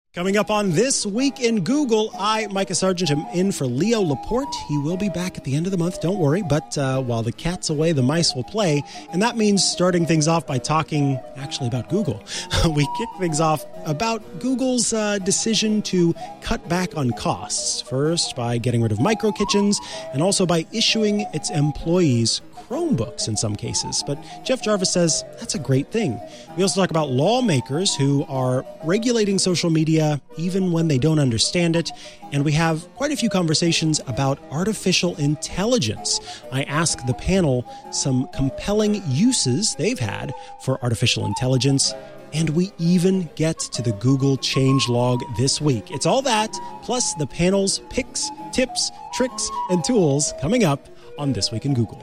Coming up on This Week in Google, I, Micah Sargent, am in for Leo Laporte. He will be back at the end of the month, don't worry. But while the cat's away, the mice will play. And that means starting things off by talking actually about Google. We kick things off about Google's decision to cut back on costs. First, by getting rid of micro kitchens, and also by issuing its employees Chromebooks in some cases. But Jeff Jarvis says that's a great thing. We also talk about lawmakers who are regulating social media even when they don't understand it. And we have quite a few conversations about artificial intelligence. I ask the panel some compelling uses they've had for artificial intelligence. And we even get to the Google changelog this week. It's all that, plus the panel's picks, tips, tricks, and tools coming up on This Week in Google.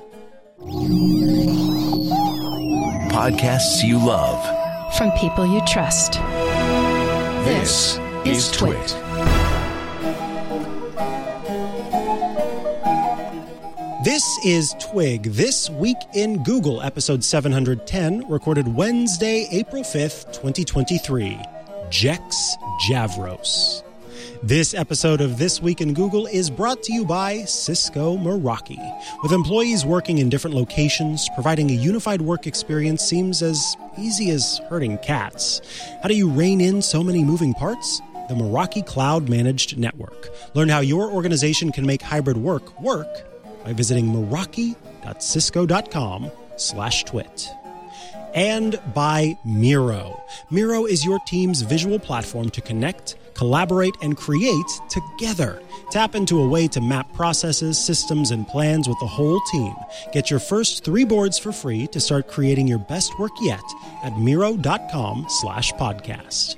Podcasts you love. From people you trust. This is Twit. This is Twig, This Week in Google, episode 710, recorded Wednesday, April 5th, 2023. Jex Javros. This episode of This Week in Google is brought to you by Cisco Meraki. With employees working in different locations, providing a unified work experience seems as easy as herding cats. How do you rein in so many moving parts? The Meraki Cloud Managed Network. Learn how your organization can make hybrid work work by visiting meraki.cisco.com/twit. And by Miro. Miro is your team's visual platform to connect, collaborate, and create together. Tap into a way to map processes, systems, and plans with the whole team. Get your first 3 boards for free to start creating your best work yet at miro.com/podcast.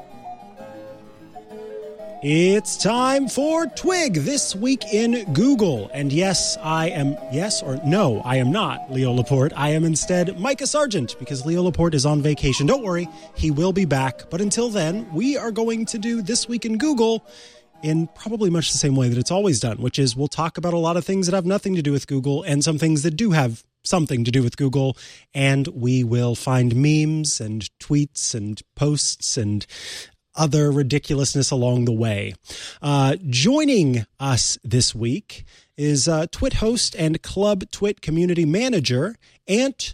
It's time for Twig, This Week in Google. And yes, I am not Leo Laporte. I am instead Micah Sargent, because Leo Laporte is on vacation. Don't worry, he will be back. But until then, we are going to do This Week in Google in probably much the same way that it's always done, which is we'll talk about a lot of things that have nothing to do with Google and some things that do have something to do with Google. And we will find memes and tweets and posts and other ridiculousness along the way. Joining us this week is Twit host and Club Twit community manager, Ant,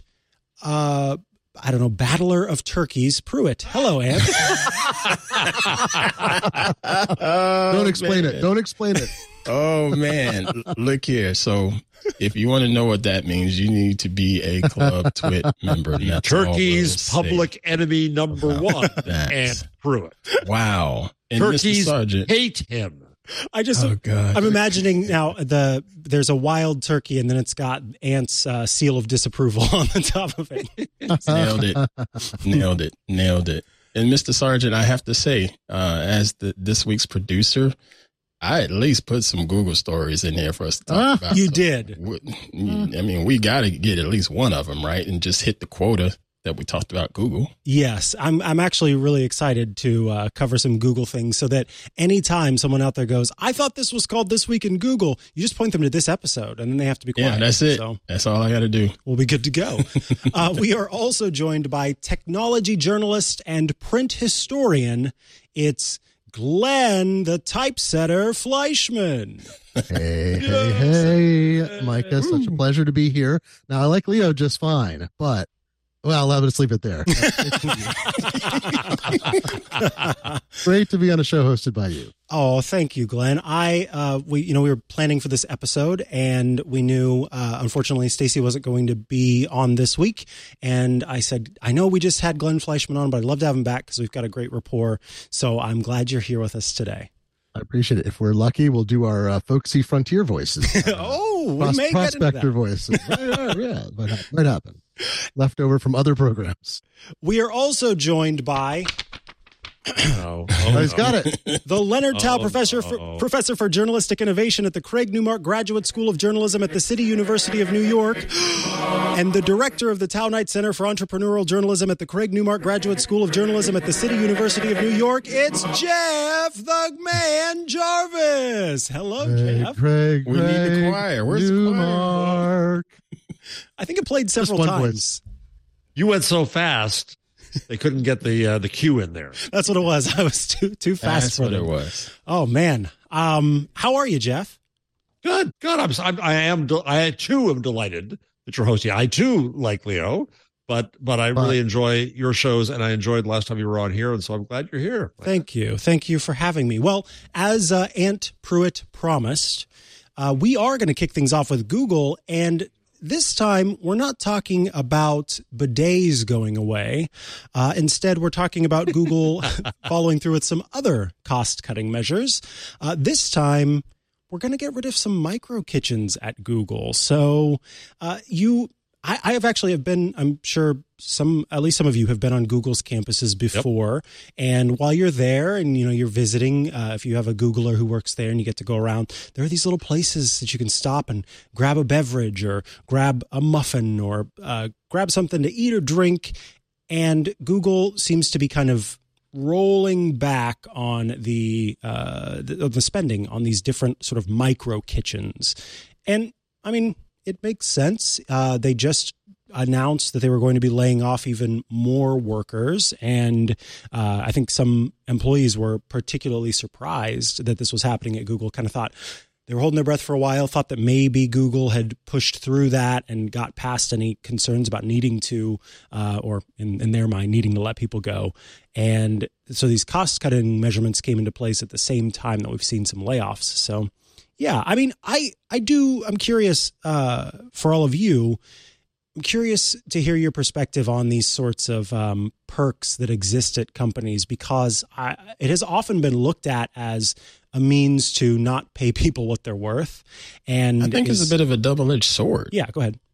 battler of turkeys, Pruitt. Hello, Ant. Don't explain it. Don't explain it. Oh, man. Look here. So if you want to know what that means, you need to be a Club Twit member. Turkey's public enemy number one, Ant Pruitt. Wow. And Turkeys Mr. Sargent hate him. I'm imagining now there's a wild turkey and then it's got Ant's seal of disapproval on the top of it. Nailed it. And Mr. Sargent, I have to say, as this week's producer, I at least put some Google stories in there for us to talk about. You did. I mean, we got to get at least one of them, right? And just hit the quota that we talked about Google. Yes, I'm actually really excited to cover some Google things so that anytime someone out there goes, I thought this was called This Week in Google, you just point them to this episode and then they have to be quiet. Yeah, that's it. So that's all I got to do. We'll be good to go. We are also joined by technology journalist and print historian. It's Glenn, the typesetter Fleischman. Hey, Micah, such a pleasure to be here. Now, I like Leo just fine, but, well, let's leave it there. Great to be on a show hosted by you. Oh, thank you, Glenn. We were planning for this episode and we knew, unfortunately, Stacey wasn't going to be on this week. And I said, I know we just had Glenn Fleischman on, but I'd love to have him back because we've got a great rapport. So I'm glad you're here with us today. I appreciate it. If we're lucky, we'll do our folksy frontier voices. We may get into prospector voices. Yeah, might happen. Leftover from other programs. We are also joined by He's got it. The Leonard Tao Professor for Journalistic Innovation at the Craig Newmark Graduate School of Journalism at the City University of New York, and the Director of the Tao Knight Center for Entrepreneurial Journalism at the Craig Newmark Graduate School of Journalism at the City University of New York. It's Jeff the Man Jarvis. Hello, Jeff. Craig, we need the choir. Where's Newmark? I think it played several times. You went so fast. They couldn't get the Q in there. That's what it was. I was too fast That's for what them. it was. Oh man. How are you, Jeff? Good. I too am delighted that you're hosting. I too like Leo, but I really enjoy your shows, and I enjoyed last time you were on here, and so I'm glad you're here. Thank you for having me. Well, as Aunt Pruitt promised, we are going to kick things off with Google, and this time we're not talking about bidets going away. Instead, we're talking about Google following through with some other cost-cutting measures. This time, we're going to get rid of some micro kitchens at Google. So I have been, I'm sure at least some of you have been on Google's campuses before. Yep. And while you're there and, you're visiting, if you have a Googler who works there and you get to go around, there are these little places that you can stop and grab a beverage or grab a muffin or grab something to eat or drink. And Google seems to be kind of rolling back on the spending on these different sort of micro kitchens. And I mean, it makes sense. They just announced that they were going to be laying off even more workers. And I think some employees were particularly surprised that this was happening at Google, kind of thought they were holding their breath for a while, thought that maybe Google had pushed through that and got past any concerns about needing to, or in their mind, needing to let people go. And so these cost-cutting measurements came into place at the same time that we've seen some layoffs. So, yeah, I mean, I'm curious for all of you, I'm curious to hear your perspective on these sorts of perks that exist at companies, because it has often been looked at as a means to not pay people what they're worth. And I think it's a bit of a double-edged sword. Yeah, go ahead.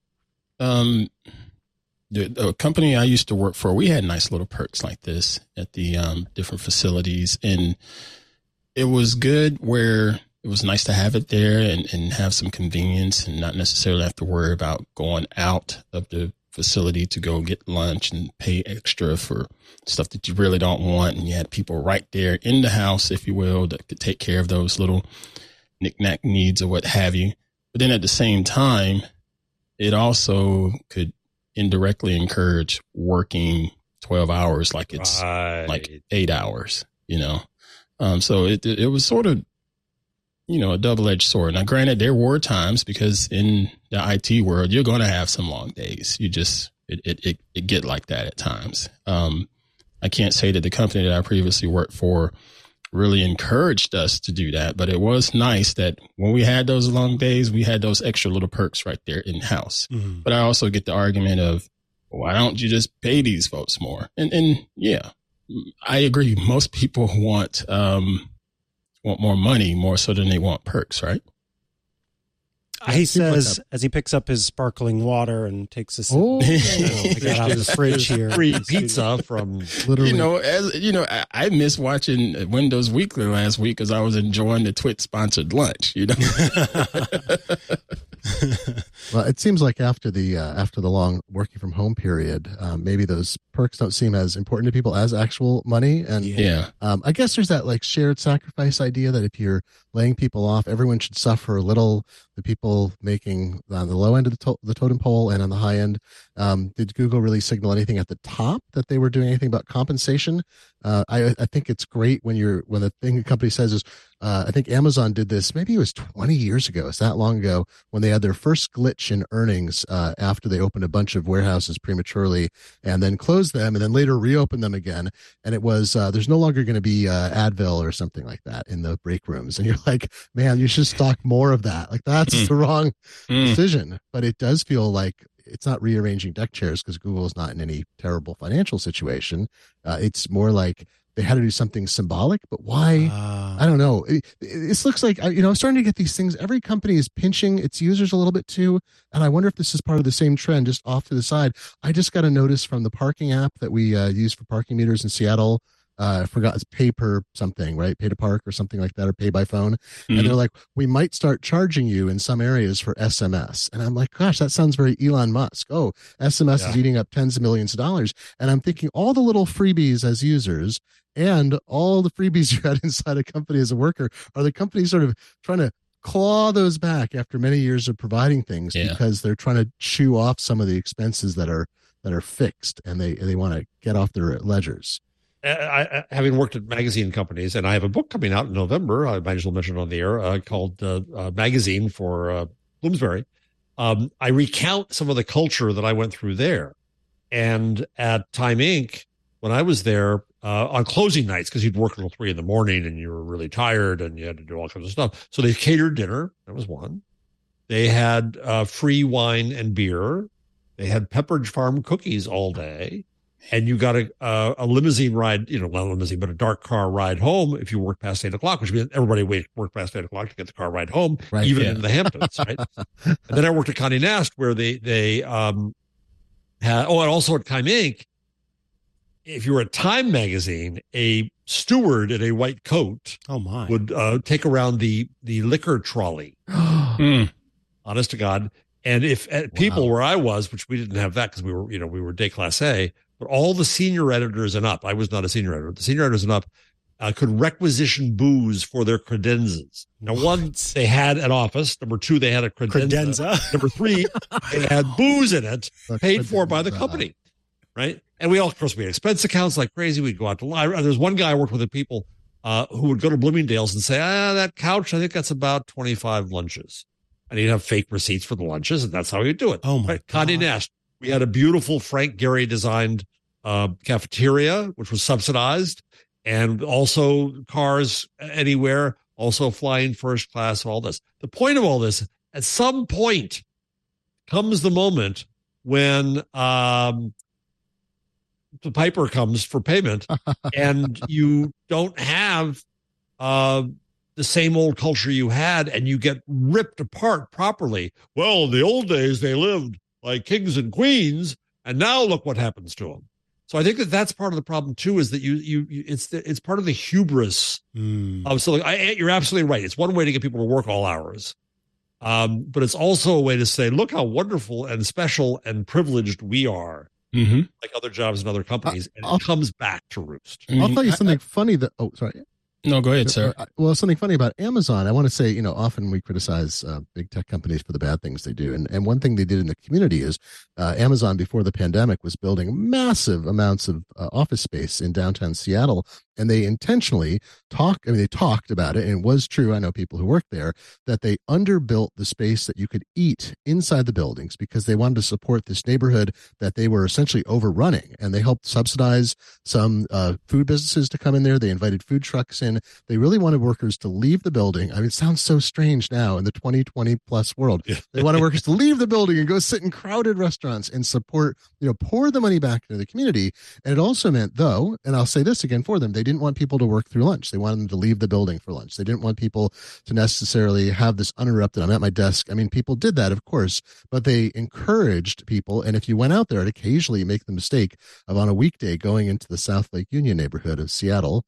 The company I used to work for, we had nice little perks like this at the different facilities. And it was good where it was nice to have it there and have some convenience and not necessarily have to worry about going out of the facility to go get lunch and pay extra for stuff that you really don't want. And you had people right there in the house, if you will, that could take care of those little knick-knack needs or what have you. But then at the same time, it also could indirectly encourage working 12 hours like it's like 8 hours, So it was sort of, a double-edged sword. Now, granted, there were times, because in the IT world, you're going to have some long days. You just, it get like that at times. I can't say that the company that I previously worked for really encouraged us to do that, but it was nice that when we had those long days, we had those extra little perks right there in house. Mm-hmm. But I also get the argument of, why don't you just pay these folks more? And yeah, I agree. Most people want more money more so than they want perks, right? He says as he picks up his sparkling water and takes a sip. I got out of the fridge here. Free pizza from literally. I missed watching Windows Weekly last week because I was enjoying the Twit sponsored lunch. Well, it seems like after the long working from home period, maybe those perks don't seem as important to people as actual money. And I guess there's that like shared sacrifice idea that if you're laying people off, everyone should suffer a little. The people making on the low end of the totem pole and on the high end. Did Google really signal anything at the top that they were doing anything about compensation? I think it's great when the thing the company says is, I think Amazon did this, maybe it was 20 years ago. It's that long ago when they had their first glitch in earnings after they opened a bunch of warehouses prematurely and then closed them and then later reopened them again. And it was, there's no longer going to be Advil or something like that in the break rooms. And you're like, man, you should stock more of that. Like that's the wrong decision. But it does feel like it's not rearranging deck chairs because Google is not in any terrible financial situation. It's more like they had to do something symbolic, but why? I don't know. It looks like, I'm starting to get these things. Every company is pinching its users a little bit too. And I wonder if this is part of the same trend, just off to the side. I just got a notice from the parking app that we use for parking meters in Seattle. I forgot, it's pay per something, right? Pay to park or something like that, or pay by phone. Mm-hmm. And they're like, we might start charging you in some areas for SMS. And I'm like, gosh, that sounds very Elon Musk. Oh, SMS is eating up tens of millions of dollars. And I'm thinking all the little freebies as users and all the freebies you had inside a company as a worker, are the company sort of trying to claw those back after many years of providing things because they're trying to chew off some of the expenses that are that are fixed and they want to get off their ledgers. Having worked at magazine companies, and I have a book coming out in November, I might as well mention it on the air, called Magazine for Bloomsbury. I recount some of the culture that I went through there. And at Time Inc., when I was there on closing nights, because you'd work until 3 a.m. and you were really tired and you had to do all kinds of stuff. So they catered dinner. That was one. They had free wine and beer. They had Pepperidge Farm cookies all day. And you got a limousine ride, not a limousine, but a dark car ride home if you worked past 8 o'clock, which means everybody worked past 8 o'clock to get the car ride home, even in the Hamptons, right? And then I worked at Condé Nast where they had, and also at Time Inc., if you were at Time magazine, a steward in a white coat would take around the liquor trolley. Honest to God. And if people where I was, which we didn't have that because we were day class A, but all the senior editors and up, I was not a senior editor, the senior editors and up could requisition booze for their credenzas. Now, one, they had an office. Number 2, they had a credenza. Number 3, they had booze in it, paid for by the company, right? And we all, of course, we had expense accounts like crazy. We'd go out to library. There's one guy I worked with, the people who would go to Bloomingdale's and say, that couch, I think that's about 25 lunches. And he'd have fake receipts for the lunches, and that's how he'd do it. Oh, my God. Condé Nast, we had a beautiful Frank Gehry designed cafeteria, which was subsidized, and also cars anywhere, also flying first class, all this. The point of all this, at some point comes the moment when the piper comes for payment and you don't have the same old culture you had, and you get ripped apart properly. Well, in the old days, they lived like kings and queens, and now look what happens to them. So I think that's part of the problem too, is that it's part of the hubris. So you're absolutely right. It's one way to get people to work all hours. But it's also a way to say, look how wonderful and special and privileged we are, like other jobs and other companies. And it comes back to roost. I'll tell you something funny sorry. No, go ahead, sir. Well, something funny about Amazon. I want to say, often we criticize big tech companies for the bad things they do. And one thing they did in the community is Amazon, before the pandemic, was building massive amounts of office space in downtown Seattle. And they intentionally talked about it, and it was true, I know people who worked there, that they underbuilt the space that you could eat inside the buildings because they wanted to support this neighborhood that they were essentially overrunning. And they helped subsidize some food businesses to come in there. They invited food trucks in. They really wanted workers to leave the building. I mean, it sounds so strange now in the 2020 plus world. They wanted workers to leave the building and go sit in crowded restaurants and support, pour the money back into the community. And it also meant, though, and I'll say this again for them, they didn't want people to work through lunch. They wanted them to leave the building for lunch. They didn't want people to necessarily have this uninterrupted, I'm at my desk. I mean, people did that, of course, but they encouraged people. And if you went out there, I'd occasionally make the mistake of on a weekday going into the South Lake Union neighborhood of Seattle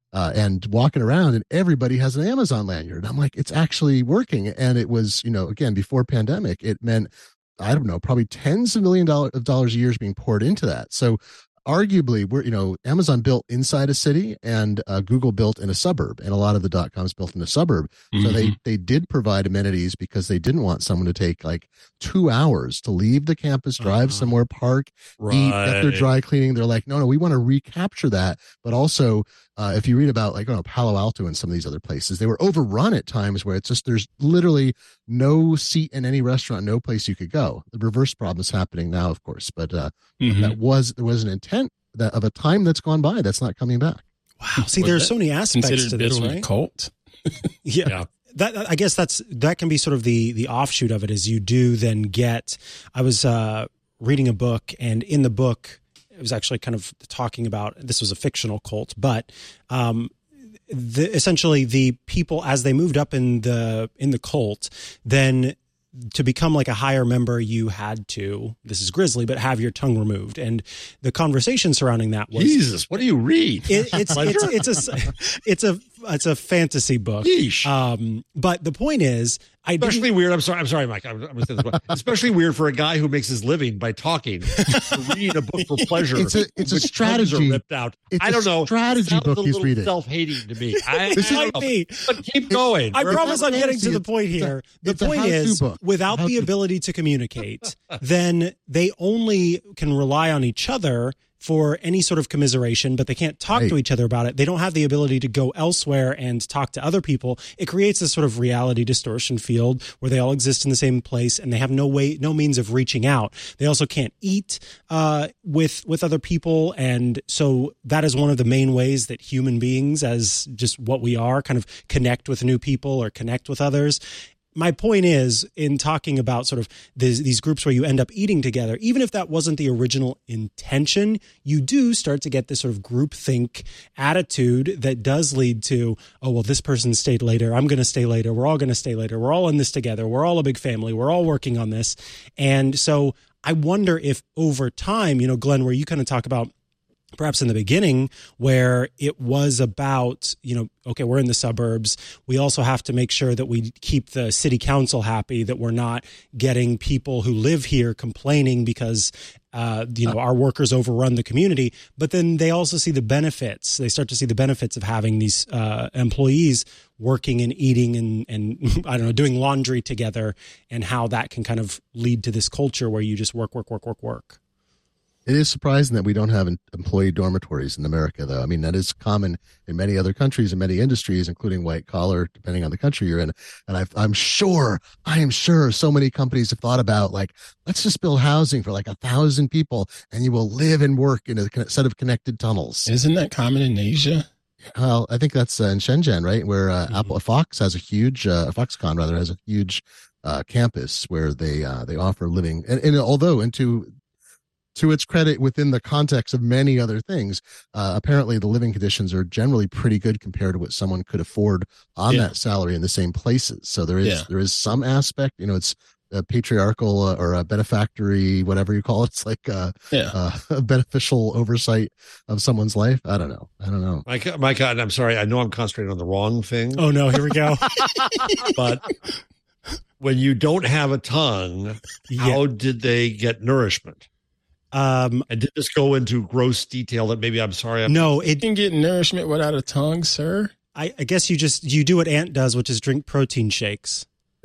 and walking around, and everybody has an Amazon lanyard. I'm like, it's actually working. And it was, again, before pandemic, it meant, I don't know, probably tens of millions of dollars a year is being poured into that. So arguably, Amazon built inside a city and Google built in a suburb, and a lot of the .coms built in a suburb. So they did provide amenities because they didn't want someone to take like 2 hours to leave the campus, drive somewhere, park, eat, get their dry cleaning. They're like, no, we want to recapture that. But also, if you read about Palo Alto and some of these other places, they were overrun at times where it's just, there's literally no seat in any restaurant, no place you could go. The reverse problem is happening now, of course, but there was an intent of a time that's gone by that's not coming back. Wow. See, there's so many aspects to this, right? A cult? Yeah. I guess that can be sort of the offshoot of it, is you do then get, I was reading a book, and in the book, it was actually kind of talking about, this was a fictional cult, but essentially the people, as they moved up in the cult, then to become like a higher member, you had to, this is grisly, but have your tongue removed. And the conversation surrounding that was, Jesus, what do you read? It's a a fantasy book. But the point is, especially weird. I'm sorry, Mike. I'm going to say this. Especially weird for a guy who makes his living by talking, reading a book for pleasure. It's a strategy. Ripped out. I don't know. Strategy book he's reading. Self-hating to me. This might be. But keep going. I promise I'm getting to the point here. The point is, without the ability to communicate, then they only can rely on each other for any sort of commiseration, but they can't talk to each other about it. They don't have the ability to go elsewhere and talk to other people. It creates this sort of reality distortion field where they all exist in the same place and they have no means of reaching out. They also can't eat with other people. And so that is one of the main ways that human beings, as just what we are, kind of connect with new people or connect with others. My point is, in talking about sort of these groups where you end up eating together, even if that wasn't the original intention, you do start to get this sort of groupthink attitude that does lead to, oh, well, this person stayed later. I'm going to stay later. We're all going to stay later. We're all in this together. We're all a big family. We're all working on this. And so I wonder if over time, Glenn, where you kind of talk about perhaps in the beginning where it was about, okay, we're in the suburbs. We also have to make sure that we keep the city council happy, that we're not getting people who live here complaining because, our workers overrun the community. But then they also see the benefits. They start to see the benefits of having these employees working and eating and I don't know, doing laundry together, and how that can kind of lead to this culture where you just work. It is surprising that we don't have employee dormitories in America, though. I mean, that is common in many other countries and many industries, including white collar, depending on the country you're in. And I am sure so many companies have thought about, like, let's just build housing for like 1,000 people and you will live and work in a set of connected tunnels. Isn't that common in Asia? Well, I think that's in Shenzhen, right? Where Foxconn has a huge campus where they offer living. And although to its credit, within the context of many other things, apparently the living conditions are generally pretty good compared to what someone could afford on that salary in the same places. So there is some aspect, it's a patriarchal or a benefactory, whatever you call it. It's like a beneficial oversight of someone's life. I don't know. Mike, I'm sorry. I know I'm concentrating on the wrong thing. Oh no, here we go. But when you don't have a tongue, how did they get nourishment? And did this go into gross detail that maybe No, it can get nourishment without a tongue, sir. I guess you do what Ant does, which is drink protein shakes.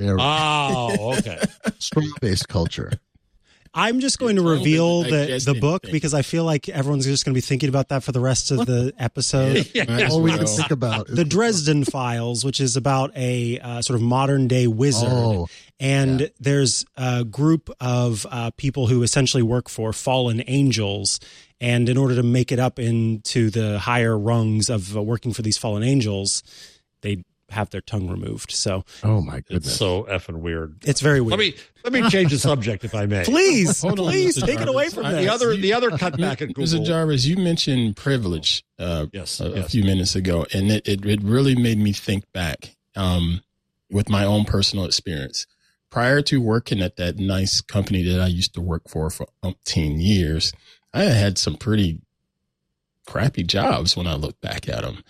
Oh, okay. Straw-based culture. I'm just going to reveal the book because I feel like everyone's just going to be thinking about that for the rest of the episode. All we can think about the Dresden Files, which is about a sort of modern day wizard. There's a group of people who essentially work for fallen angels. And in order to make it up into the higher rungs of working for these fallen angels, they have their tongue removed. So, oh my goodness, it's so effing weird. It's very weird. Let me change the subject if I may. Please, Hold on, please Mr. take it away from this. The other cutback at Google. Mr. Jarvis, you mentioned privilege a few minutes ago, and it really made me think back with my own personal experience. Prior to working at that nice company that I used to work for umpteen years, I had some pretty crappy jobs when I look back at them.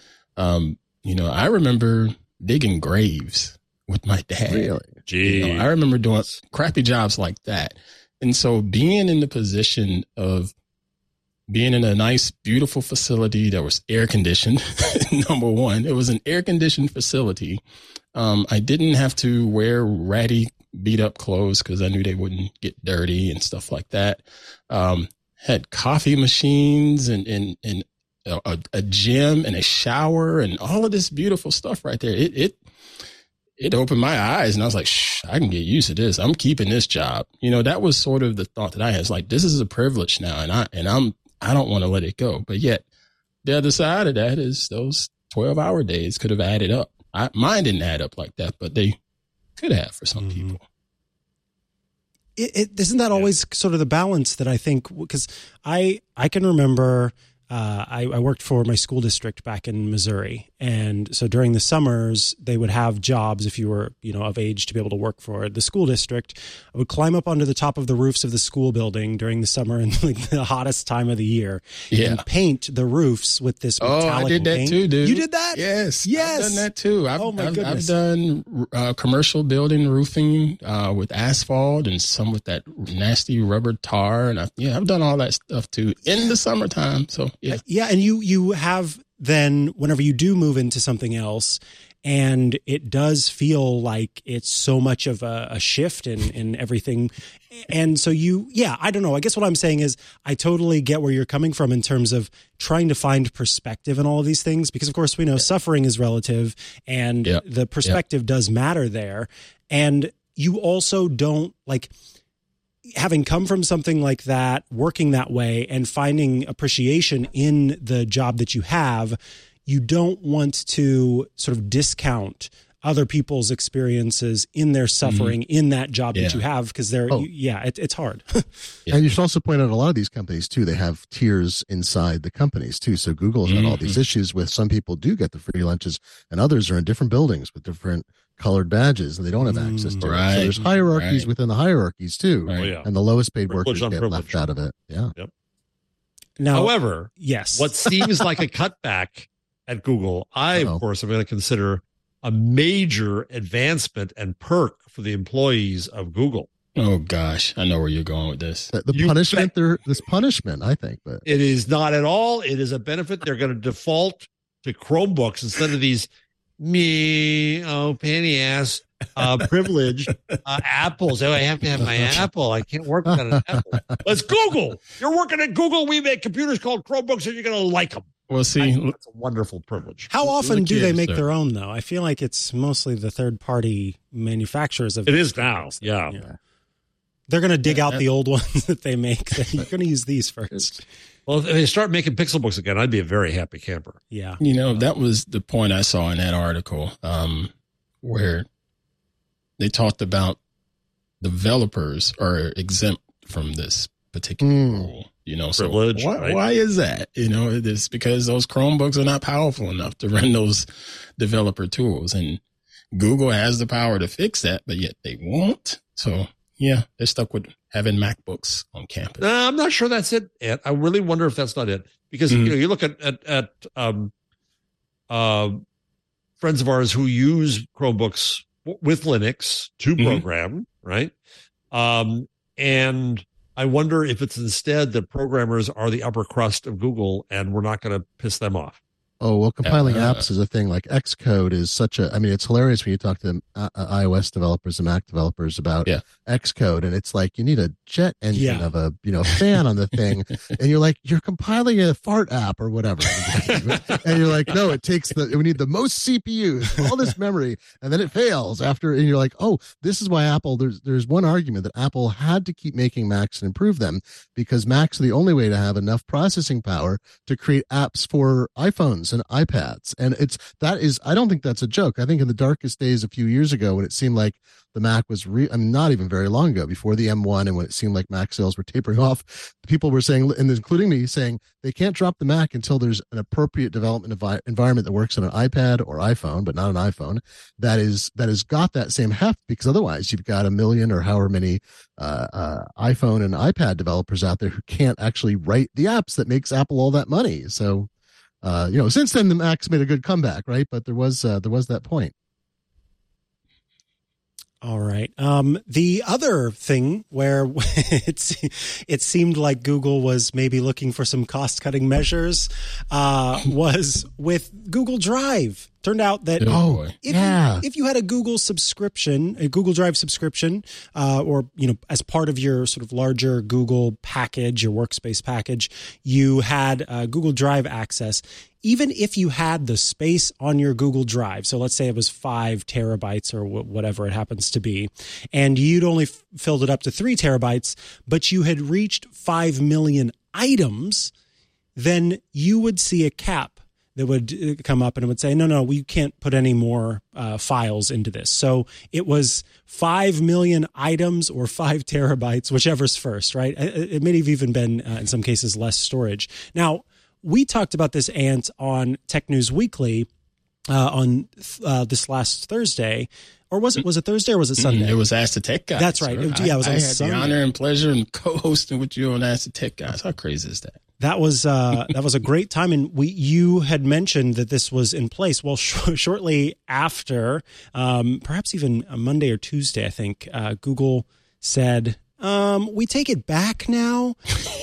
I remember digging graves with my dad. Really? I remember doing crappy jobs like that. And so being in the position of being in a nice, beautiful facility that was air conditioned, number one, it was an air conditioned facility. I didn't have to wear ratty, beat up clothes because I knew they wouldn't get dirty and stuff like that. Had coffee machines and a gym and a shower and all of this beautiful stuff right there. It opened my eyes and I was like, I can get used to this. I'm keeping this job. That was sort of the thought that I had. It's like, this is a privilege now. And I don't want to let it go. But yet the other side of that is those 12-hour days could have added up. Mine didn't add up like that, but they could have for some people. Isn't that always sort of the balance that I think, because I can remember, I worked for my school district back in Missouri, And so during the summers, they would have jobs if you were, of age to be able to work for the school district. I would climb up onto the top of the roofs of the school building during the summer and like the hottest time of the year and paint the roofs with this metallic I did that paint. too, dude. You did that? Yes. Yes. I've done that too. I've done commercial building roofing with asphalt and some with that nasty rubber tar. And I've done all that stuff too in the summertime. So, yeah. Yeah. And you have then whenever you do move into something else, and it does feel like it's so much of a shift in everything. And so I don't know. I guess what I'm saying is I totally get where you're coming from in terms of trying to find perspective in all of these things, because of course we know suffering is relative and the perspective does matter there. And you also don't like having come from something like that, working that way and finding appreciation in the job that you have. You don't want to sort of discount other people's experiences in their suffering in that job that you have, because it's hard. And you should also point out a lot of these companies too, they have tiers inside the companies too. So Google's had all these issues with some people do get the free lunches and others are in different buildings with different colored badges and they don't have access to it. So there's hierarchies within the hierarchies too. And the lowest paid workers get left out of it. Yeah. Yep. Now, however, what seems like a cutback at Google, of course, am going to consider a major advancement and perk for the employees of Google. Oh gosh, I know where you're going with this. The punishment, this punishment, I think, but it is not at all. It is a benefit. They're going to default to Chromebooks instead of these panty ass privileged apples. Oh, I have to have my Apple. I can't work without an Apple. Let's Google. You're working at Google. We make computers called Chromebooks, and you're going to like them. Well, see, that's a wonderful privilege. How often do they make their own, though? I feel like it's mostly the third-party manufacturers of. It is now, yeah. They're going to dig out the old ones that they make. You're going to use these first. Well, if they start making Pixel books again, I'd be a very happy camper. Yeah, that was the point I saw in that article, where they talked about developers are exempt from this particular rule. So why is that? It's because those Chromebooks are not powerful enough to run those developer tools, and Google has the power to fix that, but yet they won't. So they're stuck with having MacBooks on campus. I'm not sure that's it, Ed. I really wonder if that's not it, because you look at friends of ours who use Chromebooks with Linux to program, right? And I wonder if it's instead that programmers are the upper crust of Google and we're not going to piss them off. Oh, well, compiling apps is a thing. Like Xcode is it's hilarious when you talk to iOS developers and Mac developers about Xcode, and it's like you need a jet engine of a fan on the thing, and you're like, you're compiling a fart app or whatever, and you're like, no, we need the most CPUs, all this memory, and then it fails after, and you're like, oh, this is why Apple. There's one argument that Apple had to keep making Macs and improve them because Macs are the only way to have enough processing power to create apps for iPhones and iPads. And I don't think that's a joke. I think in the darkest days a few years ago when it seemed like the Mac was not even very long ago, before the M1, and when it seemed like Mac sales were tapering off, people were saying, and including me, saying they can't drop the Mac until there's an appropriate development environment that works on an iPad or iPhone, but not an iPhone, that has got that same heft, because otherwise you've got a million or however many iPhone and iPad developers out there who can't actually write the apps that makes Apple all that money. So since then the Mac's made a good comeback, right? But there was that point. All right. The other thing where it seemed like Google was maybe looking for some cost-cutting measures was with Google Drive. Turned out that if you had a Google subscription, a Google Drive subscription, or as part of your sort of larger Google package, your workspace package, you had Google Drive access. Even if you had the space on your Google Drive, so let's say it was 5 terabytes or whatever it happens to be, and you'd only filled it up to 3 terabytes, but you had reached 5 million items, then you would see a cap that would come up and it would say, no, we can't put any more files into this. So it was 5 million items or 5 terabytes, whichever's first, right? It may have even been, in some cases, less storage. Now, we talked about this, Ant, on Tech News Weekly, on this last Thursday. Or was it Thursday or was it Sunday? It was Ask the Tech Guys. That's right. It was on Sunday. The honor and pleasure in co-hosting with you on Ask the Tech Guys. How crazy is that? That was a great time, and you had mentioned that this was in place. Well, shortly after, perhaps even a Monday or Tuesday, I think Google said, "We take it back now.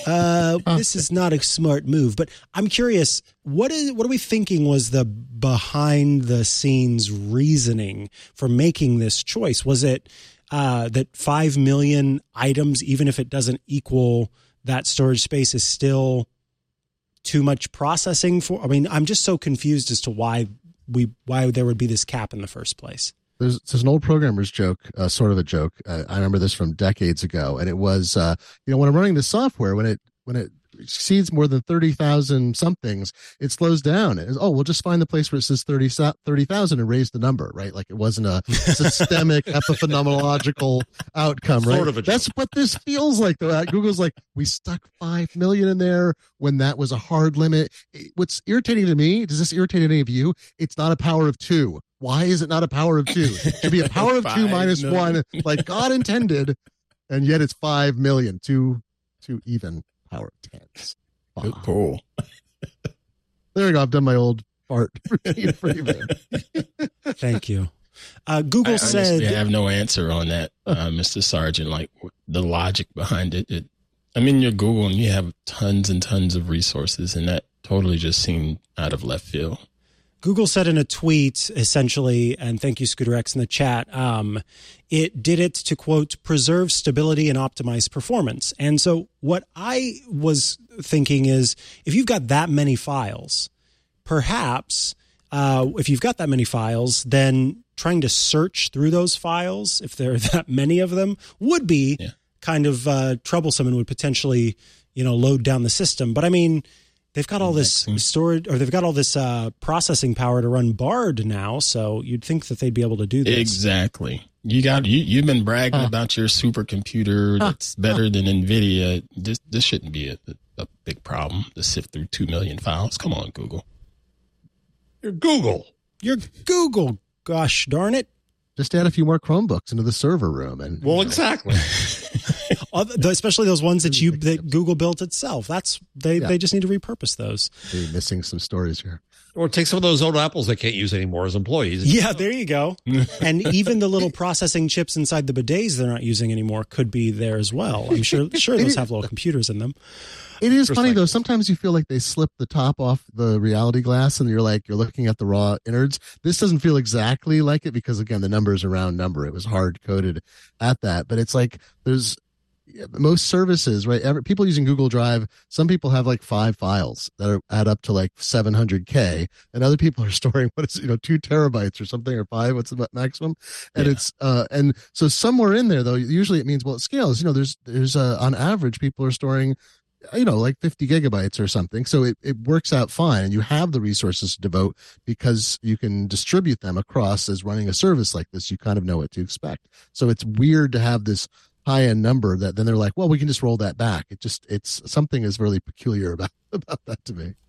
This is not a smart move." But I'm curious, what are we thinking was the behind the scenes reasoning for making this choice? Was it that 5 million items, even if it doesn't equal that storage space, is still too much processing for? I mean, I'm just so confused as to why there would be this cap in the first place. There's an old programmer's joke, sort of a joke. I remember this from decades ago, and it was, when I'm running the software, when it exceeds more than 30,000 somethings, it slows down. We'll just find the place where it says 30,000 and raise the number, right? Like it wasn't a systemic epiphenomenological outcome, right? Sort of a joke. That's what this feels like, though. Google's like, we stuck 5 million in there when that was a hard limit. What's irritating to me, does this irritate any of you? It's not a power of 2. Why is it not a power of 2? It should be a power of 2 minus 1, like God intended, and yet it's 5 million, 2 even power of 10s. Good pull. There we go. I've done my old fart routine for you, man. Thank you. Google said, I have no answer on that, Mr. Sargent. Like the logic behind it. You're Google and you have tons and tons of resources, and that totally just seemed out of left field. Google said in a tweet, essentially, and thank you, Scooter X, in the chat, it did it to, quote, preserve stability and optimize performance. And so what I was thinking is, if you've got that many files, perhaps if you've got that many files, then trying to search through those files, if there are that many of them, would be kind of troublesome and would potentially, load down the system. But I mean, they've got all this storage, or they've got all this processing power to run Bard now, so you'd think that they'd be able to do this. Exactly. You've been bragging about your supercomputer that's better than NVIDIA. This shouldn't be a big problem to sift through 2 million files. Come on, Google. You're Google. You're Google. Gosh darn it. Just add a few more Chromebooks into the server room, and exactly. Especially those ones that Google built itself. They just need to repurpose those. They're missing some stories here. Or take some of those old apples they can't use anymore as employees. Yeah, there you go. And even the little processing chips inside the bidets they're not using anymore could be there as well. I'm sure those have little computers in them. It is funny, though. Sometimes you feel like they slip the top off the reality glass and you're looking at the raw innards. This doesn't feel exactly like it because, again, the number is a round number. It was hard coded at that. But it's like there's most services, right? People using Google Drive, some people have like 5 files that add up to like 700K, and other people are storing 2 terabytes or something, or 5. What's the maximum? And it's and so somewhere in there, though, usually it means, well, it scales. There's on average people are storing like 50 gigabytes or something. So it works out fine, and you have the resources to devote because you can distribute them across. As running a service like this, you kind of know what to expect. So it's weird to have this high-end number that then they're like, well, we can just roll that back. It's something is really peculiar about that to me.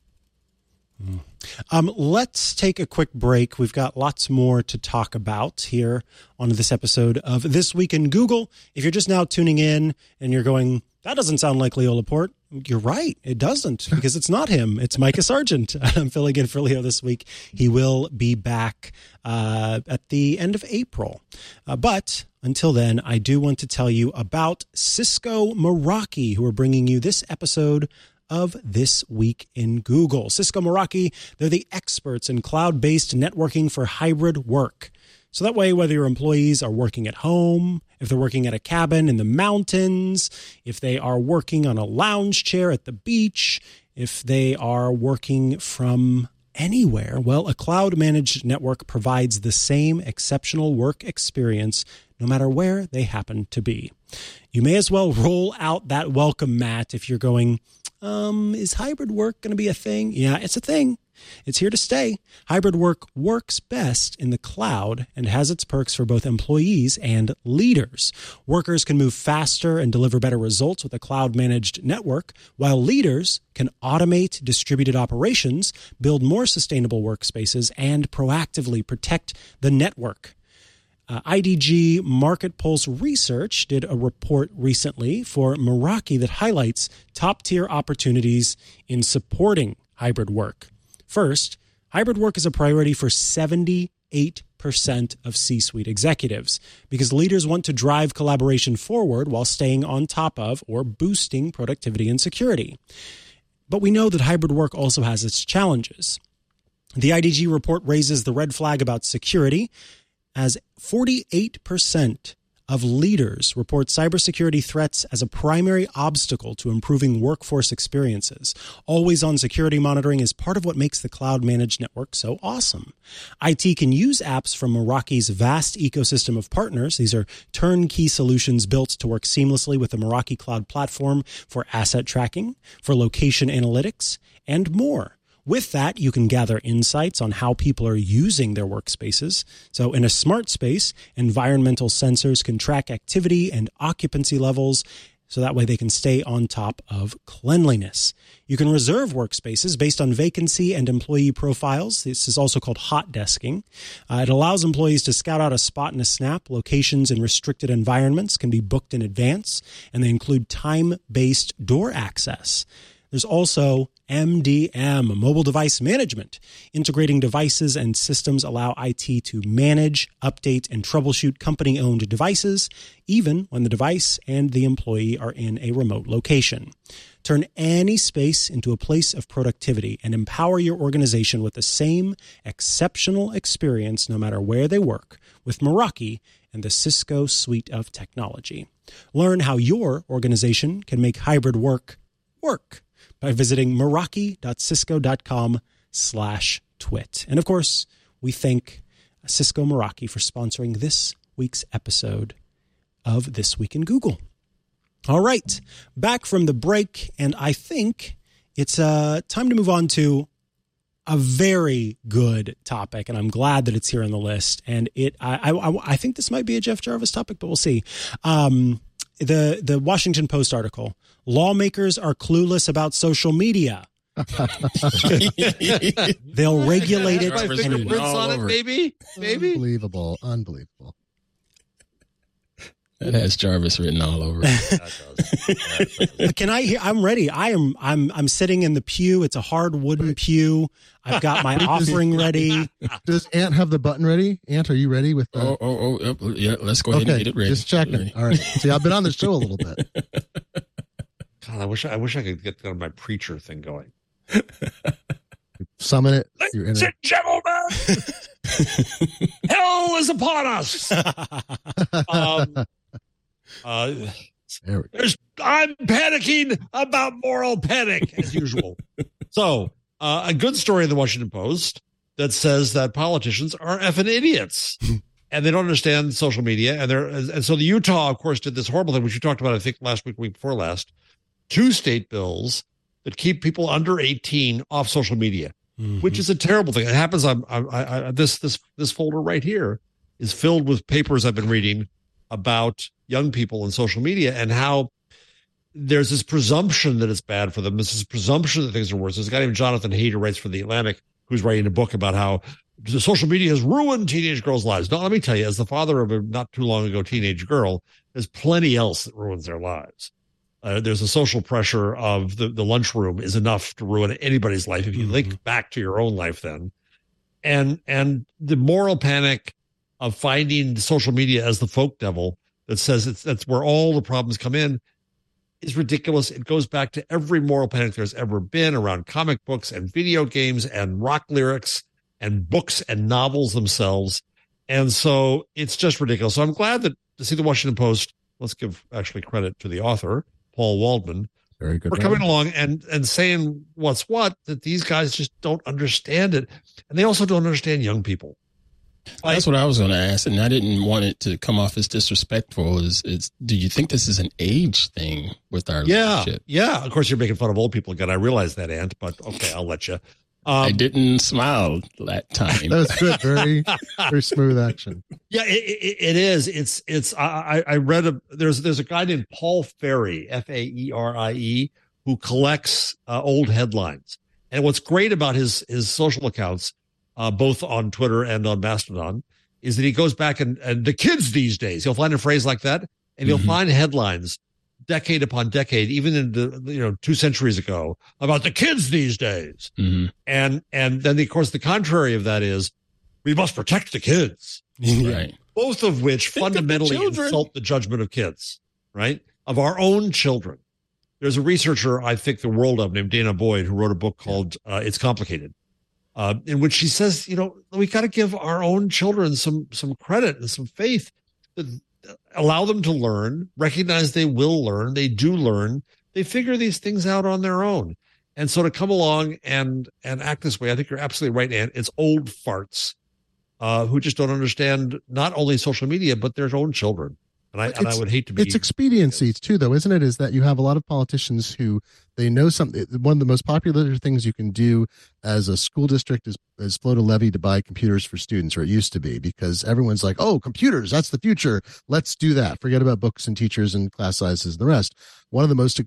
Let's take a quick break. We've got lots more to talk about here on this episode of This Week in Google. If you're just now tuning in and you're going, that doesn't sound like Leo Laporte, you're right. It doesn't, because it's not him. It's Micah Sargent. I'm filling in for Leo this week. He will be back at the end of April. But until then, I do want to tell you about Cisco Meraki, who are bringing you this episode of This Week in Google. Cisco Meraki, they're the experts in cloud-based networking for hybrid work. So that way, whether your employees are working at home, if they're working at a cabin in the mountains, if they are working on a lounge chair at the beach, if they are working from anywhere, well, a cloud-managed network provides the same exceptional work experience no matter where they happen to be. You may as well roll out that welcome mat if you're going, is hybrid work going to be a thing? Yeah, it's a thing. It's here to stay. Hybrid work works best in the cloud and has its perks for both employees and leaders. Workers can move faster and deliver better results with a cloud-managed network, while leaders can automate distributed operations, build more sustainable workspaces, and proactively protect the network. IDG Market Pulse Research did a report recently for Meraki that highlights top-tier opportunities in supporting hybrid work. First, hybrid work is a priority for 78% of C-suite executives because leaders want to drive collaboration forward while staying on top of or boosting productivity and security. But we know that hybrid work also has its challenges. The IDG report raises the red flag about security, as 48% of leaders report cybersecurity threats as a primary obstacle to improving workforce experiences. Always-on security monitoring is part of what makes the cloud-managed network so awesome. IT can use apps from Meraki's vast ecosystem of partners. These are turnkey solutions built to work seamlessly with the Meraki Cloud Platform for asset tracking, for location analytics, and more. With that, you can gather insights on how people are using their workspaces. So in a smart space, environmental sensors can track activity and occupancy levels, so that way they can stay on top of cleanliness. You can reserve workspaces based on vacancy and employee profiles. This is also called hot desking. It allows employees to scout out a spot in a snap. Locations in restricted environments can be booked in advance, and they include time-based door access. There's also MDM, mobile device management. Integrating devices and systems allow IT to manage, update, and troubleshoot company-owned devices, even when the device and the employee are in a remote location. Turn any space into a place of productivity and empower your organization with the same exceptional experience no matter where they work with Meraki and the Cisco suite of technology. Learn how your organization can make hybrid work by visiting meraki.cisco.com/twit. And of course, we thank Cisco Meraki for sponsoring this week's episode of This Week in Google. All right, back from the break, and I think it's time to move on to a very good topic, and I'm glad that it's here on the list. And I think this might be a Jeff Jarvis topic, but we'll see. The Washington Post article, lawmakers are clueless about social media. They'll regulate it. Fingerprints on it, maybe. Unbelievable. That has Jarvis written all over it. Can I hear? I'm ready. I'm sitting in the pew. It's a hard wooden pew. I've got my offering ready. Does Ant have the button ready? Ant, are you ready with the... Yeah, let's go ahead and get it ready. Just checking. All right. See, I've been on the show a little bit. God, I wish I could get my preacher thing going. Summon it. Ladies and gentlemen, hell is upon us. I'm panicking about moral panic as usual. So, a good story in the Washington Post that says that politicians are effing idiots and they don't understand social media. And so the Utah, of course, did this horrible thing, which you talked about, I think last week before last, 2 state bills that keep people under 18 off social media, which is a terrible thing. It happens. This folder right here is filled with papers I've been reading about young people in social media and how there's this presumption that it's bad for them. There's this presumption that things are worse. There's a guy named Jonathan Haidt who writes for The Atlantic, who's writing a book about how the social media has ruined teenage girls' lives. Now, let me tell you, as the father of a not too long ago teenage girl, there's plenty else that ruins their lives. There's a social pressure of the lunchroom is enough to ruin anybody's life if you link back to your own life then. And the moral panic of finding social media as the folk devil that says that's where all the problems come in is ridiculous. It goes back to every moral panic there's ever been around comic books and video games and rock lyrics and books and novels themselves. And so it's just ridiculous. So I'm glad to see the Washington Post, let's give actually credit to the author, Paul Waldman, very good, for coming along and saying what's what, that these guys just don't understand it. And they also don't understand young people. That's what I was going to ask, and I didn't want it to come off as disrespectful. Do you think this is an age thing with our leadership? Yeah. Of course, you're making fun of old people again. I realize that, Ant, but okay, I'll let you. I didn't smile that time. That was good. Very, very smooth action. Yeah, it is. I read there's a guy named Paul Ferry, Faerie, who collects old headlines. And what's great about his social accounts, both on Twitter and on Mastodon, is that he goes back and the kids these days, he'll find a phrase like that, and he'll find headlines decade upon decade, even in the 2 centuries ago, about the kids these days. And then of course the contrary of that is we must protect the kids. Right. Both of which fundamentally insult the judgment of kids, right? Of our own children. There's a researcher I think the world of named Dana Boyd who wrote a book called It's Complicated, in which she says, we got to give our own children some credit and some faith, allow them to learn, recognize they will learn, they do learn, they figure these things out on their own. And so to come along and act this way, I think you're absolutely right, Ann. It's old farts who just don't understand not only social media, but their own children. And I would hate to be. It's expediency too, though, isn't it? Is that you have a lot of politicians who they know something. One of the most popular things you can do as a school district is float a levy to buy computers for students, or it used to be, because everyone's like, oh, computers, that's the future. Let's do that. Forget about books and teachers and class sizes and the rest. One of the most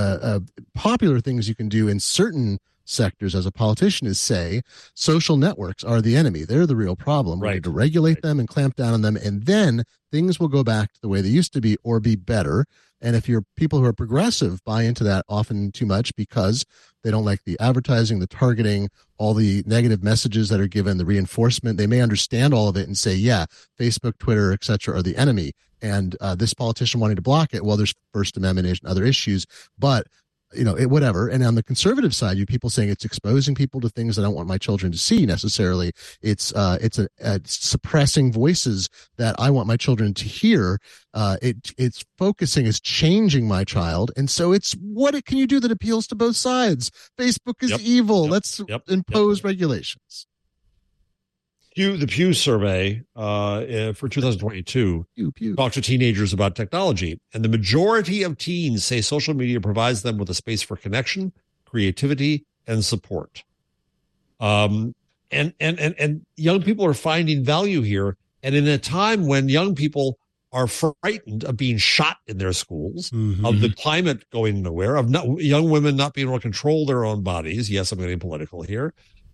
popular things you can do in certain sectors as a politician is say social networks are the enemy. They're the real problem. We need to regulate them and clamp down on them, and then things will go back to the way they used to be or be better. And if you're people who are progressive buy into that often too much because they don't like the advertising, the targeting, all the negative messages that are given, the reinforcement, they may understand all of it and say, yeah, Facebook, Twitter, etc. are the enemy. And this politician wanting to block it, well, there's First Amendment and other issues, but whatever. And on the conservative side, you people saying it's exposing people to things I don't want my children to see necessarily. It's suppressing voices that I want my children to hear. It's focusing, is changing my child. And so it's what can you do that appeals to both sides? Facebook is evil. Let's impose regulations. The Pew survey for 2022 talked to teenagers about technology, and the majority of teens say social media provides them with a space for connection, creativity, and support. And young people are finding value here, and in a time when young people are frightened of being shot in their schools, of the climate going nowhere, of young women not being able to control their own bodies. Yes, I'm getting political here.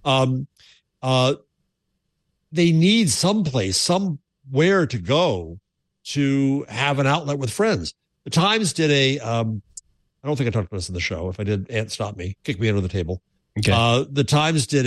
They need someplace, somewhere to go to have an outlet with friends. The Times did I don't think I talked about this in the show. If I did, Ant, stop me, kick me under the table. Okay. The Times did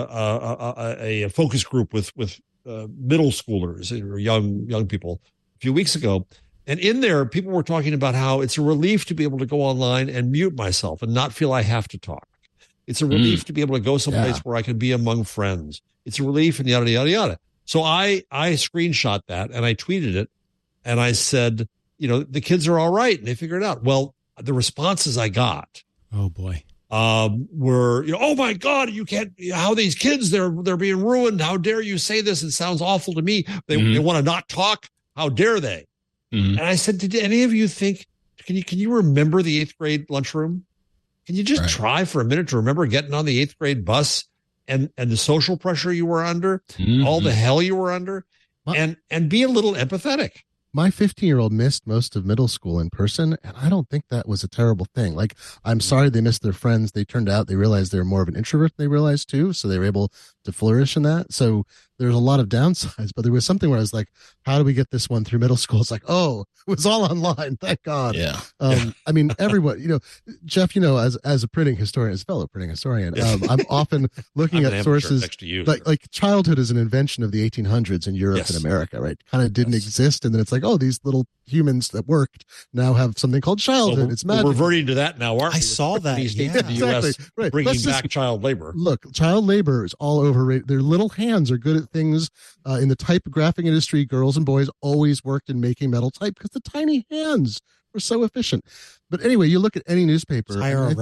a focus group with middle schoolers or young people a few weeks ago. And in there, people were talking about how it's a relief to be able to go online and mute myself and not feel I have to talk. It's a relief to be able to go someplace where I can be among friends. It's a relief and yada, yada, yada. So I screenshot that and I tweeted it and I said, the kids are all right and they figured it out. Well, the responses I got, oh boy, were, oh my God, you can't, how these kids, they're being ruined. How dare you say this? It sounds awful to me. They want to not talk. How dare they? And I said, did any of you think, can you remember the 8th grade lunchroom? Can you just try for a minute to remember getting on the 8th grade bus and the social pressure you were under, all the hell you were under, and be a little empathetic? My 15-year-old missed most of middle school in person, and I don't think that was a terrible thing. Like, I'm sorry they missed their friends. They turned out they realized they were more of an introvert than they realized too, so they were able to flourish in that. So there's a lot of downsides, but there was something where I was like, how do we get this one through middle school? It's like, oh, it was all online. Thank God. Yeah. I mean, everyone, Jeff, as a printing historian, as a fellow printing historian, I'm often looking at sources next to you, like childhood is an invention of the 1800s in Europe and America, right? Kind of didn't exist. And then it's like, oh, these little humans that worked now have something called childhood. So it's magic. We're reverting to that now, aren't we? I saw that. The US bringing back child labor. Look, child labor is all overrated. Their little hands are good at things. In the typographic industry, girls and boys always worked in making metal type because the tiny hands were so efficient. But anyway, you look at any newspaper.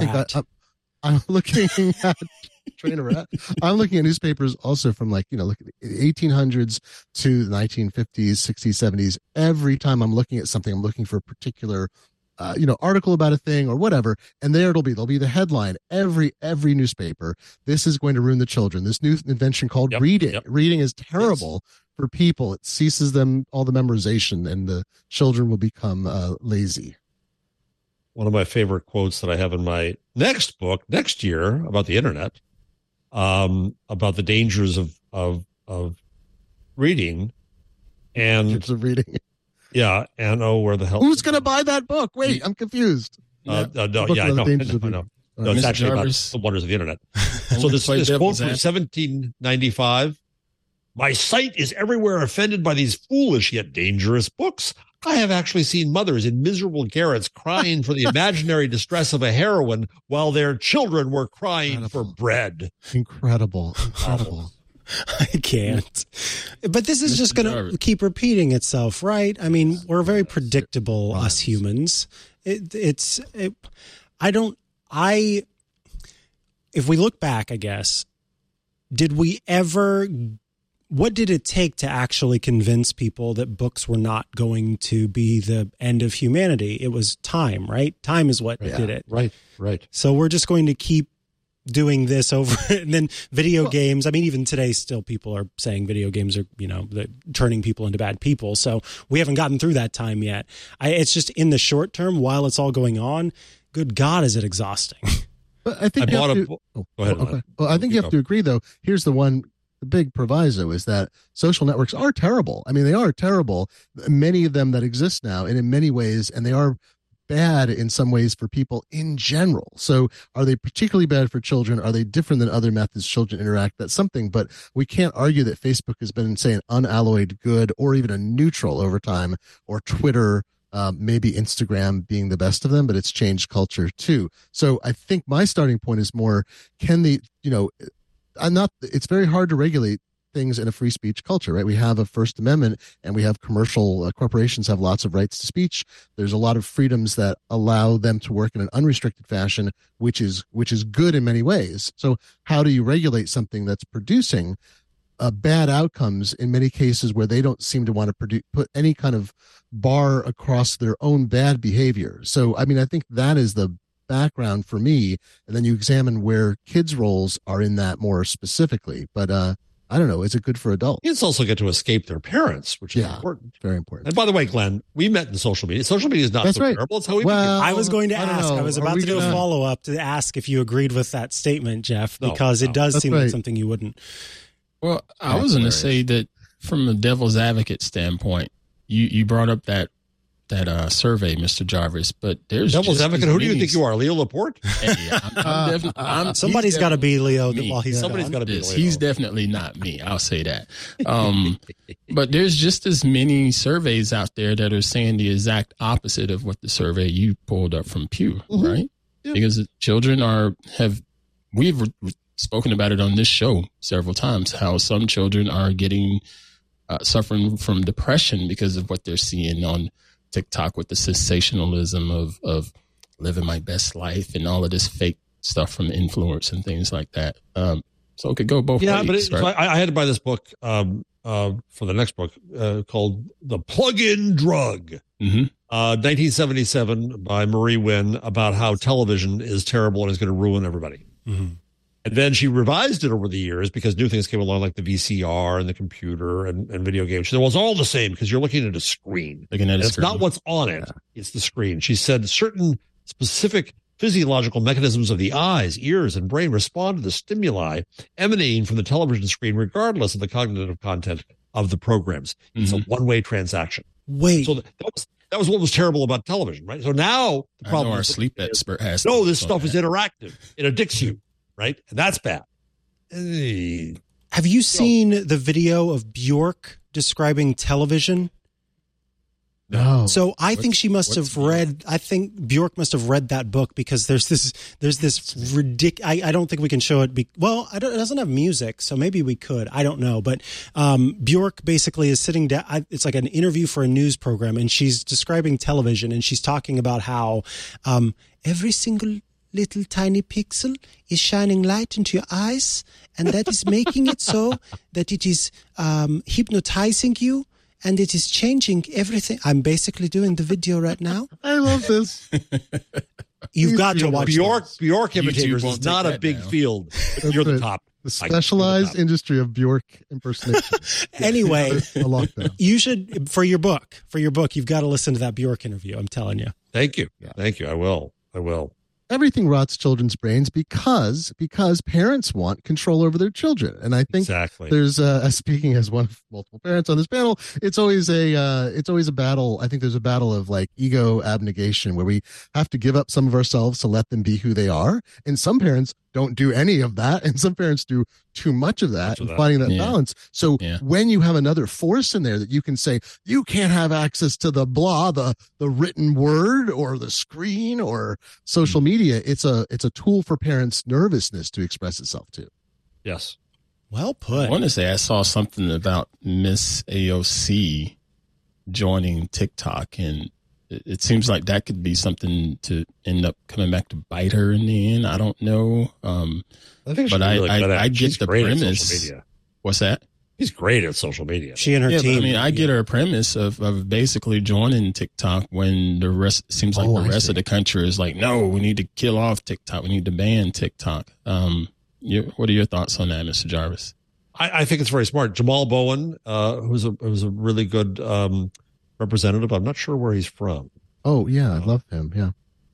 I'm looking at train a rat. I'm looking at newspapers also from look at the 1800s to the 1950s, 60s, 70s. Every time I'm looking at something, I'm looking for a particular article about a thing or whatever, and there'll be the headline every newspaper. This is going to ruin the children. This new invention called reading. Yep. Reading is terrible for people. It ceases them all the memorization, and the children will become lazy. One of my favorite quotes that I have in my next book next year about the internet, about the dangers of reading and reading. Yeah, and where the hell? Who's going to buy that book? Wait, I'm confused. No, it's actually about the wonders of the internet. So this quote from 1795: "My sight is everywhere offended by these foolish yet dangerous books. I have actually seen mothers in miserable garrets crying for the imaginary distress of a heroine while their children were crying for bread." Incredible. I can't. But this is just going to keep repeating itself, right? I mean, we're very predictable, us humans. If we look back, I guess, what did it take to actually convince people that books were not going to be the end of humanity? It was time, right? Time is what did it. Right. So we're just going to keep doing this over, and then video games. I mean, even today, still people are saying video games are, turning people into bad people. So we haven't gotten through that time yet. It's just in the short term, while it's all going on, good God, is it exhausting? But I think go ahead. Okay. Well, I think you have to agree, though. Here's the big proviso is that social networks are terrible. I mean, they are terrible. Many of them that exist now, and in many ways, and they are bad in some ways for people in general. So are they particularly bad for children? Are they different than other methods children interact? That's something, but we can't argue that Facebook has been, say, an unalloyed good or even a neutral over time, or Twitter, maybe Instagram being the best of them, but it's changed culture too. So I think my starting point is more, it's very hard to regulate things in a free speech culture, right? We have a First Amendment, and we have commercial corporations have lots of rights to speech. There's a lot of freedoms that allow them to work in an unrestricted fashion, which is good in many ways. So how do you regulate something that's producing bad outcomes in many cases where they don't seem to want to put any kind of bar across their own bad behavior? So, I mean, I think that is the background for me. And then you examine where kids' roles are in that more specifically. But, I don't know. Is it good for adults? Kids also get to escape their parents, which is important. Very important. And by the way, Glenn, we met in social media. Social media is not terrible. It's how we became. I was going to ask. I was about to do a follow-up to ask if you agreed with that statement, Jeff, because it does seem like something you wouldn't. Well, I was going to say that from a devil's advocate standpoint, you brought up that survey, Mr. Jarvis, but there's devil's advocate. Who do you think you are, Leo Laporte? Somebody's got to be Leo while he's somebody's got to be Leo. He's definitely not me. I'll say that. But there's just as many surveys out there that are saying the exact opposite of what the survey you pulled up from Pew, right? Yeah. Because children we've spoken about it on this show several times, how some children are getting suffering from depression because of what they're seeing on TikTok with the sensationalism of living my best life and all of this fake stuff from influence and things like that. So it could go both ways. Yeah, but so I had to buy this book for the next book called The Plug-in Drug, 1977 by Marie Wynn, about how television is terrible and is going to ruin everybody. Mm-hmm. And then she revised it over the years because new things came along like the VCR and the computer and video games. She said, well, it's all the same because you're looking at a screen. It's not what's on it. It's the screen. She said certain specific physiological mechanisms of the eyes, ears, and brain respond to the stimuli emanating from the television screen, regardless of the cognitive content of the programs. It's a one-way transaction. Wait. So that was what was terrible about television, right? So now the problem our sleep expert has. No, this stuff is interactive. It addicts you. Right? And that's bad. Have you seen the video of Bjork describing television? No. So I think she must have read, I think Bjork must have read that book because there's this ridiculous, I don't think we can show it. It doesn't have music, so maybe we could. I don't know. But Bjork basically is sitting down. It's like an interview for a news program, and she's describing television, and she's talking about how every single little tiny pixel is shining light into your eyes, and that is making it so that it is hypnotizing you, and it is changing everything. I'm basically doing the video right now. I love this. You've got to watch Bjork imitators is not a big field. You're the top. The specialized industry of Bjork impersonation. Anyway, a lockdown. You should, for your book, you've got to listen to that Bjork interview. I'm telling you. Thank you. Yeah. Thank you. I will. Everything rots children's brains because parents want control over their children. And I think there's speaking as one of multiple parents on this panel, it's always a battle. I think there's a battle of like ego abnegation where we have to give up some of ourselves to let them be who they are. And some parents don't do any of that. And some parents do too much of that and finding that balance. So when you have another force in there that you can say, you can't have access to the written word or the screen or social media, it's a tool for parents' nervousness to express itself too. Yes. Well put. I want to say I saw something about Miss AOC joining TikTok, and it seems like that could be something to end up coming back to bite her in the end. I don't know. I think but I get the premise. What's that? She's great at social media. She and her team. I mean, I get her premise of basically joining TikTok when the rest seems like the rest of the country is like, no, we need to kill off TikTok. We need to ban TikTok. What are your thoughts on that, Mr. Jarvis? I think it's very smart. Jamal Bowen, who's a really good representative. I'm not sure where he's from. Oh yeah, I love him. Yeah.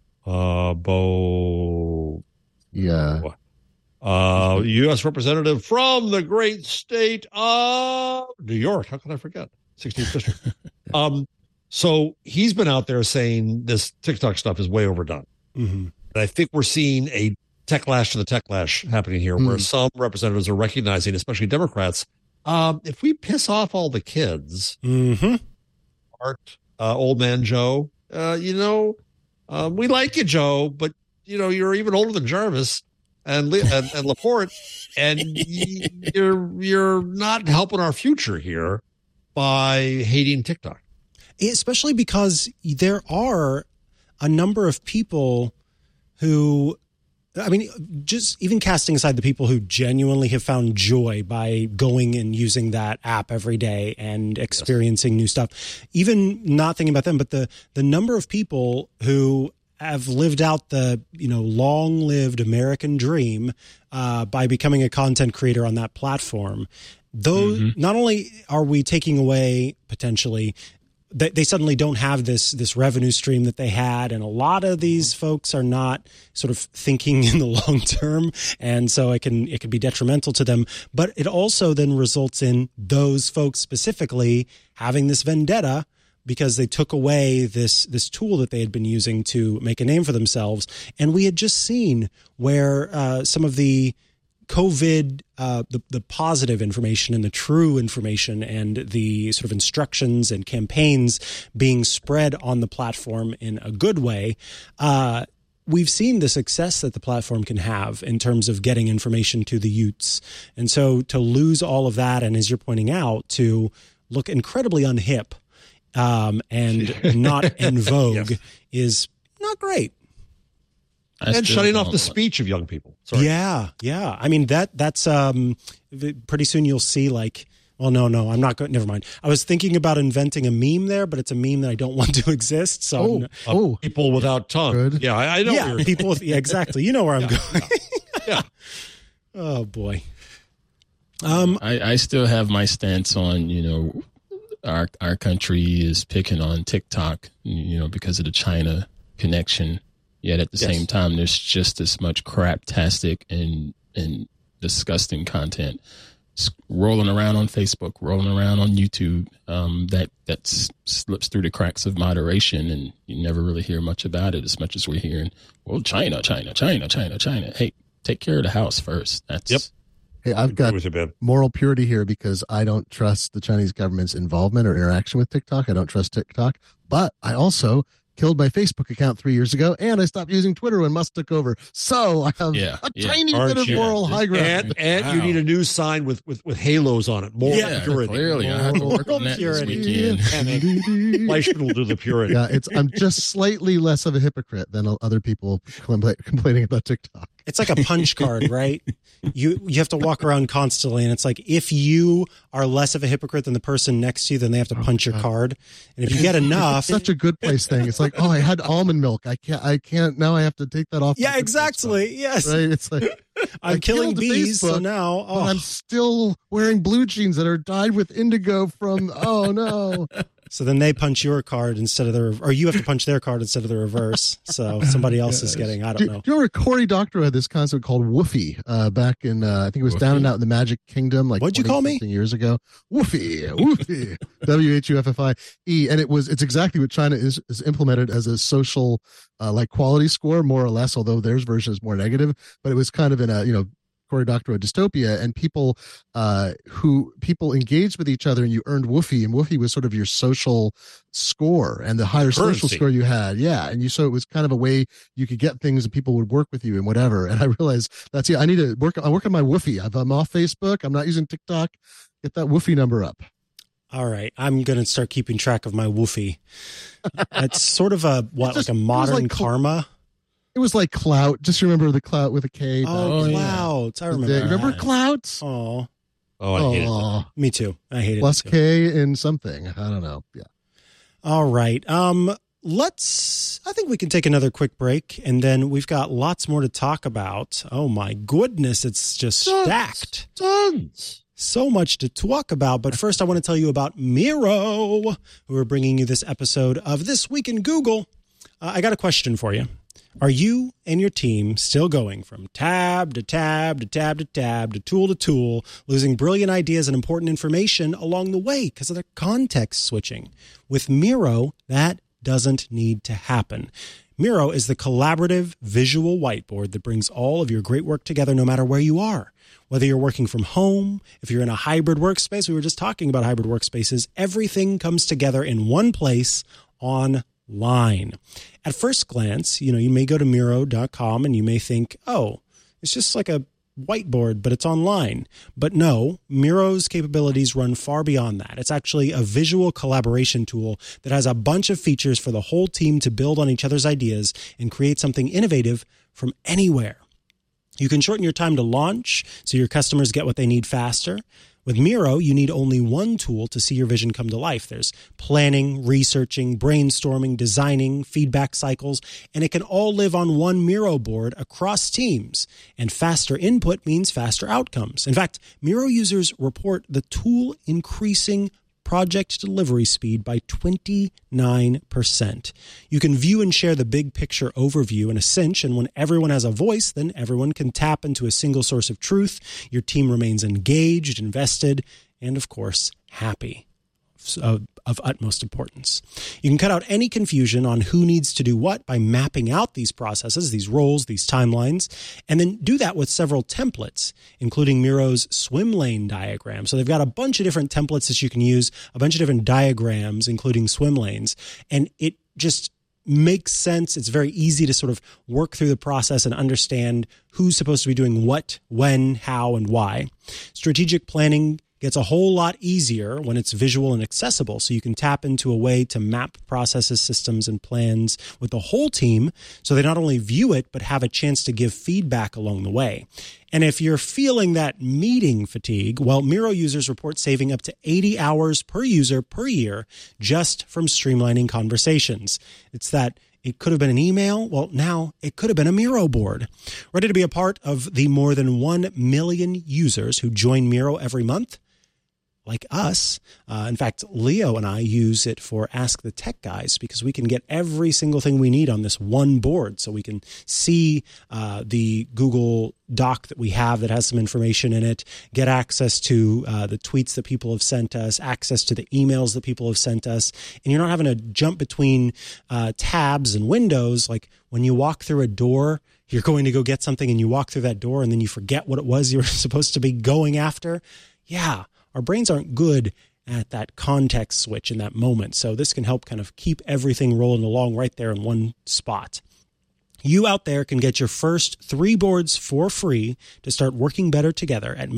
Yeah. U.S. representative from the great state of New York. How can I forget? 16th district. So he's been out there saying this TikTok stuff is way overdone. Mm-hmm. And I think we're seeing a techlash to the techlash happening here, where some representatives are recognizing, especially Democrats, if we piss off all the kids, Art, old man Joe, we like you, Joe, but you're even older than Jarvis and Laporte, and you're not helping our future here by hating TikTok. Especially because there are a number of people who, I mean, just even casting aside the people who genuinely have found joy by going and using that app every day and experiencing new stuff, even not thinking about them, but the number of people who have lived out the, long-lived American dream by becoming a content creator on that platform. Those, not only are we taking away potentially, they suddenly don't have this revenue stream that they had. And a lot of these folks are not sort of thinking in the long term. And so it can be detrimental to them. But it also then results in those folks specifically having this vendetta because they took away this tool that they had been using to make a name for themselves. And we had just seen where some of the COVID, the positive information and the true information and the sort of instructions and campaigns being spread on the platform in a good way. We've seen the success that the platform can have in terms of getting information to the youths. And so to lose all of that, and as you're pointing out, to look incredibly unhip and not in vogue is not great. And shutting off the speech of young people. Sorry. Yeah. I mean, that's pretty soon you'll see like, well, no, I'm not going. Never mind. I was thinking about inventing a meme there, but it's a meme that I don't want to exist. So, people without tongue. Good. Yeah, I know. Yeah, people. Exactly. You know where I'm going. Yeah. Oh boy. I still have my stance on our country is picking on TikTok, because of the China connection. Yet at the same time, there's just as much craptastic and disgusting content rolling around on Facebook, rolling around on YouTube that slips through the cracks of moderation, and you never really hear much about it as much as we're hearing, well, China. Hey, take care of the house first. Hey, I've got moral purity here because I don't trust the Chinese government's involvement or interaction with TikTok. I don't trust TikTok, but I also killed my Facebook account 3 years ago, and I stopped using Twitter when Musk took over. So I have a tiny bit of moral high ground. And you need a new sign with halos on it. Moral purity. Clearly, I have to work on that this weekend. Fleischman will do the purity. Yeah, I'm just slightly less of a hypocrite than other people complaining about TikTok. It's like a punch card, right? You have to walk around constantly, and it's like if you are less of a hypocrite than the person next to you, then they have to punch your card. And if you get enough, it's such a good place thing. It's like, oh, I had almond milk. I can't. Now I have to take that off. Yeah, exactly. Yes. Right. It's like I'm killing bees, Facebook, so now but I'm still wearing blue jeans that are dyed with indigo from. Oh no. So then they punch your card instead of or you have to punch their card instead of the reverse. So somebody else is getting, I don't know. Do you remember Cory Doctorow had this concept called Woofy back in, I think it was Down and Out in the Magic Kingdom, like what'd you call me? Years ago. Woofy, WHUFFIE. And it's exactly what China is implemented as a social, like quality score, more or less, although their version is more negative, but it was kind of in a, Cory Doctorow dystopia, and people engaged with each other, and you earned Woofy, and Woofy was sort of your social score, and the higher social score you had, and so it was kind of a way you could get things, and people would work with you and whatever. And I realized I need to work on my Woofy. I'm off Facebook. I'm not using TikTok. Get that Woofy number up. All right, I'm going to start keeping track of my Woofy. It's sort of like a modern karma. It was like Clout. Just remember the Clout with a K. Oh, Clout. Yeah. I remember. Remember Clout? Oh, I hated it. Me too. I hated Plus it. Plus K in something. I don't know. Yeah. All right. I think we can take another quick break, and then we've got lots more to talk about. Oh my goodness. It's just stacked. Tons. So much to talk about. But first, I want to tell you about Miro, who are bringing you this episode of This Week in Google. I got a question for you. Are you and your team still going from tab to tab to tab to tab to tool, losing brilliant ideas and important information along the way because of the context switching? With Miro, that doesn't need to happen. Miro is the collaborative visual whiteboard that brings all of your great work together no matter where you are. Whether you're working from home, if you're in a hybrid workspace, we were just talking about hybrid workspaces, everything comes together in one place online. At first glance, you may go to Miro.com and you may think, oh, it's just like a whiteboard, but it's online. But no, Miro's capabilities run far beyond that. It's actually a visual collaboration tool that has a bunch of features for the whole team to build on each other's ideas and create something innovative from anywhere. You can shorten your time to launch so your customers get what they need faster. With Miro, you need only one tool to see your vision come to life. There's planning, researching, brainstorming, designing, feedback cycles, and it can all live on one Miro board across teams. And faster input means faster outcomes. In fact, Miro users report the tool increasing project delivery speed by 29%. You can view and share the big picture overview in a cinch, and when everyone has a voice, then everyone can tap into a single source of truth. Your team remains engaged, invested, and of course, happy. Of utmost importance. You can cut out any confusion on who needs to do what by mapping out these processes, these roles, these timelines, and then do that with several templates, including Miro's swim lane diagram. So they've got a bunch of different templates that you can use, a bunch of different diagrams, including swim lanes, and it just makes sense. It's very easy to sort of work through the process and understand who's supposed to be doing what, when, how, and why. Strategic planning gets a whole lot easier when it's visual and accessible, so you can tap into a way to map processes, systems, and plans with the whole team so they not only view it, but have a chance to give feedback along the way. And if you're feeling that meeting fatigue, well, Miro users report saving up to 80 hours per user per year just from streamlining conversations. It's that it could have been an email. Well, now it could have been a Miro board. Ready to be a part of the more than 1 million users who join Miro every month? Like us. In fact, Leo and I use it for Ask the Tech Guys because we can get every single thing we need on this one board. So we can see the Google Doc that we have that has some information in it, get access to the tweets that people have sent us, access to the emails that people have sent us. And you're not having to jump between tabs and windows. Like when you walk through a door, you're going to go get something and you walk through that door and then you forget what it was you were supposed to be going after. Yeah. Our brains aren't good at that context switch in that moment. So this can help kind of keep everything rolling along right there in one spot. You out there can get your first 3 boards for free to start working better together at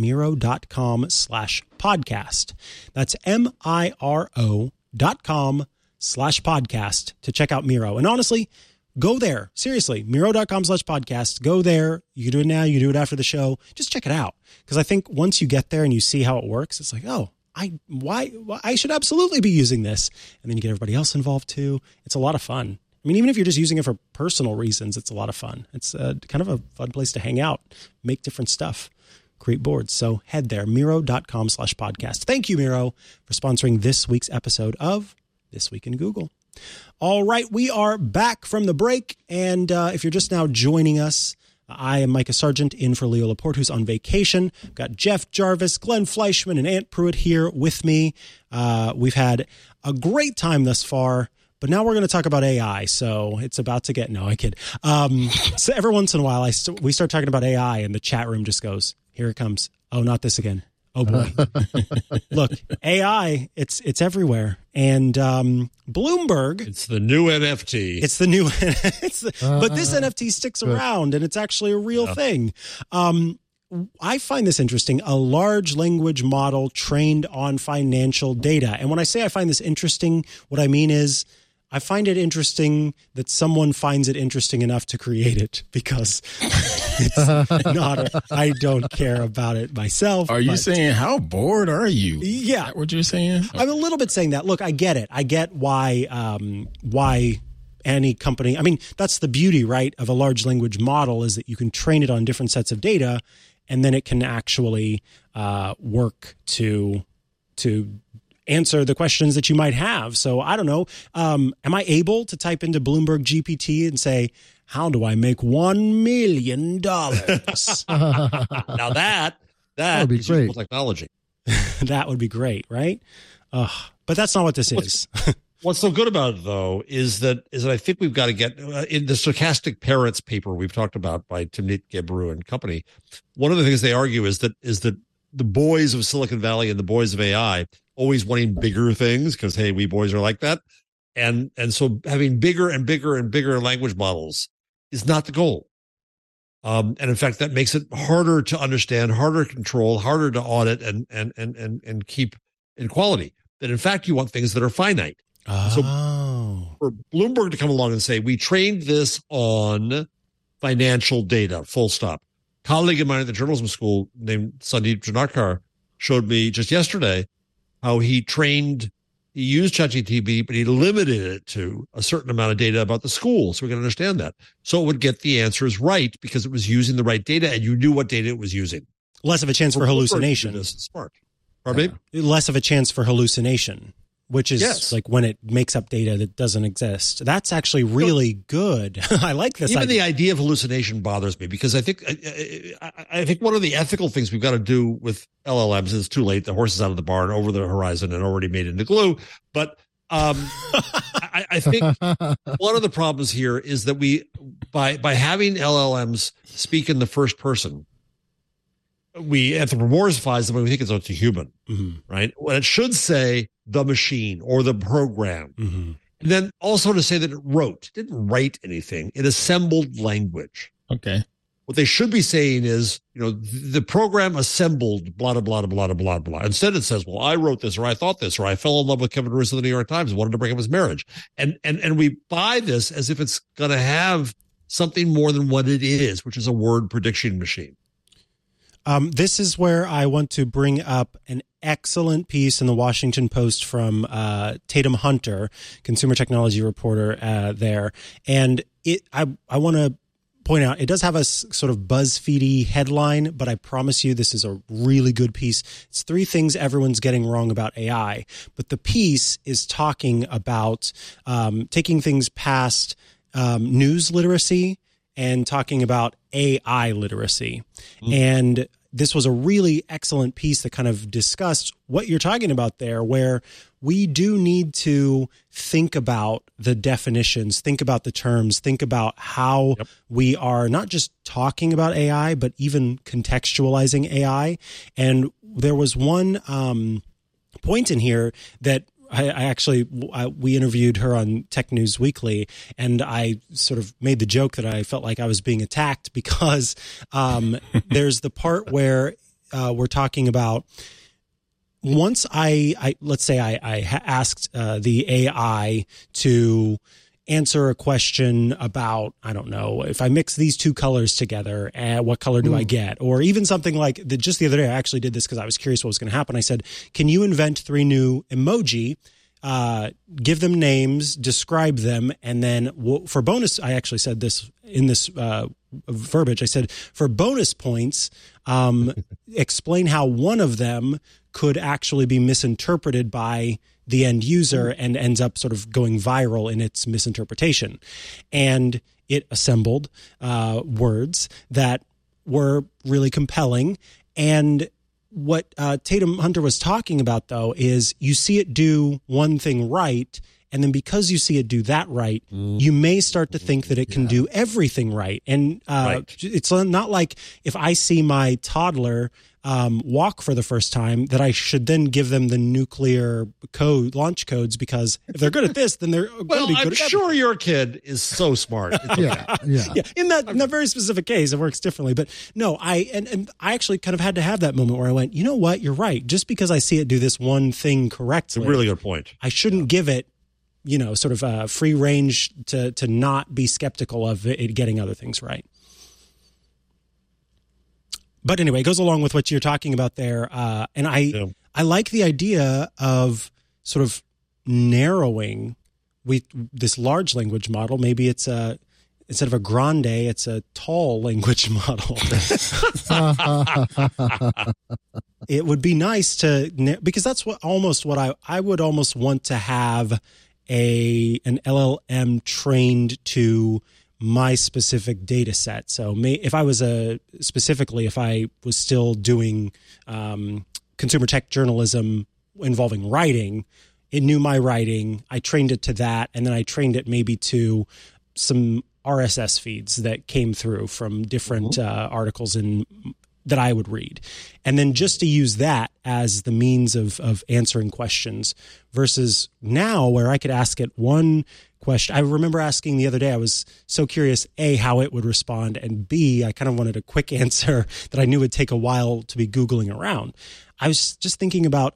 Miro.com/podcast. That's MIRO.com/podcast to check out Miro. And honestly, go there. Seriously, Miro.com/podcast. Go there. You can do it now. You can do it after the show. Just check it out. Because I think once you get there and you see how it works, it's like, oh, I should absolutely be using this. And then you get everybody else involved too. It's a lot of fun. I mean, even if you're just using it for personal reasons, it's a lot of fun. It's kind of a fun place to hang out, make different stuff, create boards. So head there, Miro.com/podcast. Thank you, Miro, for sponsoring this week's episode of This Week in Google. All right, we are back from the break. And if you're just now joining us, I am Micah Sargent in for Leo Laporte, who's on vacation. I've got Jeff Jarvis, Glenn Fleischman, and Ant Pruitt here with me. We've had a great time thus far. But now we're going to talk about AI, so it's about to get... No, I kid. So every once in a while, we start talking about AI, and the chat room just goes, here it comes. Oh, not this again. Oh, boy. Look, AI, it's everywhere. And Bloomberg... It's the new NFT. It's the new... but this NFT sticks around, and it's actually a real thing. I find this interesting, a large language model trained on financial data. And when I say I find this interesting, what I mean is... I find it interesting that someone finds it interesting enough to create it, because it's not, I don't care about it myself. Are you saying, how bored are you? Yeah. Is that what you're saying? I'm a little bit saying that. Look, I get it. I get why any company, I mean, that's the beauty, right, of a large language model, is that you can train it on different sets of data, and then it can actually work to answer the questions that you might have. So I don't know. Am I able to type into Bloomberg GPT and say, how do I make $1 million? Now that would be great technology. That would be great, right? But that's not what this is. What's so good about it, though, is that I think we've got to get in the Stochastic Parents paper we've talked about by Timnit Gebru and company. One of the things they argue is that the boys of Silicon Valley and the boys of AI always wanting bigger things, because, hey, we boys are like that. And so having bigger and bigger and bigger language models is not the goal. And in fact, that makes it harder to understand, harder to control, harder to audit and keep in quality. That in fact, you want things that are finite. Oh. So for Bloomberg to come along and say, we trained this on financial data, full stop. A colleague of mine at the journalism school named Sandeep Janakar showed me just yesterday how he used ChatGPT, but he limited it to a certain amount of data about the school, so we can understand that. So it would get the answers right because it was using the right data, and you knew what data it was using. Less of a chance for hallucination. This is smart. Pardon me? Less of a chance for hallucination, which is like when it makes up data that doesn't exist. That's actually really good. I like this. Even the idea of hallucination bothers me, because I think one of the ethical things we've got to do with LLMs is too late. The horse is out of the barn, over the horizon, and already made into glue. But I think one of the problems here is that we, by having LLMs speak in the first person, we anthropomorphize them when we think it's a human, right? When it should say the machine or the program. And then also to say that it didn't write anything. It assembled language. Okay. What they should be saying is, the program assembled blah, blah, blah, blah, blah, blah. Instead it says, well, I wrote this, or I thought this, or I fell in love with Kevin Russo of the New York Times and wanted to break up his marriage. And we buy this as if it's going to have something more than what it is, which is a word prediction machine. This is where I want to bring up an excellent piece in the Washington Post from Tatum Hunter, consumer technology reporter there. And I want to point out, it does have a sort of BuzzFeedy headline, but I promise you this is a really good piece. It's 3 things everyone's getting wrong about AI. But the piece is talking about taking things past news literacy and talking about AI literacy. And this was a really excellent piece that kind of discussed what you're talking about there, where we do need to think about the definitions, think about the terms, think about how we are not just talking about AI, but even contextualizing AI. And there was one point in here that we interviewed her on Tech News Weekly, and I sort of made the joke that I felt like I was being attacked because there's the part where we're talking about once let's say I asked the AI to answer a question about, I don't know, if I mix these two colors together, what color do I get? Or even something like just the other day, I actually did this because I was curious what was going to happen. I said, can you invent 3 new emoji, give them names, describe them, and then for bonus, I actually said this in this verbiage. I said, for bonus points, explain how one of them could actually be misinterpreted by the end user and ends up sort of going viral in its misinterpretation. And it assembled words that were really compelling. And what Tatum Hunter was talking about, though, is you see it do one thing right, and then because you see it do that right, you may start to think that it can do everything right. And it's not like if I see my toddler walk for the first time that I should then give them the nuclear code launch codes, because if they're good at this, then they're going to be good I'm sure your kid is so smart. Yeah. In that very specific case, it works differently. But no, I actually kind of had to have that moment where I went, you know what, you're right. Just because I see it do this one thing correctly, a really good point. I shouldn't give it, sort of free range to not be skeptical of it getting other things right. But anyway, it goes along with what you're talking about there. And I like the idea of sort of narrowing this large language model. Maybe it's instead of a grande, it's a tall language model. It would be nice because that's what I would almost want to have an LLM trained to my specific data set. So if I was still doing consumer tech journalism involving writing, it knew my writing. I trained it to that, and then I trained it maybe to some RSS feeds that came through from different articles that I would read. And then just to use that as the means of answering questions versus now where I could ask it one question. I remember asking the other day, I was so curious, A, how it would respond, and B, I kind of wanted a quick answer that I knew would take a while to be Googling around. I was just thinking about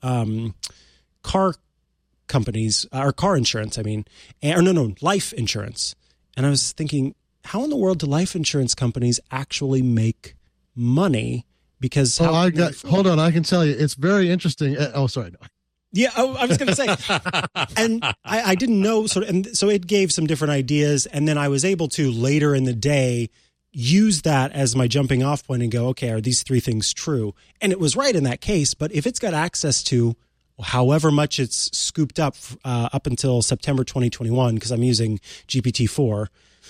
car companies, or car insurance, life insurance. And I was thinking, how in the world do life insurance companies actually make money? Because hold on, I can tell you, it's very interesting. Sorry. Yeah, I was going to say, and I didn't know, and so it gave some different ideas, and then I was able to later in the day use that as my jumping off point and go, okay, are these 3 things true? And it was right in that case, but if it's got access to however much it's scooped up until September 2021, because I'm using GPT-4,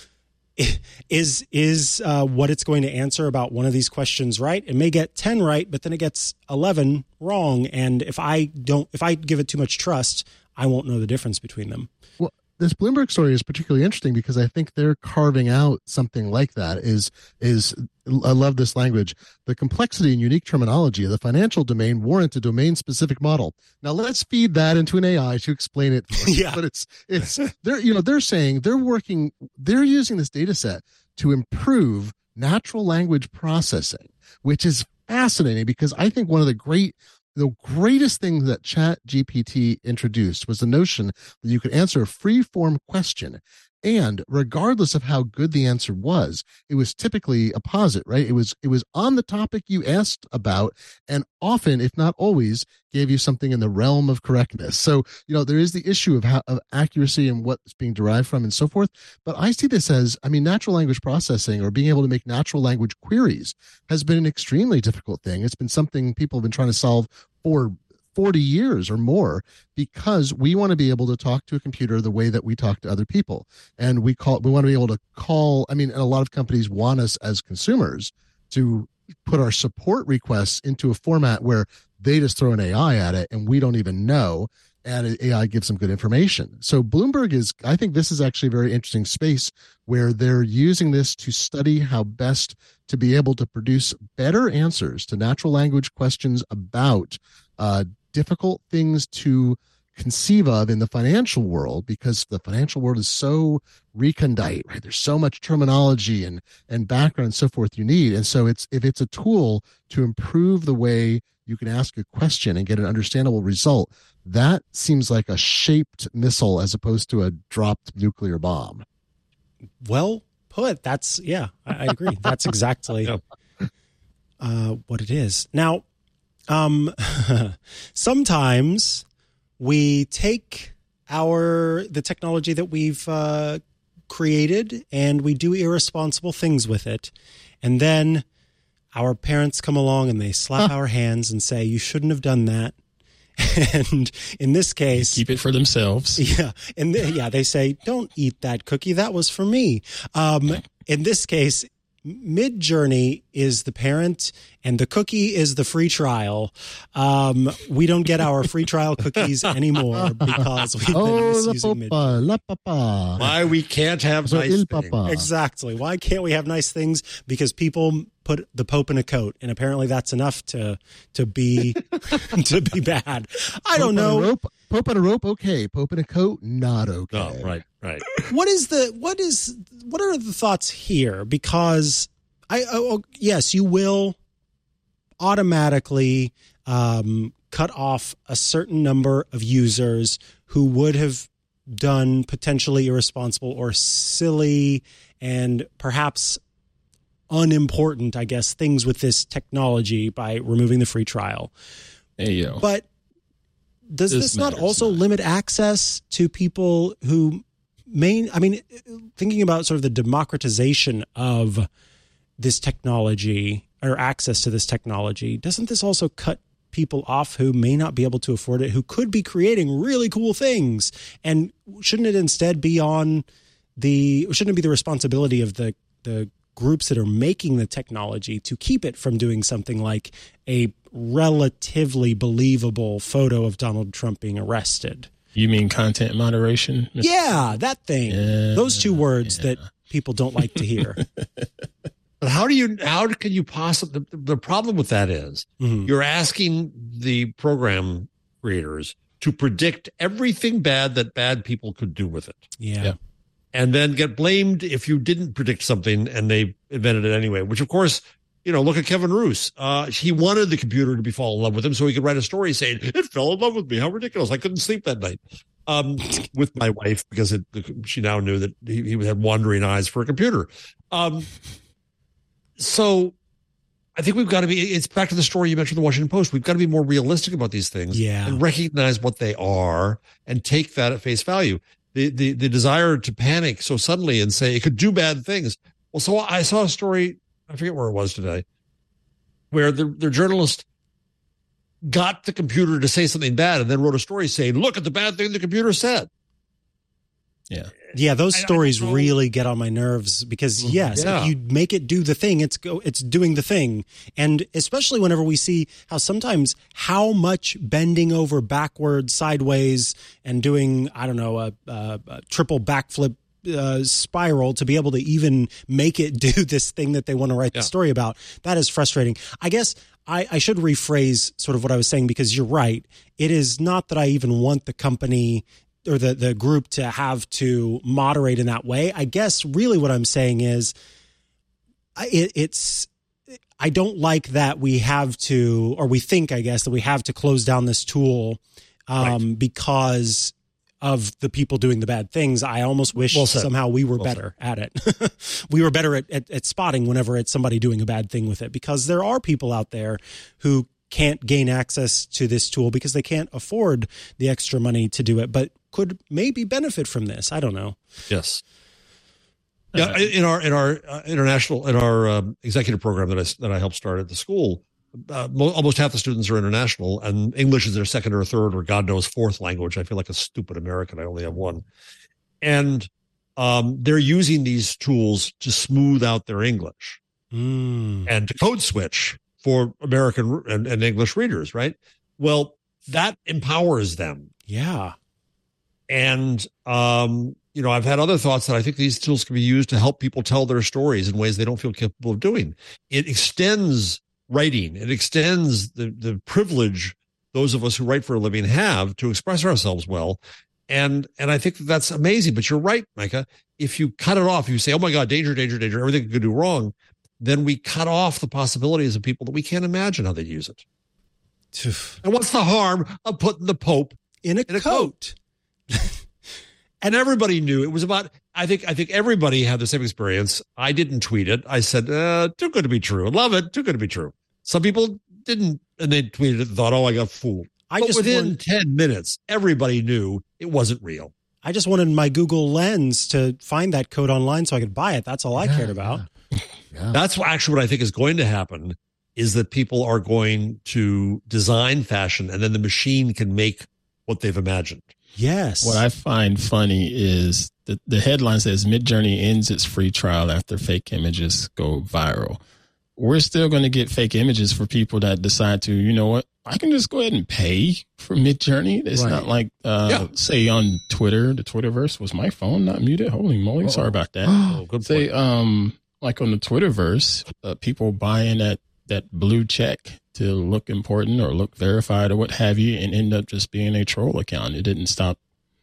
is what it's going to answer about one of these questions right? It may get 10 right, but then it gets 11 wrong. And if I give it too much trust, I won't know the difference between them. Well, this Bloomberg story is particularly interesting because I think they're carving out something like that is I love this language. The complexity and unique terminology of the financial domain warrant a domain-specific model. Now let's feed that into an AI to explain it. Yeah. But it's they're saying they're using this data set to improve natural language processing, which is fascinating because I think one of the greatest things that ChatGPT introduced was the notion that you could answer a free-form question, and regardless of how good the answer was, it was typically a posit, right? It was on the topic you asked about, and often, if not always, gave you something in the realm of correctness. So, there is the issue of accuracy and what's being derived from and so forth. But I see this as, natural language processing or being able to make natural language queries has been an extremely difficult thing. It's been something people have been trying to solve for 40 years or more, because we want to be able to talk to a computer the way that we talk to other people. And we want to be able to call, and a lot of companies want us as consumers to put our support requests into a format where they just throw an AI at it and we don't even know, and AI gives them good information. So Bloomberg I think this is actually a very interesting space where they're using this to study how best to be able to produce better answers to natural language questions about difficult things to conceive of in the financial world, because the financial world is so recondite, right? There's so much terminology and background and so forth you need. And so if it's a tool to improve the way you can ask a question and get an understandable result. That seems like a shaped missile as opposed to a dropped nuclear bomb. Well put. That's, yeah, I agree. That's exactly what it is. Now, sometimes we take the technology that we've created and we do irresponsible things with it. And then our parents come along and they slap our hands and say, you shouldn't have done that. And in this case, keep it for themselves. Yeah. And they say, don't eat that cookie. That was for me. In this case, Midjourney is the parent and the cookie is the free trial. We don't get our free trial cookies anymore because we've been misusing Midjourney. Why we can't have nice things. Exactly. Why can't we have nice things? Because people put the Pope in a coat, and apparently that's enough to be to be bad. I don't know. Pope on a rope, okay. Pope in a coat, not okay. Oh, right. What are the thoughts here? Because yes, you will automatically cut off a certain number of users who would have done potentially irresponsible or silly and perhaps unimportant, I guess, things with this technology by removing the free trial. But does this not also limit access to people who thinking about sort of the democratization of this technology or access to this technology, doesn't this also cut people off who may not be able to afford it, who could be creating really cool things? And shouldn't it instead be the responsibility of the groups that are making the technology to keep it from doing something like a relatively believable photo of Donald Trump being arrested? You mean content moderation? Yeah, that thing. Yeah, those two words that people don't like to hear. But how can you possibly, the problem with that is you're asking the program creators to predict everything bad that bad people could do with it. Yeah. And then get blamed if you didn't predict something and they invented it anyway, which of course, look at Kevin Roose. He wanted the computer to fall in love with him so he could write a story saying, it fell in love with me. How ridiculous. I couldn't sleep that night with my wife because she now knew that he had wandering eyes for a computer. So I think we've got to it's back to the story you mentioned in the Washington Post. We've got to be more realistic about these things and recognize what they are and take that at face value. The desire to panic so suddenly and say it could do bad things. Well, so I saw a story, I forget where it was today, where the journalist got the computer to say something bad and then wrote a story saying, look at the bad thing the computer said. Yeah. Yeah, those stories really get on my nerves because if you make it do the thing, it's doing the thing. And especially whenever we see how much bending over backwards, sideways, and doing, a triple backflip spiral to be able to even make it do this thing that they want to write the story about. That is frustrating. I guess I should rephrase sort of what I was saying, because you're right. It is not that I even want the company or the group to have to moderate in that way. I guess really what I'm saying is I don't like that we have to, or we think, I guess, that we have to close down this tool because of the people doing the bad things. I almost wish somehow we were better at it. We were better at spotting whenever it's somebody doing a bad thing with it, because there are people out there who can't gain access to this tool because they can't afford the extra money to do it, but could maybe benefit from this. I don't know. Yes. Yeah. In our executive program that I helped start at the school, almost half the students are international, and English is their second or third or God knows fourth language. I feel like a stupid American. I only have one. And they're using these tools to smooth out their English and to code switch for American and English readers, right? Well, that empowers them. Yeah. And, I've had other thoughts that I think these tools can be used to help people tell their stories in ways they don't feel capable of doing. It extends writing. It extends the privilege those of us who write for a living have to express ourselves well. And I think that's amazing. But you're right, Micah. If you cut it off, you say, oh my God, danger, danger, danger, everything could go wrong, then we cut off the possibilities of people that we can't imagine how they use it. And what's the harm of putting the Pope in a coat? And everybody knew it was about. I think everybody had the same experience. I didn't tweet it. I said, too good to be true. Love it. Too good to be true. Some people didn't, and they tweeted it and thought, I got fooled. But within 10 minutes, everybody knew it wasn't real. I just wanted my Google Lens to find that code online so I could buy it. That's all I cared about. Yeah. That's actually what I think is going to happen, is that people are going to design fashion and then the machine can make what they've imagined. Yes. What I find funny is the headline says Midjourney ends its free trial after fake images go viral. We're still going to get fake images for people that decide to, you know what, I can just go ahead and pay for Midjourney. It's not like, say on Twitter, the Twitterverse. Was my phone not muted? Holy moly. Sorry about that. Good say, point. like on the Twitterverse, people buying that blue check to look important or look verified or what have you, and end up just being a troll account. It didn't stop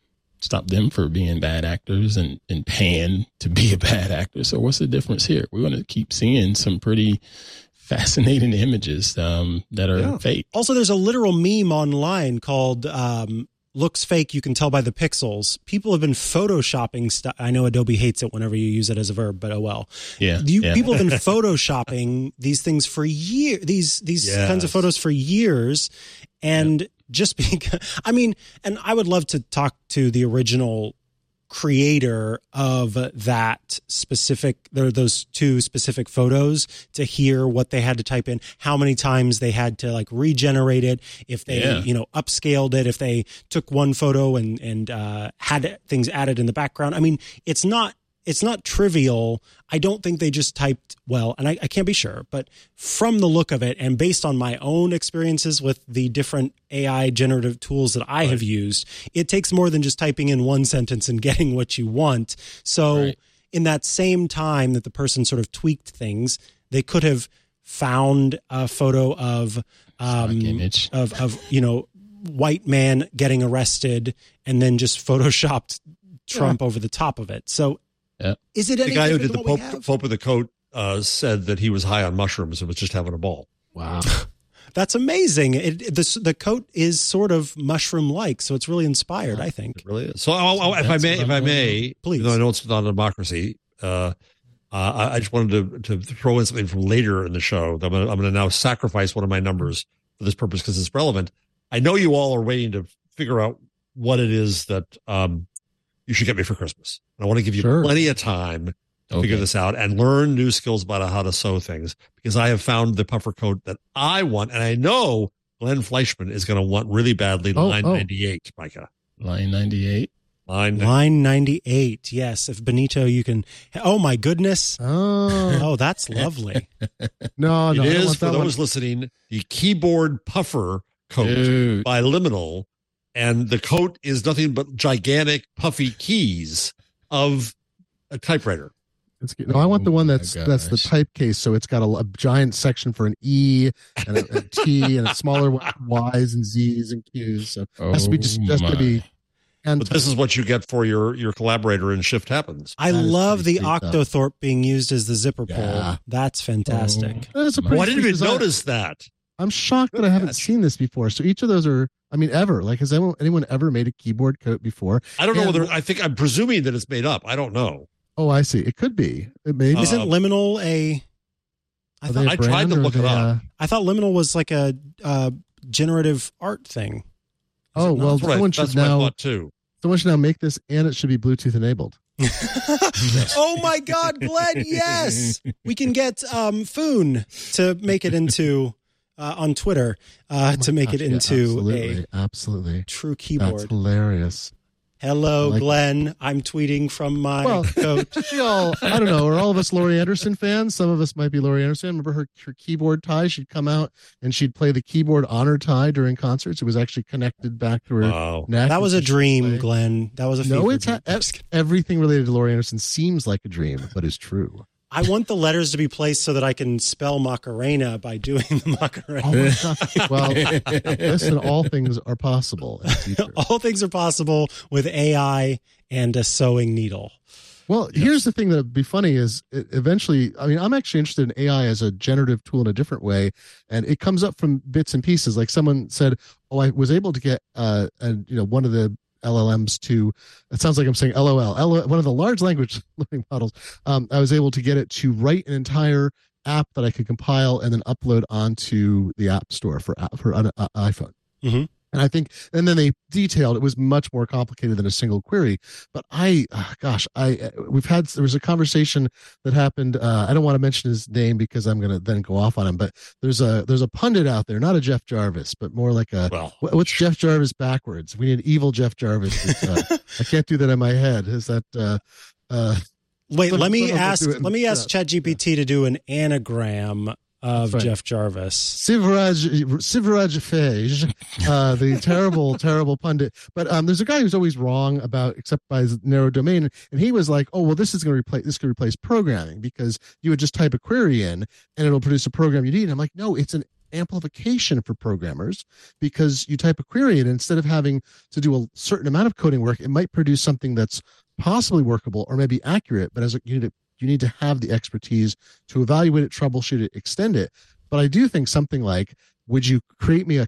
them for being bad actors and paying to be a bad actor. So what's the difference here? We're going to keep seeing some pretty fascinating images that are fake. Also, there's a literal meme online called looks fake, you can tell by the pixels. People have been photoshopping stuff. I know Adobe hates it whenever you use it as a verb, but oh well. People have been photoshopping these things for years, these kinds of photos for years. And just because, I mean, and I would love to talk to the original creator of that specific, those two specific photos, to hear what they had to type in, how many times they had to like regenerate it, if they upscaled it, if they took one photo and had things added in the background. I mean, it's not trivial. I don't think they just typed well, and I can't be sure, but from the look of it and based on my own experiences with the different AI generative tools that I have used, it takes more than just typing in one sentence and getting what you want. So in that same time that the person sort of tweaked things, they could have found a photo of image of white man getting arrested and then just photoshopped Trump over the top of it. So is it the guy who did the Pope of the Coat said that he was high on mushrooms and was just having a ball. Wow. That's amazing. The coat is sort of mushroom-like, so it's really inspired, I think. It really is. So if I may, please. Even though I know it's not a democracy, I just wanted to throw in something from later in the show. I'm going to now sacrifice one of my numbers for this purpose because it's relevant. I know you all are waiting to figure out what it is that you should get me for Christmas. And I want to give you plenty of time to figure this out and learn new skills about how to sew things, because I have found the puffer coat that I want. And I know Glenn Fleischman is going to want really badly line 98, Micah. Line 98? Line 98. Yes. If Benito, you can. Oh, my goodness. Oh, that's lovely. No, it is, for those listening, the keyboard puffer coat by Liminal. And the coat is nothing but gigantic puffy keys of a typewriter. No, I want the one that's the type case. So it's got a giant section for an E and a T and a smaller one, Y's and Z's and Q's. So it has to be just to be. But this is what you get for your collaborator in Shift Happens. I love the Octothorpe being used as the zipper pull. That's fantastic. Why didn't you notice that? I'm shocked that I haven't seen this before. So each of those are, I mean, ever. Like, has anyone ever made a keyboard coat before? I don't know whether, I'm presuming that it's made up. I don't know. Oh, I see. It could be. It may be. Isn't Liminal I tried to look it up. I thought Liminal was like a generative art thing. Oh, well, someone should now make this, and it should be Bluetooth enabled. Oh my God, Glenn! Yes, we can get Foon to make it into on Twitter to make it into absolutely true keyboard. That's hilarious. Hello, Glenn. I'm tweeting from my coat. I don't know. Are all of us Laurie Anderson fans? Some of us might be Laurie Anderson. Remember her keyboard tie? She'd come out and she'd play the keyboard on her tie during concerts. It was actually connected back to her neck. That was a dream, Glenn. That was a everything related to Laurie Anderson seems like a dream, but is true. I want the letters to be placed so that I can spell Macarena by doing the Macarena. Oh, well, listen, all things are possible. All things are possible with AI and a sewing needle. Well, here's the thing that would be funny is eventually, I mean, I'm actually interested in AI as a generative tool in a different way. And it comes up from bits and pieces. Like someone said, oh, I was able to get, one of the LLMs to, it sounds like I'm saying LOL, one of the large language learning models. I was able to get it to write an entire app that I could compile and then upload onto the App Store for iPhone. Mm-hmm. And I think, and then they detailed it was much more complicated than a single query. But there was a conversation that happened. I don't want to mention his name because I'm going to then go off on him. But there's a pundit out there, not a Jeff Jarvis, but more like what's Jeff Jarvis backwards? We need evil Jeff Jarvis. I can't do that in my head. Is that? Wait, let me ask ChatGPT to do an anagram of Jeff Jarvis. Sivraj Fej, the terrible pundit. But there's a guy who's always wrong except by his narrow domain, and he was like, "Oh, well, this could replace programming because you would just type a query in and it'll produce a program you need." And I'm like, "No, it's an amplification for programmers because you type a query and instead of having to do a certain amount of coding work, it might produce something that's possibly workable or maybe accurate, but you need to have the expertise to evaluate it, troubleshoot it, extend it." But I do think something like, would you create me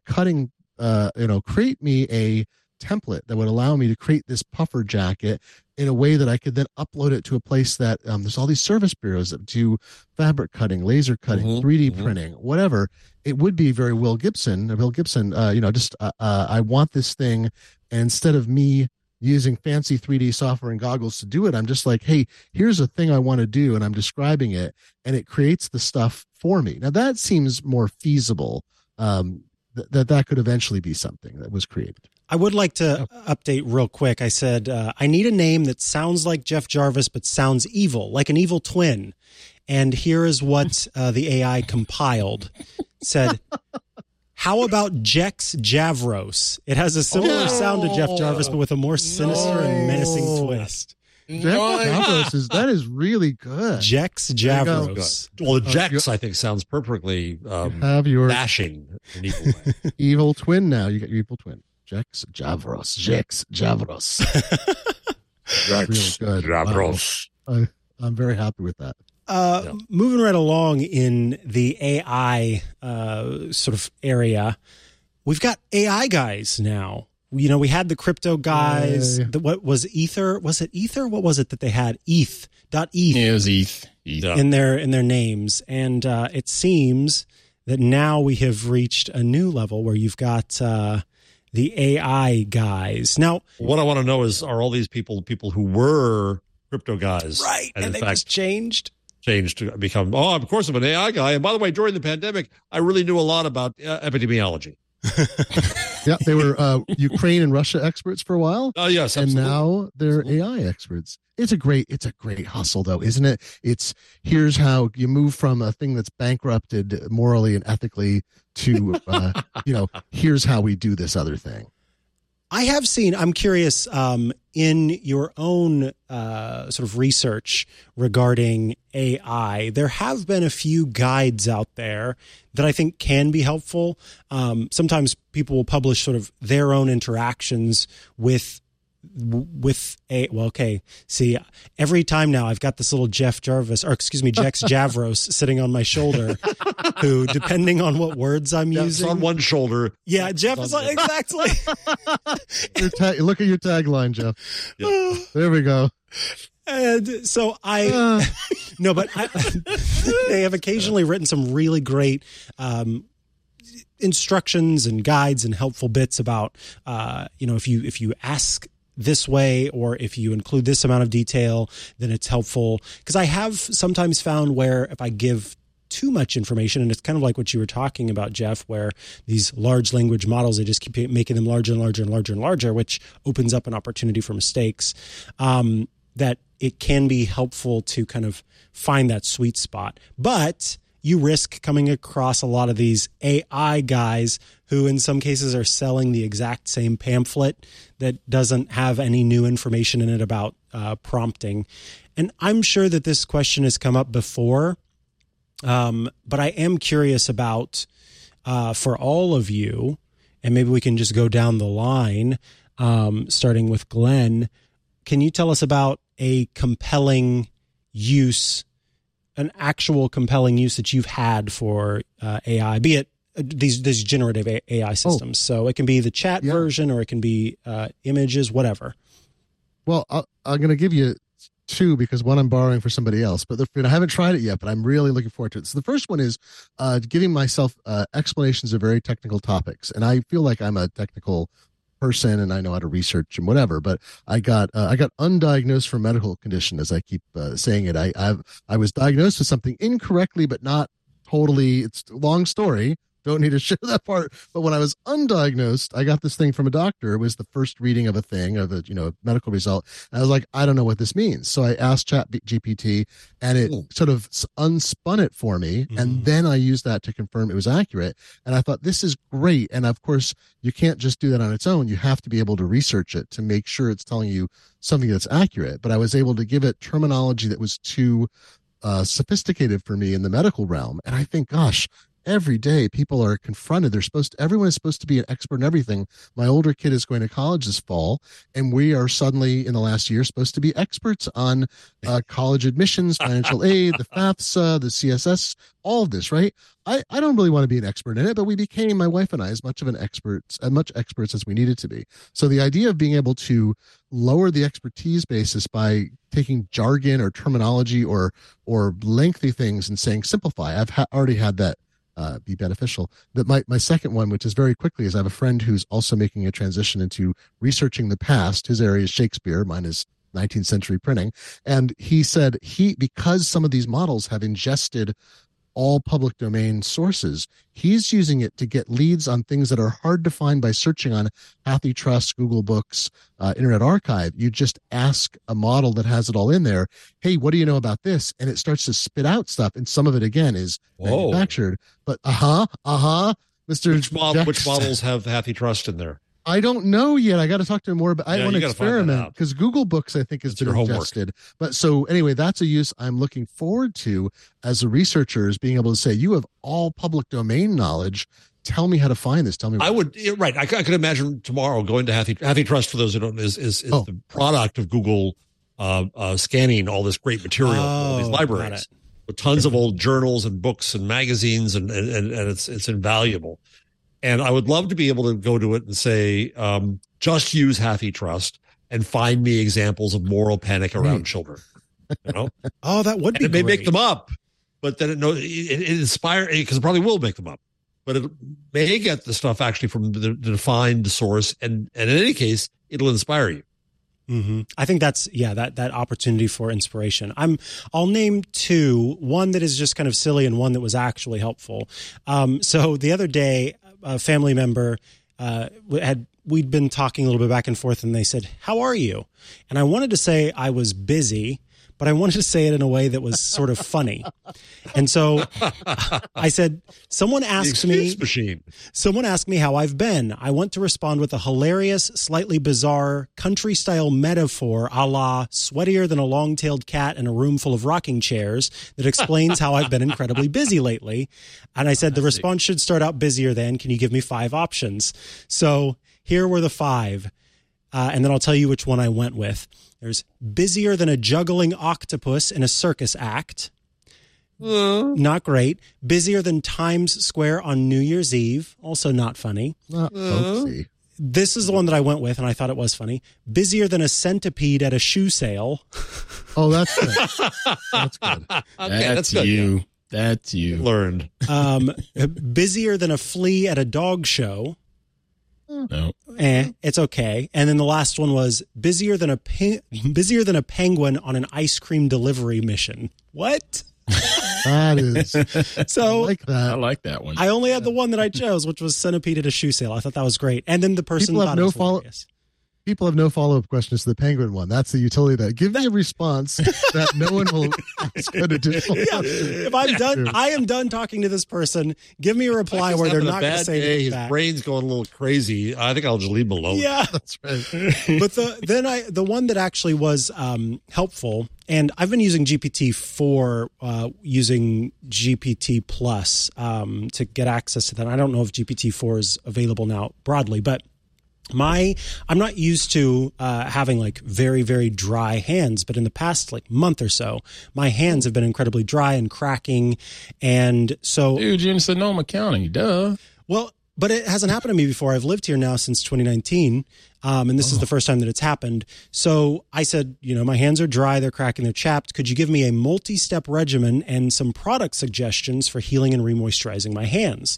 create me a template that would allow me to create this puffer jacket in a way that I could then upload it to a place that there's all these service bureaus that do fabric cutting, laser cutting, 3D printing, whatever. It would be very Will Gibson, I want this thing, and instead of me using fancy 3D software and goggles to do it, I'm just like, hey, here's a thing I want to do, and I'm describing it, and it creates the stuff for me. Now, that seems more feasible, that could eventually be something that was created. I would like to update real quick. I said, I need a name that sounds like Jeff Jarvis but sounds evil, like an evil twin. And here is what the AI compiled. It said, how about Jex Javros? It has a similar sound to Jeff Jarvis, but with a more sinister and menacing twist. Javros that is really good. Jex Javros. Well, the Jex, I think, sounds perfectly have your bashing in evil way. Evil twin now. You got your evil twin. Jex Javros. Jex Javros. Jex Javros. Wow. I'm very happy with that. Moving right along in the AI sort of area, we've got AI guys now. We had the crypto guys. What was Ether? Was it Ether? What was it that they had? ETH. Yeah, it was ETH. In their names. And it seems that now we have reached a new level where you've got the AI guys. Now, what I want to know is, are all these people who were crypto guys? Right. And they just changed to become, of course, I'm an AI guy. And by the way, during the pandemic, I really knew a lot about epidemiology. Yeah, they were Ukraine and Russia experts for a while. Oh, yes, absolutely. And now they're AI experts. It's a great hustle, though, isn't it? It's here's how you move from a thing that's bankrupted morally and ethically to, here's how we do this other thing. I have seen, I'm curious, in your own sort of research regarding AI, there have been a few guides out there that I think can be helpful. Sometimes people will publish sort of their own interactions with see, every time now I've got this little Jex Javros sitting on my shoulder, who, depending on what words I'm using, on one shoulder. Yeah, Jeff is like, exactly. Look at your tagline, Jeff. Yeah. There we go. And so they have occasionally written some really great instructions and guides and helpful bits about, if you ask this way, or if you include this amount of detail, then it's helpful. Because I have sometimes found where if I give too much information, and it's kind of like what you were talking about, Jeff, where these large language models, they just keep making them larger and larger and larger and larger, which opens up an opportunity for mistakes, that it can be helpful to kind of find that sweet spot. But you risk coming across a lot of these AI guys who in some cases are selling the exact same pamphlet that doesn't have any new information in it about prompting. And I'm sure that this question has come up before, but I am curious about, for all of you, and maybe we can just go down the line, starting with Glenn. Can you tell us about a compelling use, an actual compelling use that you've had for AI, be it these generative AI systems? So it can be the chat version, or it can be images, whatever. Well, I'm going to give you two because one I'm borrowing for somebody else, but I haven't tried it yet, but I'm really looking forward to it. So the first one is giving myself explanations of very technical topics. And I feel like I'm a technical person and I know how to research and whatever, but I got undiagnosed for a medical condition, as I keep saying it. I was diagnosed with something incorrectly, but not totally. It's a long story. Don't need to share that part. But when I was undiagnosed, I got this thing from a doctor. It was the first reading of a thing, of a medical result. And I was like, I don't know what this means. So I asked ChatGPT, and it sort of unspun it for me. Mm-hmm. And then I used that to confirm it was accurate. And I thought, this is great. And of course, you can't just do that on its own. You have to be able to research it to make sure it's telling you something that's accurate. But I was able to give it terminology that was too sophisticated for me in the medical realm. And I think, gosh, every day people are confronted. Everyone is supposed to be an expert in everything. My older kid is going to college this fall, and we are suddenly in the last year supposed to be experts on college admissions, financial aid, the FAFSA, the CSS, all of this, right? I don't really want to be an expert in it, but we became, my wife and I, as much experts as we needed to be. So the idea of being able to lower the expertise basis by taking jargon or terminology or lengthy things and saying simplify, I've already had that be beneficial. But my second one, which is very quickly, is I have a friend who's also making a transition into researching the past. His area is Shakespeare. Mine is 19th century printing. And he said because some of these models have ingested all public domain sources, he's using it to get leads on things that are hard to find by searching on HathiTrust, Google Books, Internet Archive. You just ask a model that has it all in there, hey, what do you know about this? And it starts to spit out stuff. And some of it, again, is manufactured. But Mr. Which models have HathiTrust in there? I don't know yet. I got to talk to him more, but I want to experiment because Google Books, I think, has been ingested. But so anyway, that's a use I'm looking forward to as a researcher, is being able to say, you have all public domain knowledge. Tell me how to find this. Tell me. I could imagine tomorrow going to HathiTrust, for those who don't know, is the product of Google scanning all this great material from all these libraries with tons of old journals and books and magazines, and it's invaluable. And I would love to be able to go to it and say, just use HathiTrust and find me examples of moral panic around children. You know? That would be. It may make them up, but then it inspires, because it probably will make them up. But it may get the stuff actually from the defined source, and in any case, it'll inspire you. Mm-hmm. I think that's that opportunity for inspiration. I'll name two. One that is just kind of silly, and one that was actually helpful. So the other day, a family member we'd been talking a little bit back and forth, and they said, "How are you?" And I wanted to say I was busy, but I wanted to say it in a way that was sort of funny. And so I said, someone asked me how I've been. I want to respond with a hilarious, slightly bizarre country-style metaphor a la sweatier than a long-tailed cat in a room full of rocking chairs that explains how I've been incredibly busy lately. And I said, the response should start out busier than, can you give me 5 options? So here were the 5. And then I'll tell you which one I went with. There's busier than a juggling octopus in a circus act. Not great. Busier than Times Square on New Year's Eve. Also not funny. This is the one that I went with, and I thought it was funny. Busier than a centipede at a shoe sale. Oh, that's good. That's good. Okay, that's good. You. That's you. Learned. Busier than a flea at a dog show. No. It's okay. And then the last one was busier than a penguin on an ice cream delivery mission. What? That is so. I like that one. I only had the one that I chose, which was centipede at a shoe sale. I thought that was great. And then the person thought it was hilarious. People have no follow-up questions to the Penguin one. That's the utility that give me a response that no one will ask an additional question. If I'm done, I am done talking to this person. Give me a reply where they're not going to say anything his back. brain's going a little crazy. I think I'll just leave him alone. Yeah, That's right. But the one that actually was helpful, and I've been using GPT-4, using GPT Plus to get access to that. I don't know if GPT-4 is available now broadly, but I'm not used to having like very, very dry hands, but in the past like month or so, my hands have been incredibly dry and cracking. And so, dude, you're in Sonoma County, duh. Well, but it hasn't happened to me before. I've lived here now since 2019. And this is the first time that it's happened. So I said, my hands are dry, they're cracking, they're chapped. Could you give me a multi-step regimen and some product suggestions for healing and remoisturizing my hands?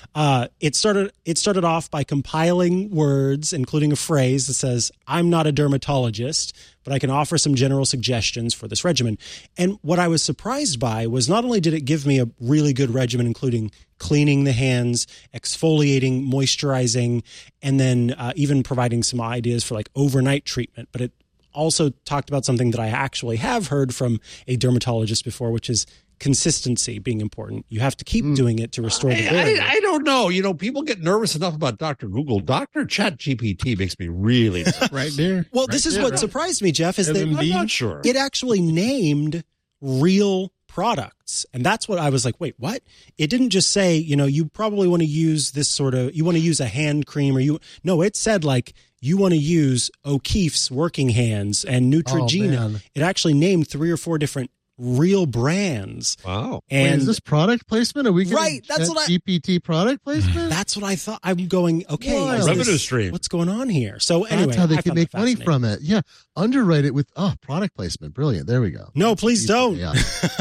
It started off by compiling words, including a phrase that says, I'm not a dermatologist, but I can offer some general suggestions for this regimen. And what I was surprised by was not only did it give me a really good regimen, including cleaning the hands, exfoliating, moisturizing, and then even providing some ideas for like overnight treatment. But it also talked about something that I actually have heard from a dermatologist before, which is consistency being important. You have to keep doing it to restore the barrier. I don't know. People get nervous enough about Dr. Google. Dr. ChatGPT makes me really right there. Well, this is what surprised me, Jeff, is that I'm not sure. It actually named real products. And that's what I was like, wait, what? It didn't just say, you probably want to use this you want to use a hand cream no, it said like, you want to use O'Keeffe's Working Hands and Neutrogena. It actually named 3 or 4 different real brands. Wow. And wait, is this product placement? Are we getting right? That's what GPT product placement? That's what I thought. I'm going, okay. Revenue stream. What's going on here? So anyway, that's how they can make money from it. Yeah. Underwrite it with product placement. Brilliant. There we go. No, please don't. Yeah.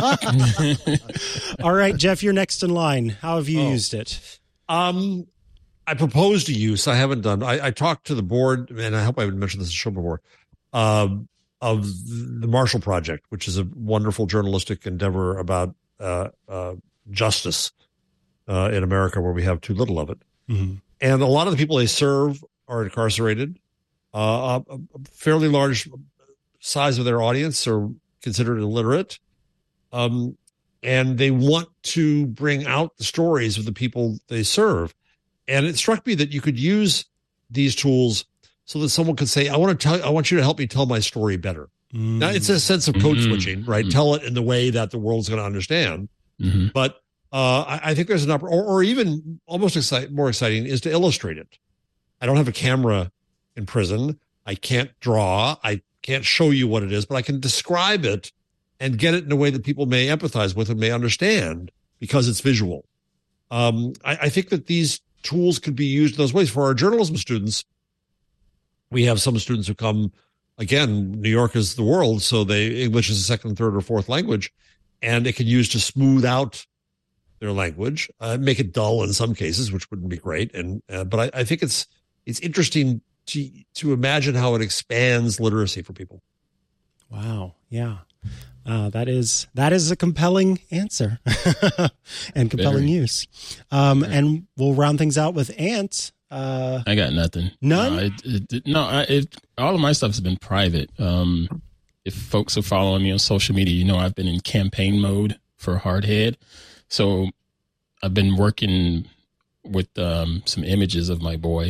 All right, Jeff, you're next in line. How have you used it? I proposed a use. I haven't done. I talked to the board, and I hope I haven't mentioned this on the show before, of the Marshall Project, which is a wonderful journalistic endeavor about justice in America, where we have too little of it. Mm-hmm. And a lot of the people they serve are incarcerated. A fairly large size of their audience are considered illiterate. And they want to bring out the stories of the people they serve. And it struck me that you could use these tools so that someone could say, I want you to help me tell my story better. Mm-hmm. Now, it's a sense of code switching, right? Mm-hmm. Tell it in the way that the world's going to understand. Mm-hmm. But I think there's an or even almost more exciting is to illustrate it. I don't have a camera in prison. I can't draw. I can't show you what it is, but I can describe it and get it in a way that people may empathize with and may understand because it's visual. I think that these tools could be used in those ways. For our journalism students, we have some students who come, again, New York is the world, so English is a second, third, or fourth language, and it can use to smooth out their language, make it dull in some cases, which wouldn't be great. But I think it's interesting to imagine how it expands literacy for people. Wow. Yeah. That is a compelling answer and compelling use. And we'll round things out with Ant. I got nothing. None? All of my stuff has been private. If folks are following me on social media, I've been in campaign mode for Hardhead. So I've been working with some images of my boy,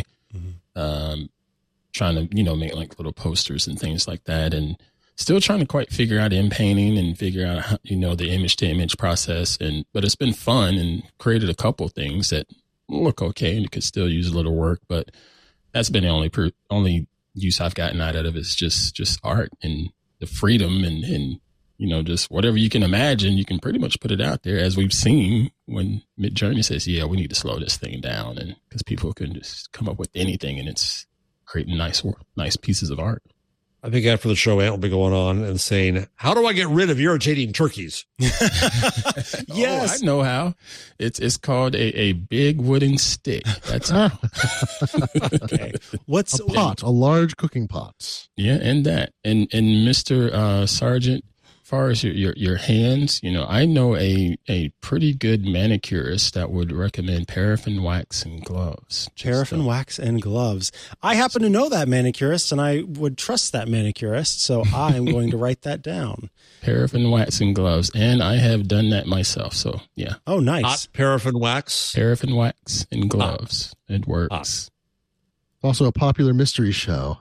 trying to, make like little posters and things like that. And still trying to quite figure out in painting and figure out, how, the image to image process. But it's been fun and created a couple things that look okay and it could still use a little work. But that's been the only use I've gotten out of it is just art and the freedom and just whatever you can imagine, you can pretty much put it out there, as we've seen when Midjourney says, yeah, we need to slow this thing down. And because people can just come up with anything and it's creating nice pieces of art. I think after the show, Ant will be going on and saying, how do I get rid of irritating turkeys? Yes. Oh, I know how. It's called a big wooden stick. That's how. Okay. What's a large cooking pot. Yeah, and that. And Mr. Sergeant, far as your hands, I know a pretty good manicurist that would recommend paraffin wax and gloves. Paraffin wax and gloves. I happen to know that manicurist, and I would trust that manicurist, so I am going to write that down. Paraffin wax and gloves, and I have done that myself. So yeah. Oh, nice. Not paraffin wax. Paraffin wax and gloves. It works. Also a popular mystery show.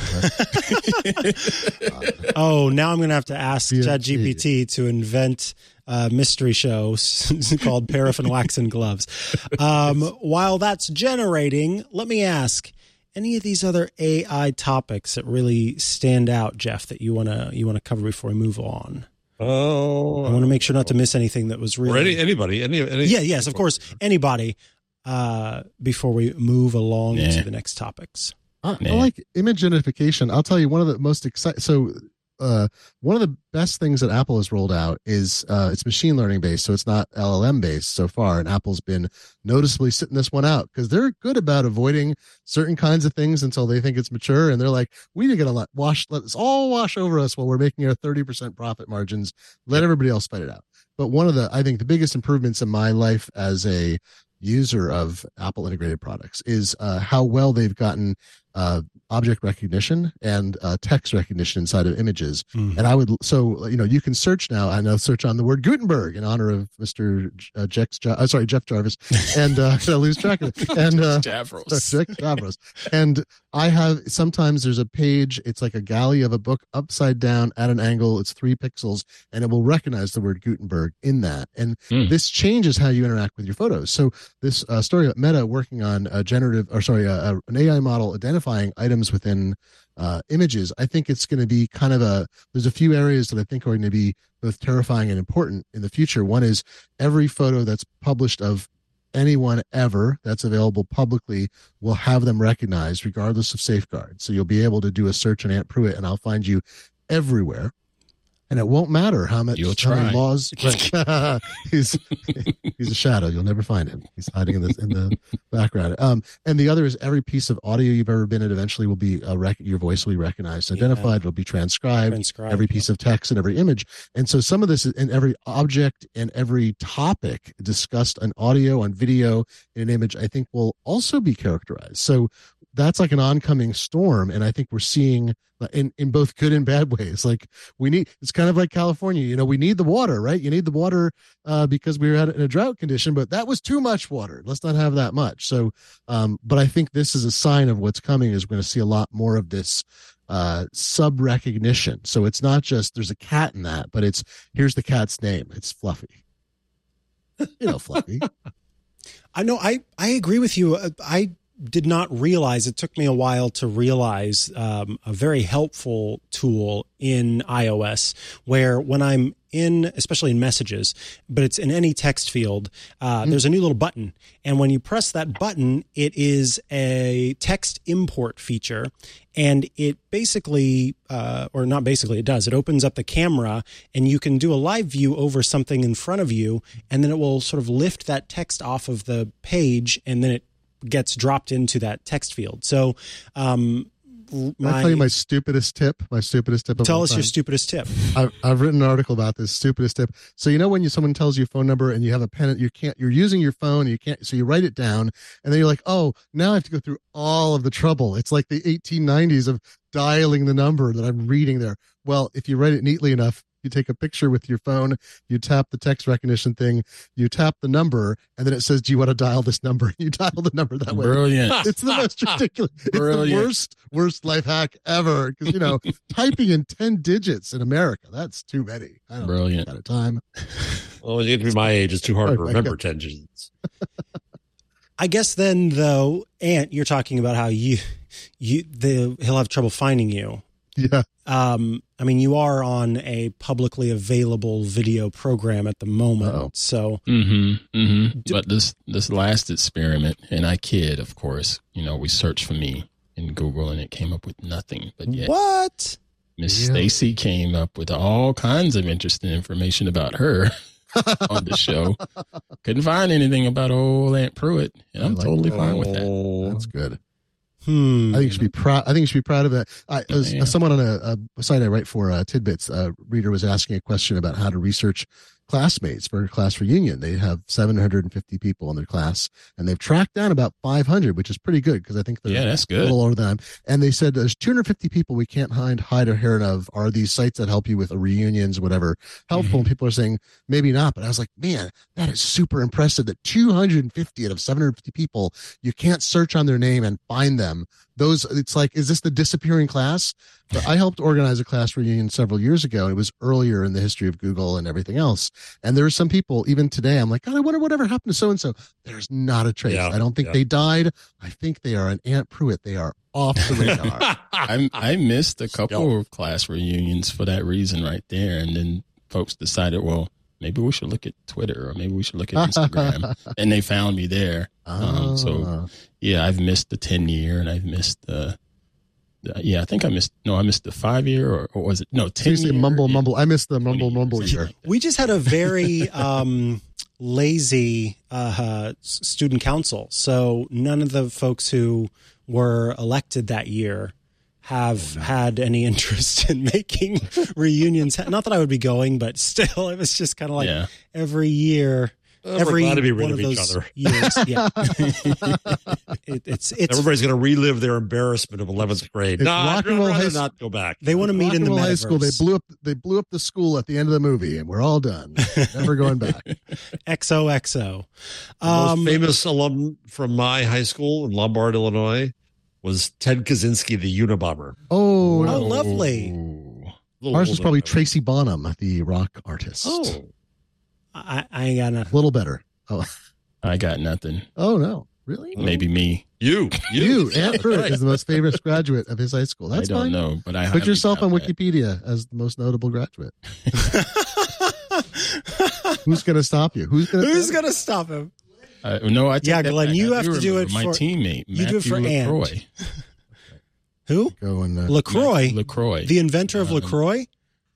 Oh, now I'm going to have to ask ChatGPT to invent a mystery show called Paraffin Wax and Gloves. While that's generating, let me ask, any of these other AI topics that really stand out, Jeff, that you want to cover before we move on? Oh, I want to make sure not to miss anything that was really... Or anybody. Yes, of course, anybody. Before we move along to the next topics. I like image identification. I'll tell you one of the most exciting. So one of the best things that Apple has rolled out is it's machine learning based. So it's not LLM based so far. And Apple's been noticeably sitting this one out because they're good about avoiding certain kinds of things until they think it's mature. And they're like, we need to let this all wash over us while we're making our 30% profit margins. Let everybody else fight it out. But I think the biggest improvements in my life as a user of Apple integrated products is how well they've gotten object recognition and text recognition inside of images. Mm-hmm. And you can search now. I know search on the word Gutenberg in honor of Mr. Jeff Jarvis, and I lose track of it. And Javros. And I have sometimes there's a page. It's like a galley of a book upside down at an angle. It's 3 pixels, and it will recognize the word Gutenberg in that. And this changes how you interact with your photos. So this story at Meta working on an AI model identifying items within images. I think it's going to be there's a few areas that I think are going to be both terrifying and important in the future. One is every photo that's published of anyone ever that's available publicly will have them recognized regardless of safeguards. So you'll be able to do a search on Aunt Pruitt and I'll find you everywhere. And it won't matter how much laws. Right. He's a shadow. You'll never find him. He's hiding in the background. And the other is every piece of audio you've ever been in eventually will be your voice will be recognized, identified. It'll be transcribed. Every piece of text and every image. And so some of this in every object and every topic discussed on audio, on video, in an image, I think will also be characterized. So that's like an oncoming storm, and I think we're seeing in both good and bad ways. Like it's kind of like California. We need the water, right? You need the water because we were in a drought condition, but that was too much water. Let's not have that much. So, but I think this is a sign of what's coming. Is we're going to see a lot more of this sub recognition. So it's not just there's a cat in that, but it's here's the cat's name. It's Fluffy. Fluffy. I know. I agree with you. I did not realize, it took me a while to realize a very helpful tool in iOS where when I'm especially in messages, but it's in any text field, there's a new little button. And when you press that button, it is a text import feature. And it basically, or not basically, it does. It opens up the camera and you can do a live view over something in front of you. And then it will sort of lift that text off of the page and then it gets dropped into that text field. So, Can I tell you my stupidest tip? Tell us your stupidest tip. I've written an article about this stupidest tip. So when someone tells you a phone number and you have a pen, you're using your phone, so you write it down, and then you're like, oh, now I have to go through all of the trouble. It's like the 1890s of dialing the number that I'm reading there. Well, if you write it neatly enough, you take a picture with your phone, you tap the text recognition thing, you tap the number, and then it says, do you want to dial this number? You dial the number that way. Brilliant. It's the most ridiculous. Brilliant. It's the worst life hack ever. Because, typing in 10 digits in America, that's too many. I don't Brilliant. At a time. Well, you get to be my age, it's too hard to remember 10 digits. I guess then, though, Ant, you're talking about how he'll have trouble finding you. Yeah. You are on a publicly available video program at the moment. Uh-oh. So, But this last experiment, and I kid, of course, we searched for me in Google and it came up with nothing. But yet, what? Miss Stacy came up with all kinds of interesting information about her on the show. Couldn't find anything about old Aunt Pruitt, and I'm totally fine with that. That's good. I think you should be proud. I think you should be proud of that. Someone on a site I write for, Tidbits, reader was asking a question about how to research classmates for a class reunion. They have 750 people in their class, and they've tracked down about 500, which is pretty good because I think they're that's good. A little older than them. And they said there's 250 people we can't hide or hear of. Are these sites that help you with reunions, whatever, helpful? And people are saying maybe not, but I was like, man, that is super impressive that 250 out of 750 people, you can't search on their name and find them. It's like, is this the disappearing class? But I helped organize a class reunion several years ago. And it was earlier in the history of Google and everything else. And there were some people, even today, I'm like, God, I wonder whatever happened to so-and-so. There's not a trace. I don't think they died. I think they are an Aunt Pruitt. They are off the radar. I missed a couple of class reunions for that reason right there. And then folks decided, well, maybe we should look at Twitter or maybe we should look at Instagram. And they found me there. So yeah, I've missed the 10-year and I've missed I think I missed the 5-year or was it? No, 10-year. Mumble. I missed the mumble year. We just had a very lazy student council. So none of the folks who were elected that year have had any interest in making reunions. Not that I would be going, but still, it was just kind of like every year. We're glad to be rid of each other. Years, it's everybody's going to relive their embarrassment of 11th grade. No, Rock and Roll High School. Not go back. They want to meet in the High School. They blew up the school at the end of the movie, and we're all done. Never going back. XOXO. The most famous alum from my high school in Lombard, Illinois, was Ted Kaczynski, the Unabomber. Oh, lovely. Ours was probably Tracy Bonham, the rock artist. Oh. I ain't got nothing. A little better. Oh, I got nothing. Oh no, really? Maybe me. You. Aunt Pruitt is the most famous graduate of his high school. That's I don't fine. know, but I put yourself on Wikipedia as the most notable graduate. Who's going to stop you? Who's going to stop him? No, I take that Glenn, back. you have to do it my for teammate. You do it for LaCroix. Who? LaCroix. LaCroix, the inventor of LaCroix.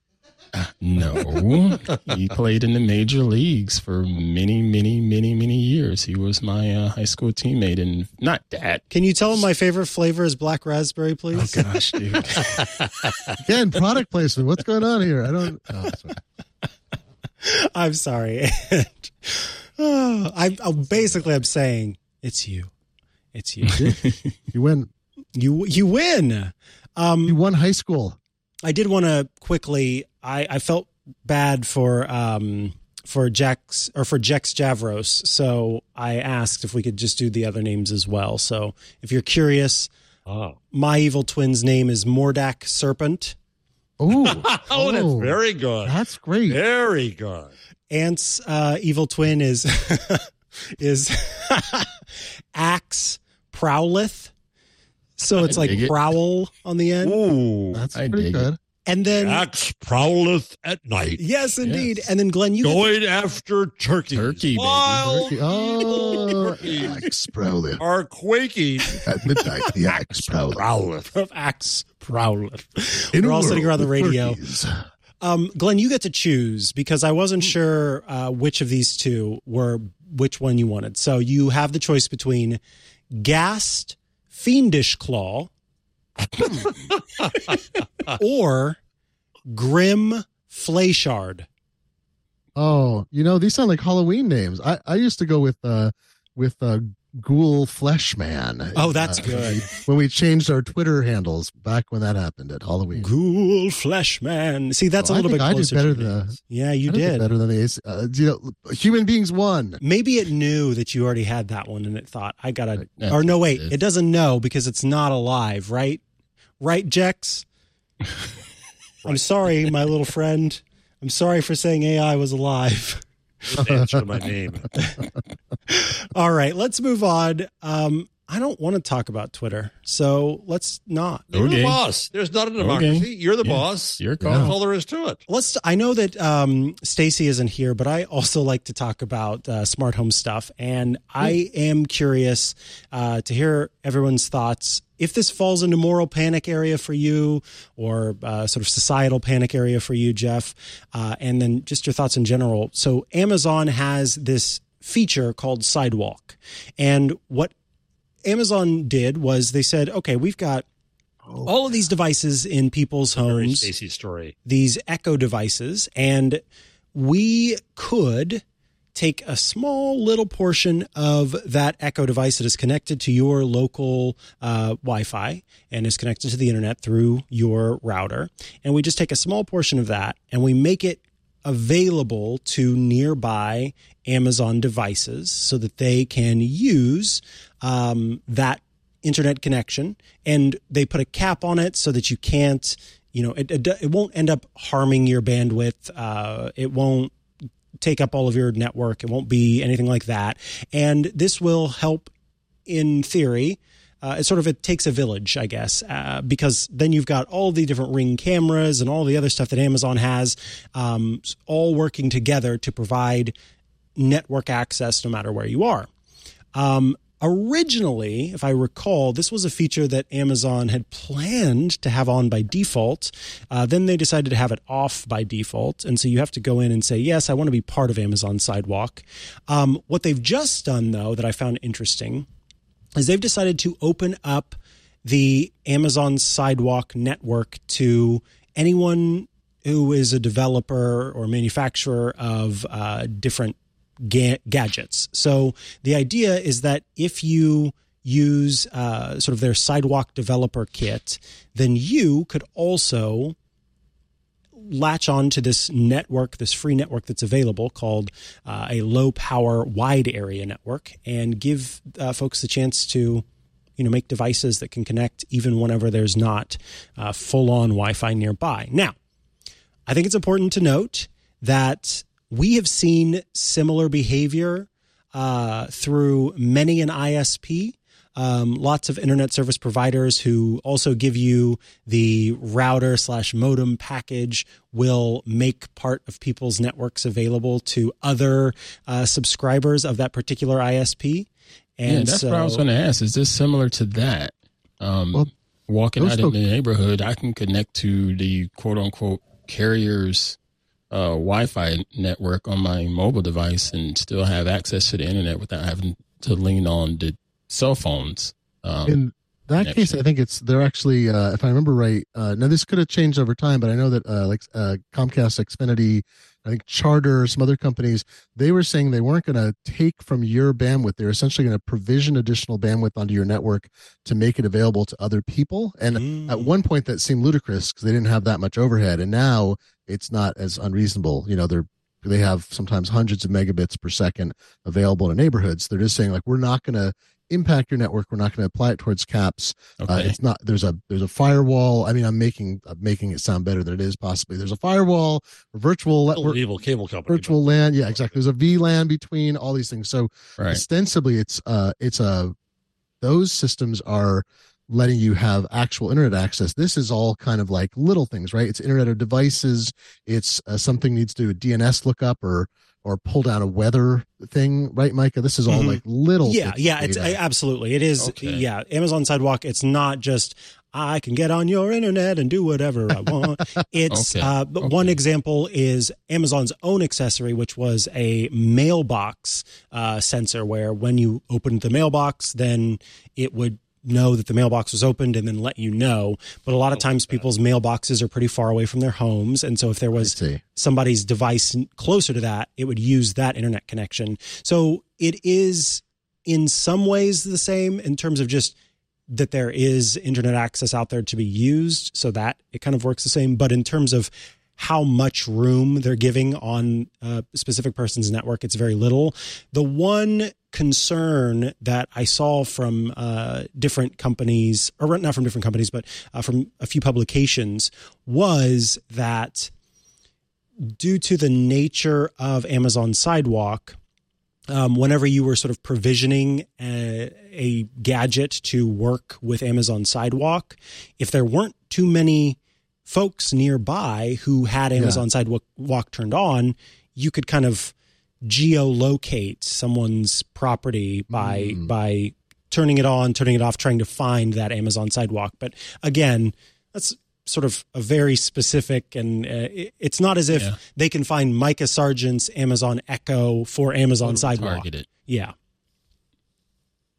No, he played in the major leagues for many, many, many, many years. He was my high school teammate, and not that. Can you tell him my favorite flavor is black raspberry, please? Oh gosh, dude! Again, product placement. What's going on here? I don't. Oh, sorry. I'm sorry. I'm saying it's you. It's you. You win. You win. You won high school. I did want to quickly. I felt bad for Jex Javros, so I asked if we could just do the other names as well. So if you're curious, my evil twin's name is Mordak Serpent. Oh, that's very good. That's great. Very good. Ant's evil twin is Axe Prowleth. So it's like prowl on the end. Ooh, that's pretty good. And then Axe prowleth at night. Yes, indeed. Yes. And then Glenn, you going after turkey. Turkey, baby. Oh, Axe prowleth are quaking at midnight. The Axe prowleth of Axe prowleth. We're all sitting around the radio. Glenn, you get to choose because I wasn't sure which of these two were which one you wanted. So you have the choice between Gassed Fiendish Claw or Grim Flayshard. Oh, these sound like Halloween names. I used to go with Ghoul Fleshman. Oh, that's good. When we changed our Twitter handles back when that happened at Halloween. Ghoul Fleshman. See, that's a little bit closer. I did better than yeah, you did better than the Human Beings won. Maybe it knew that you already had that one, and it thought I gotta. Or no, wait, it doesn't know because it's not alive, right? Right, Jex? Right. I'm sorry, my little friend. I'm sorry for saying AI was alive. Answer my name. All right, let's move on. I don't want to talk about Twitter, so let's not. You're the boss. There's not a democracy. Okay. You're the boss. Your call. That's all there is to it. I know that Stacy isn't here, but I also like to talk about smart home stuff, and I am curious to hear everyone's thoughts. If this falls into moral panic area for you or sort of societal panic area for you, Jeff, and then just your thoughts in general. So Amazon has this feature called Sidewalk. And what Amazon did was they said, okay, we've got all of these devices in people's homes. Very Stacey story. These Echo devices, and we could take a small little portion of that Echo device that is connected to your local Wi-Fi and is connected to the internet through your router. And we just take a small portion of that and we make it available to nearby Amazon devices so that they can use that internet connection. And they put a cap on it so that you can't, it won't end up harming your bandwidth. It won't take up all of your network. It won't be anything like that. And this will help, in theory. It takes a village, I guess, because then you've got all the different Ring cameras and all the other stuff that Amazon has, all working together to provide network access no matter where you are. Originally, if I recall, this was a feature that Amazon had planned to have on by default. Then they decided to have it off by default. And so you have to go in and say, yes, I want to be part of Amazon Sidewalk. What they've just done, though, that I found interesting is they've decided to open up the Amazon Sidewalk network to anyone who is a developer or manufacturer of different gadgets. So the idea is that if you use sort of their Sidewalk developer kit, then you could also latch on to this network, this free network that's available called a low power wide area network, and give folks the chance to make devices that can connect even whenever there's not full on Wi-Fi nearby. Now, I think it's important to note that we have seen similar behavior through many an ISP. Lots of internet service providers who also give you the router/modem package will make part of people's networks available to other subscribers of that particular ISP. And that's what I was going to ask. Is this similar to that? Walking out in the neighborhood, I can connect to the quote unquote carrier's Wi-Fi network on my mobile device and still have access to the internet without having to lean on the cell phones. In that connection. case, I think they're actually, if I remember right, now this could have changed over time, but I know that Comcast, Xfinity, I think Charter, some other companies, they were saying they weren't going to take from your bandwidth. They're essentially going to provision additional bandwidth onto your network to make it available to other people. And at one point that seemed ludicrous because they didn't have that much overhead. And now it's not as unreasonable. They have sometimes hundreds of megabits per second available in neighborhoods. They're just saying we're not going to impact your network. We're not going to apply it towards caps. Okay. It's not, there's a firewall. I mean, I'm making it sound better than it is possibly. There's a firewall, a virtual evil cable company, virtual LAN. Yeah, exactly. There's a VLAN between all these things. So ostensibly those systems are letting you have actual internet access. This is all kind of like little things, right? It's Internet of Devices. It's something needs to do a DNS lookup or pull down a weather thing, right, Micah? This is all like little. Yeah. It's absolutely. It is. Okay. Yeah. Amazon Sidewalk. It's not just I can get on your internet and do whatever I want. It's one example is Amazon's own accessory, which was a mailbox sensor, where when you opened the mailbox, then it would know that the mailbox was opened and then let you know. But a lot of times people's mailboxes are pretty far away from their homes. And so if there was somebody's device closer to that, it would use that internet connection. So it is in some ways the same in terms of just that there is internet access out there to be used, so that it kind of works the same. But in terms of how much room they're giving on a specific person's network, it's very little. The one concern that I saw from different companies, or not from different companies, but from a few publications, was that due to the nature of Amazon Sidewalk, whenever you were sort of provisioning a gadget to work with Amazon Sidewalk, if there weren't too many folks nearby who had Amazon Sidewalk turned on, you could kind of geolocate someone's property by turning it on, turning it off, trying to find that Amazon Sidewalk. But again, that's sort of a very specific, and it's not as if they can find Micah Sargent's Amazon Echo for Amazon Sidewalk. Targeted. Yeah.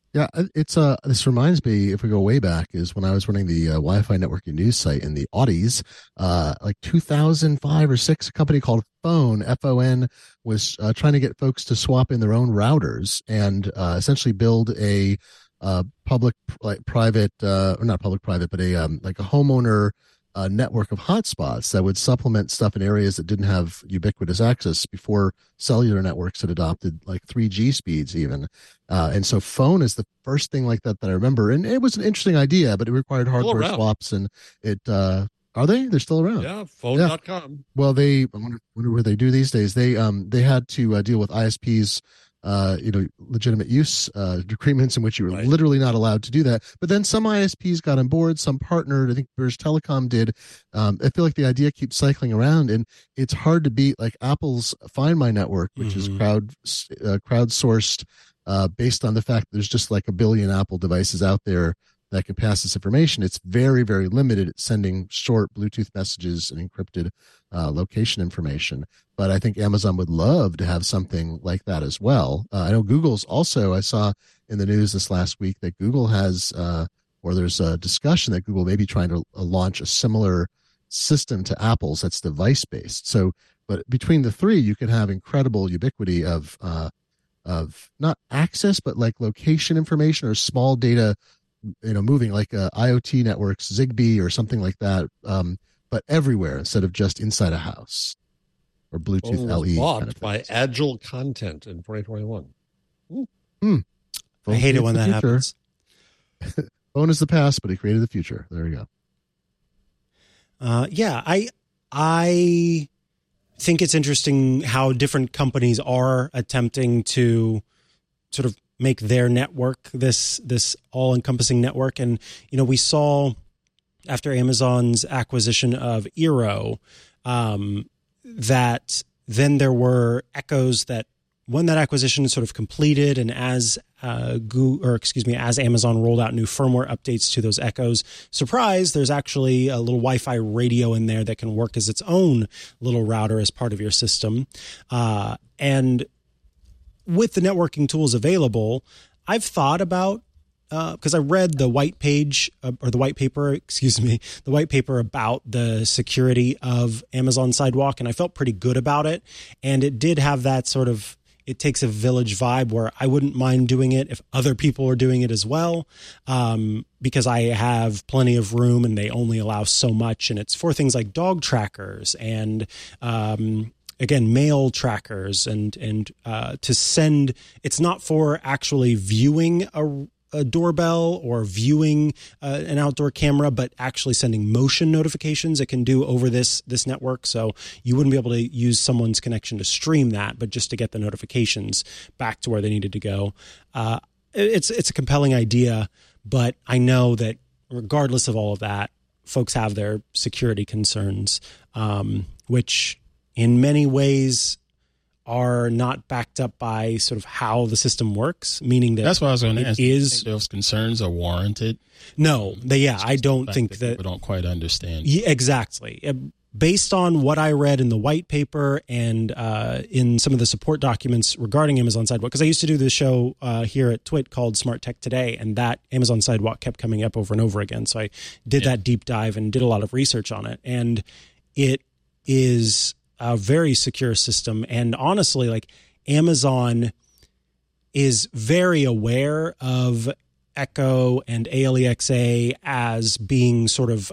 Yeah, it's this reminds me, if we go way back, is when I was running the Wi-Fi networking news site in the Audis, like 2005 or 6, a company called Phone, F-O-N, was trying to get folks to swap in their own routers and essentially build a public, like private, or not public private, but a like a homeowner network of hotspots that would supplement stuff in areas that didn't have ubiquitous access before cellular networks had adopted like 3G speeds even. And so Phone is the first thing like that I remember. And it was an interesting idea, but it required hardware swaps. And it, are they? They're still around. Yeah, phone.com. Yeah. Well, I wonder what they do these days. They had to deal with ISPs, legitimate use agreements in which you were literally not allowed to do that. But then some ISPs got on board, some partnered. I think British Telecom did. I feel like the idea keeps cycling around, and it's hard to beat like Apple's Find My Network, which is crowdsourced based on the fact that there's just like a billion Apple devices out there that can pass this information. It's very, very limited at sending short Bluetooth messages and encrypted location information. But I think Amazon would love to have something like that as well. I know Google's also, I saw in the news this last week that Google has, or there's a discussion that Google may be trying to launch a similar system to Apple's that's device-based. So, but between the three, you can have incredible ubiquity of not access, but like location information or small data, moving like IoT networks, Zigbee or something like that, but everywhere instead of just inside a house or Bluetooth LE. Bought by Agile Content in 2021. I hate it when that happens. Phone is the past, but he created the future. There you go. I think it's interesting how different companies are attempting to sort of make their network this all-encompassing network. And, we saw after Amazon's acquisition of Eero, that then there were echoes that when that acquisition sort of completed and as Amazon rolled out new firmware updates to those echoes, surprise, there's actually a little Wi-Fi radio in there that can work as its own little router as part of your system. And with the networking tools available, I've thought about, because I read the white paper about the security of Amazon Sidewalk, and I felt pretty good about it. And it did have that sort of, it takes a village vibe where I wouldn't mind doing it if other people are doing it as well, because I have plenty of room and they only allow so much. And it's for things like dog trackers and, again, mail trackers and to send. It's not for actually viewing a doorbell or viewing an outdoor camera, but actually sending motion notifications. It can do over this network. So you wouldn't be able to use someone's connection to stream that, but just to get the notifications back to where they needed to go. It's a compelling idea, but I know that regardless of all of that, folks have their security concerns, which in many ways are not backed up by sort of how the system works, meaning that that's what I was going to ask. Those concerns are warranted? No, I don't think that people don't quite understand. Yeah, exactly. Based on what I read in the white paper and in some of the support documents regarding Amazon Sidewalk, because I used to do this show here at Twit called Smart Tech Today, and that Amazon Sidewalk kept coming up over and over again. So I did that deep dive and did a lot of research on it. And it is a very secure system. And honestly, like Amazon is very aware of Echo and ALEXA as being sort of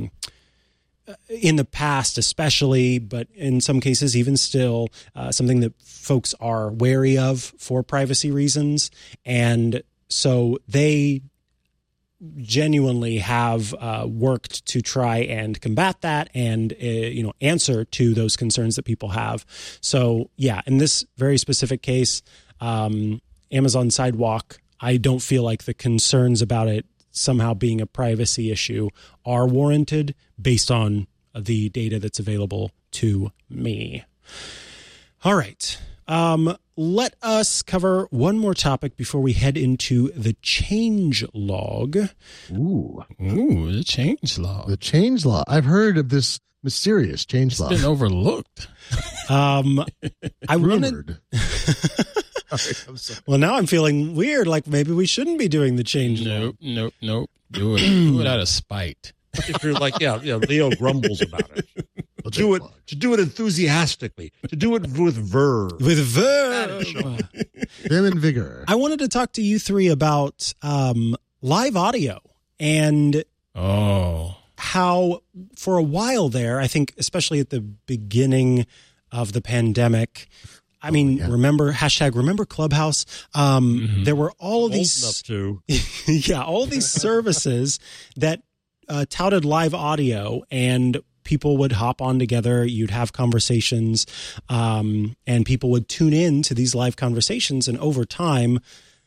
in the past especially, but in some cases even still, something that folks are wary of for privacy reasons. And so they genuinely have worked to try and combat that and answer to those concerns that people have. So yeah, in this very specific case, Amazon Sidewalk, I don't feel like the concerns about it somehow being a privacy issue are warranted based on the data that's available to me. All right. Let us cover one more topic before we head into the change log. Ooh, the change log. The change log. I've heard of this mysterious change log. It's been overlooked. I wanted Well, now I'm feeling weird. Like maybe we shouldn't be doing the change. Nope. Do it out of spite. If you're like, Leo grumbles about it. To do it enthusiastically, to do it with verve. With verve. Vim and vigor. I wanted to talk to you three about live audio and how for a while there, I think especially at the beginning of the pandemic, remember Clubhouse. There were all of these all these services that touted live audio, and people would hop on together. You'd have conversations, and people would tune in to these live conversations. And over time,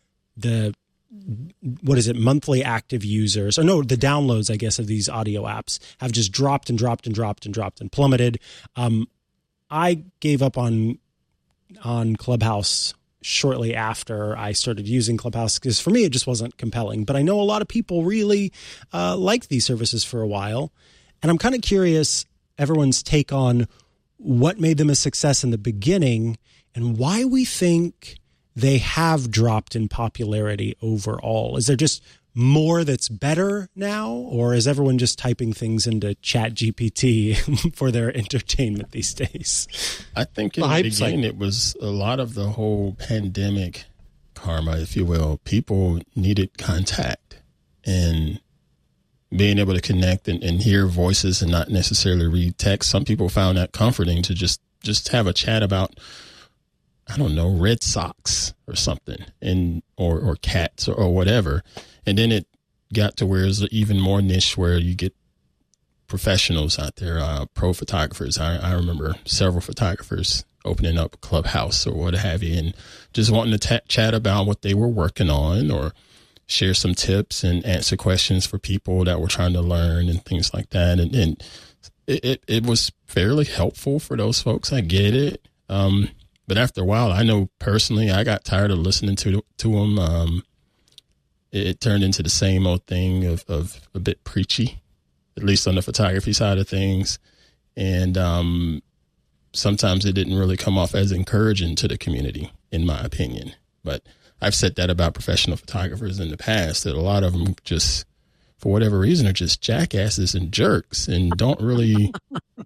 monthly active users, the downloads, I guess, of these audio apps have just dropped and plummeted. I gave up on Clubhouse shortly after I started using Clubhouse because for me, it just wasn't compelling. But I know a lot of people really liked these services for a while. And I'm kind of curious everyone's take on what made them a success in the beginning and why we think they have dropped in popularity overall. Is there just more that's better now, or is everyone just typing things into ChatGPT for their entertainment these days? I think in the beginning it was a lot of the whole pandemic karma, if you will. People needed contact and being able to connect and hear voices and not necessarily read text. Some people found that comforting to just have a chat about, I don't know, Red Sox or something, or cats or whatever. And then it got to where it's even more niche where you get professionals out there, pro photographers. I remember several photographers opening up Clubhouse or what have you, and just wanting to chat about what they were working on or share some tips and answer questions for people that were trying to learn and things like that. And it was fairly helpful for those folks. I get it. But after a while, I know personally, I got tired of listening to them. It turned into the same old thing of a bit preachy, at least on the photography side of things. And sometimes it didn't really come off as encouraging to the community, in my opinion. But I've said that about professional photographers in the past, that a lot of them just, for whatever reason, are just jackasses and jerks and don't really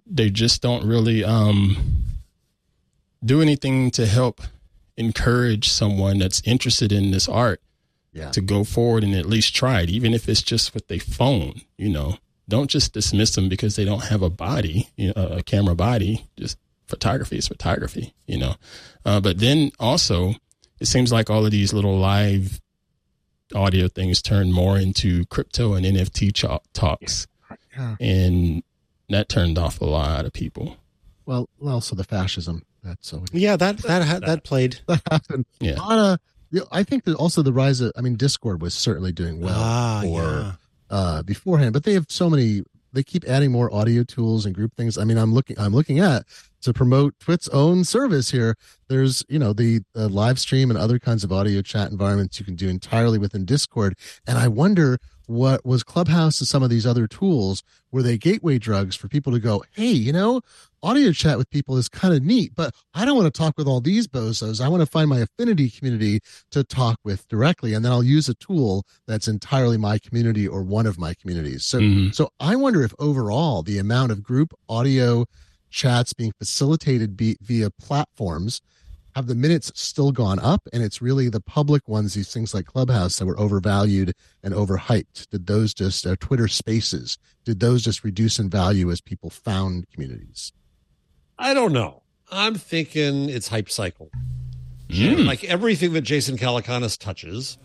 do anything to help encourage someone that's interested in this art to go forward and at least try it, even if it's just with their phone. Don't just dismiss them because they don't have a body, a camera body. Just photography is photography, But then also, it seems like all of these little live audio things turn more into crypto and NFT talks. Yeah. And that turned off a lot of people. Well, also the fascism. That played. That happened. Yeah. I think that also the rise of, Discord was certainly doing well beforehand, but they have so many, they keep adding more audio tools and group things. I'm looking at to promote Twit's own service here. There's, the live stream and other kinds of audio chat environments you can do entirely within Discord. And I wonder, what was Clubhouse and some of these other tools, were they gateway drugs for people to go, hey, audio chat with people is kind of neat, but I don't want to talk with all these bozos. I want to find my affinity community to talk with directly, and then I'll use a tool that's entirely my community or one of my communities. So I wonder if overall the amount of group audio chats being facilitated via platforms, have the minutes still gone up, and it's really the public ones, these things like Clubhouse, that were overvalued and overhyped? Did those just Twitter Spaces, did those just reduce in value as people found communities? I don't know. I'm thinking it's hype cycle. Like everything that Jason Calacanis touches,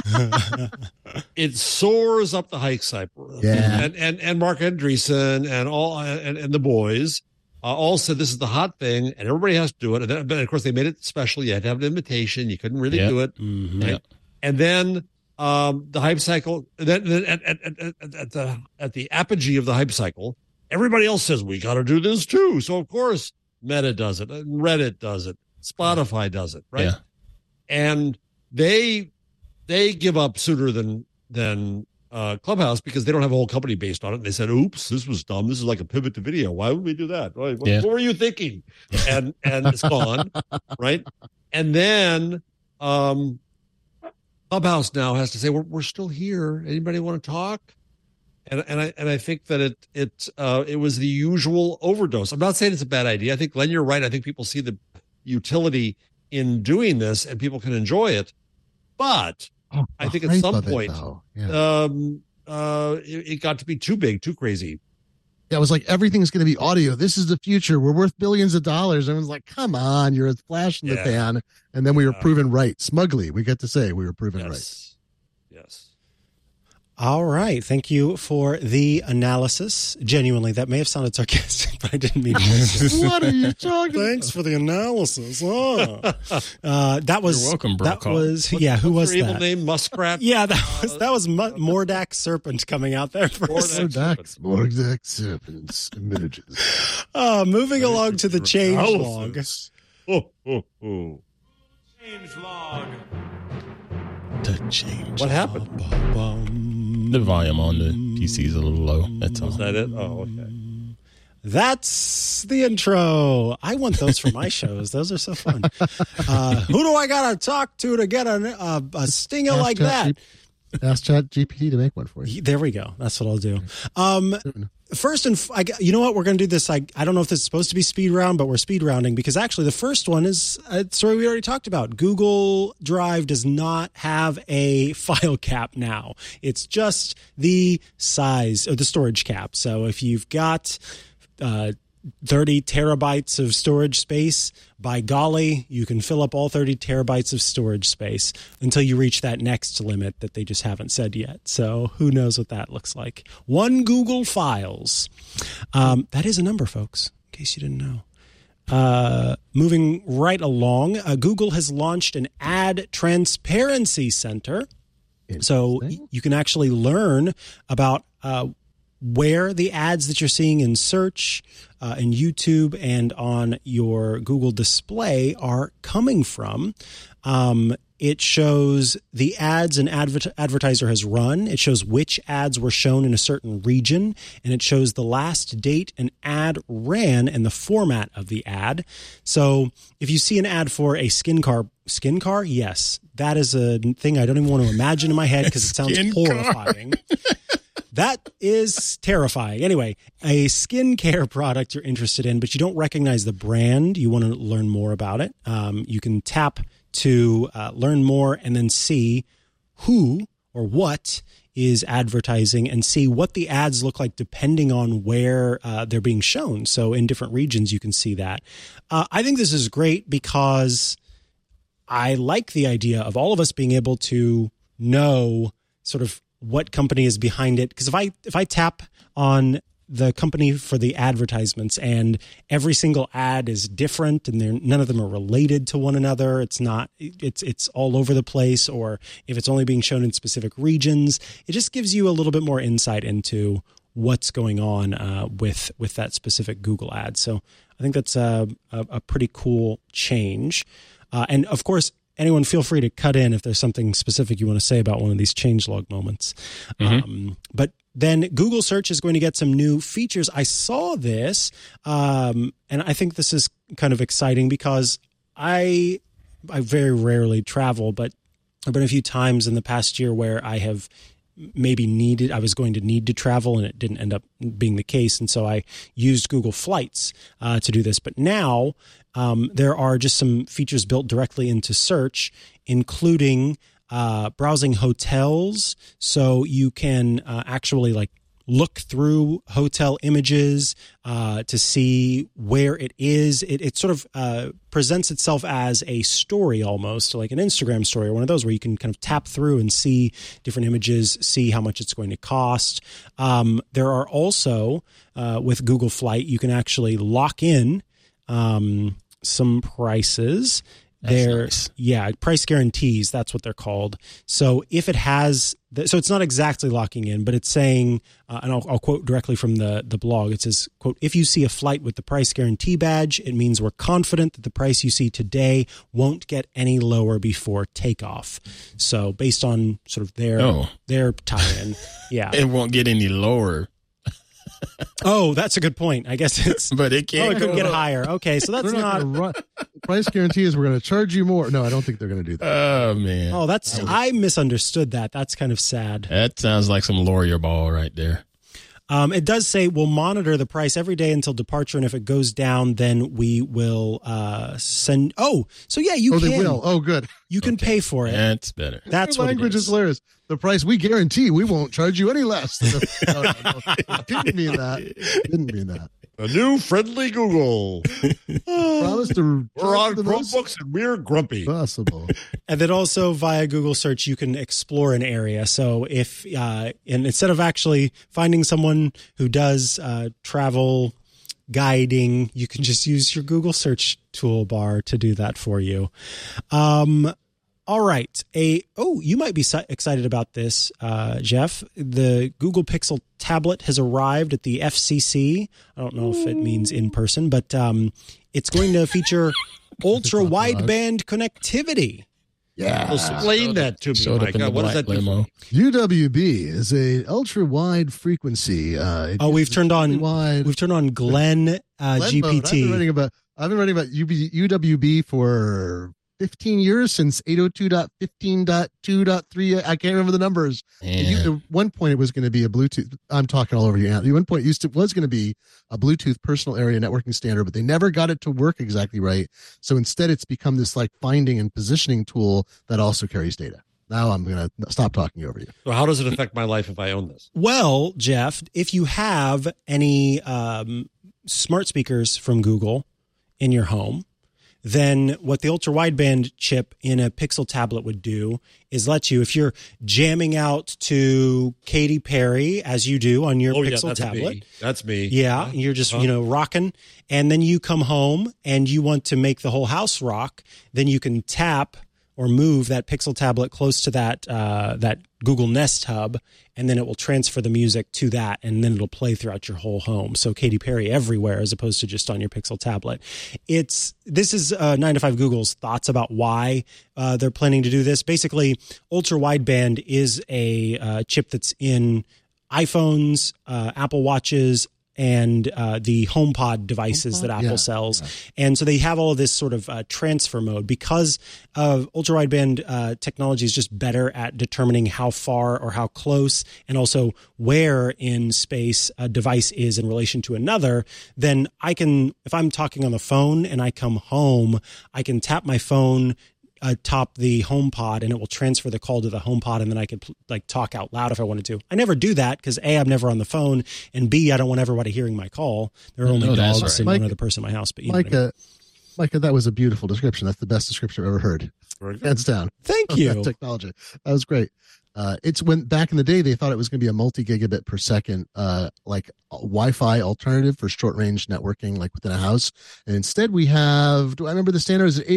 it soars up the hype cycle. Yeah. And Mark Andreessen and all and the boys all said this is the hot thing, and everybody has to do it. And then, but of course, they made it special. You had to have an invitation. You couldn't really do it. Mm-hmm. Right? And then the hype cycle. Then at the apogee of the hype cycle, everybody else says we got to do this too. So of course, Meta does it, Reddit does it, Spotify does it, right? Yeah. And they give up sooner than Clubhouse, because they don't have a whole company based on it. And they said, oops, this was dumb. This is like a pivot to video. Why would we do that? What were you thinking? And it's gone, right? And then Clubhouse now has to say we're still here. Anybody want to talk? And I think that it was the usual overdose. I'm not saying it's a bad idea. I think, Glenn, you're right. I think people see the utility in doing this and people can enjoy it. But I think at some point, it got to be too big, too crazy. Yeah, it was like, everything's going to be audio. This is the future. We're worth billions of dollars. Everyone's like, come on, you're a flash in the pan. And then we were proven right. Smugly, we get to say we were proven right. Yes. All right. Thank you for the analysis. Genuinely, that may have sounded sarcastic, but I didn't mean to. What are you talking Thanks for the analysis. Oh. That was, you're welcome, bro. That was, who was that? Evil name, Muskrat? Yeah, that was Mordak Serpent coming out there for Mordak Serpent's images. Moving along to the change log. Change log. The change. What happened? The volume on the PC is a little low. That's all. Is that it? Oh, okay. That's the intro. I want those for my shows. Those are so fun. Who do I got to talk to get a stinger like that? Ask ChatGPT to make one for you. There we go. That's what I'll do. First, you know what? We're going to do this. I don't know if this is supposed to be speed round, but we're speed rounding because actually the first one is a story we already talked about. Google Drive does not have a file cap now. It's just the size or the storage cap. So if you've got 30 terabytes of storage space, by golly, you can fill up all 30 terabytes of storage space until you reach that next limit that they just haven't said yet. So who knows what that looks like. 1 Google Files. That is a number, folks, in case you didn't know. Moving right along, Google has launched an ad transparency center. So you can actually learn about where the ads that you're seeing in search, in YouTube, and on your Google display are coming from. It shows the ads an advertiser has run. It shows which ads were shown in a certain region, and it shows the last date an ad ran and the format of the ad. So if you see an ad for a skin car, yes, that is a thing I don't even want to imagine in my head because it sounds horrifying. That is terrifying. Anyway, a skincare product you're interested in, but you don't recognize the brand. You want to learn more about it. You can tap to learn more and then see who or what is advertising and see what the ads look like depending on where they're being shown. So in different regions, you can see that. I think this is great because I like the idea of all of us being able to know sort of what company is behind it. Because if I tap on the company for the advertisements and every single ad is different and none of them are related to one another, it's all over the place, or if it's only being shown in specific regions, it just gives you a little bit more insight into what's going on with that specific Google ad. So I think that's a pretty cool change. And of course, anyone feel free to cut in if there's something specific you want to say about one of these changelog moments. Mm-hmm. But then Google Search is going to get some new features. I saw this, and I think this is kind of exciting because I very rarely travel, but I've been a few times in the past year where I have I was going to need to travel, and it didn't end up being the case. And so I used Google Flights to do this. But now there are just some features built directly into search, including browsing hotels. So you can actually look through hotel images to see where it is. It sort of presents itself as a story, almost like an Instagram story or one of those where you can kind of tap through and see different images, see how much it's going to cost. There are also, with Google Flight, you can actually lock in some prices. Nice. Price guarantees, that's what they're called. So if it has, so it's not exactly locking in, but it's saying, and I'll quote directly from the blog. It says, quote, "If you see a flight with the price guarantee badge, it means we're confident that the price you see today won't get any lower before takeoff." So based on sort of their tie-in, yeah. It won't get any lower. Oh, that's a good point. I guess it's. But it can't. It could get higher. Okay, so that's not. price guarantee is we're going to charge you more. No, I don't think they're going to do that. Oh, man. Oh, I misunderstood that. That's kind of sad. That sounds like some lawyer ball right there. It does say we'll monitor the price every day until departure, and if it goes down, then we will send. Oh, so yeah, you can. They will. Oh, good. You can pay for it. That's better. That's what language is hilarious. The price we guarantee, we won't charge you any less. No, didn't mean that. A new friendly Google. Promise to. We're on Chromebooks and we're grumpy. Possible. And then also via Google search, you can explore an area. So if and instead of actually finding someone who does travel guiding, you can just use your Google search toolbar to do that for you. All right. You might be excited about this, Jeff. The Google Pixel tablet has arrived at the FCC. I don't know if it means in person, but it's going to feature ultra wideband connectivity. Yeah. Explain that to me, Mike. What does that do? UWB is a ultra wide frequency. We've turned on Glenn GPT. I've been writing about UWB for 15 years, since 802.15.2.3. I can't remember the numbers. At one point, it was going to be a Bluetooth. I'm talking all over you. At one point, it was going to be a Bluetooth personal area networking standard, but they never got it to work exactly right. So instead, it's become this like finding and positioning tool that also carries data. Now I'm going to stop talking over you. So how does it affect my life if I own this? Well, Jeff, if you have any smart speakers from Google in your home, then what the ultra wideband chip in a Pixel tablet would do is let you, if you're jamming out to Katy Perry as you do on your Pixel tablet. That's me. Yeah. You're just, rocking. And then you come home and you want to make the whole house rock. Then you can tap or move that Pixel tablet close to that Google Nest Hub, and then it will transfer the music to that, and then it'll play throughout your whole home. So Katy Perry everywhere, as opposed to just on your Pixel tablet. This is 9 to 5 Google's thoughts about why they're planning to do this. Basically, ultra wideband is a chip that's in iPhones, Apple Watches, and the HomePod devices that Apple sells. Yeah. And so they have all of this sort of transfer mode because ultra wideband technology is just better at determining how far or how close and also where in space a device is in relation to another. Then I can, if I'm talking on the phone and I come home, I can tap my phone atop the HomePod, and it will transfer the call to the HomePod, and then I could talk out loud if I wanted to. I never do that because A, I'm never on the phone, and B, I don't want everybody hearing my call. There are only dogs and one other person in my house. But Micah, that was a beautiful description. That's the best description I've ever heard. Hands down. Thank you. Technology. That was great. It's when back in the day they thought it was going to be a multi-gigabit per second, like Wi-Fi alternative for short-range networking, like within a house. And instead, we have. Do I remember the standard? Is it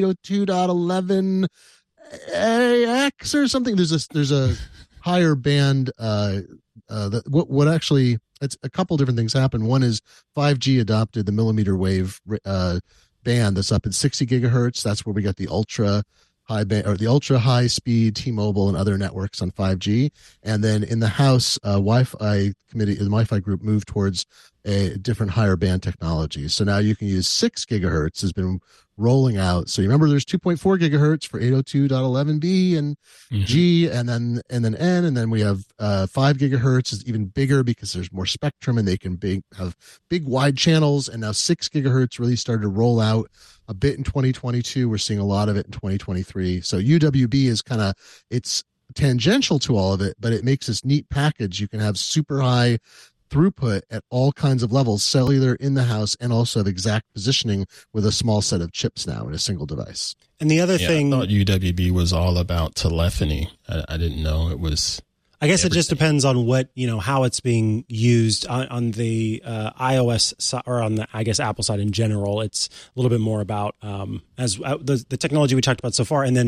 802.11ax or something? There's a higher band. What actually? It's a couple different things happen. One is 5G adopted the millimeter wave band that's up at 60 gigahertz. That's where we got the ultra high band or the ultra high speed T-Mobile and other networks on 5G. And then in the house, Wi-Fi committee, the Wi-Fi group moved towards a different higher band technology. So now you can use 6 gigahertz has been rolling out. So you remember there's 2.4 gigahertz for 802.11b and G and then N, and then we have 5 gigahertz is even bigger because there's more spectrum and they can have big wide channels. And now 6 gigahertz really started to roll out a bit in 2022. We're seeing a lot of it in 2023. So UWB is it's tangential to all of it, but it makes this neat package. You can have super high throughput at all kinds of levels, cellular in the house, and also have exact positioning with a small set of chips now in a single device. And the other thing, I thought UWB was all about telephony. I didn't know it was. I guess everything. It just depends on what, how it's being used on the iOS side or on the, I guess, Apple side in general. It's a little bit more about the technology we talked about so far. And then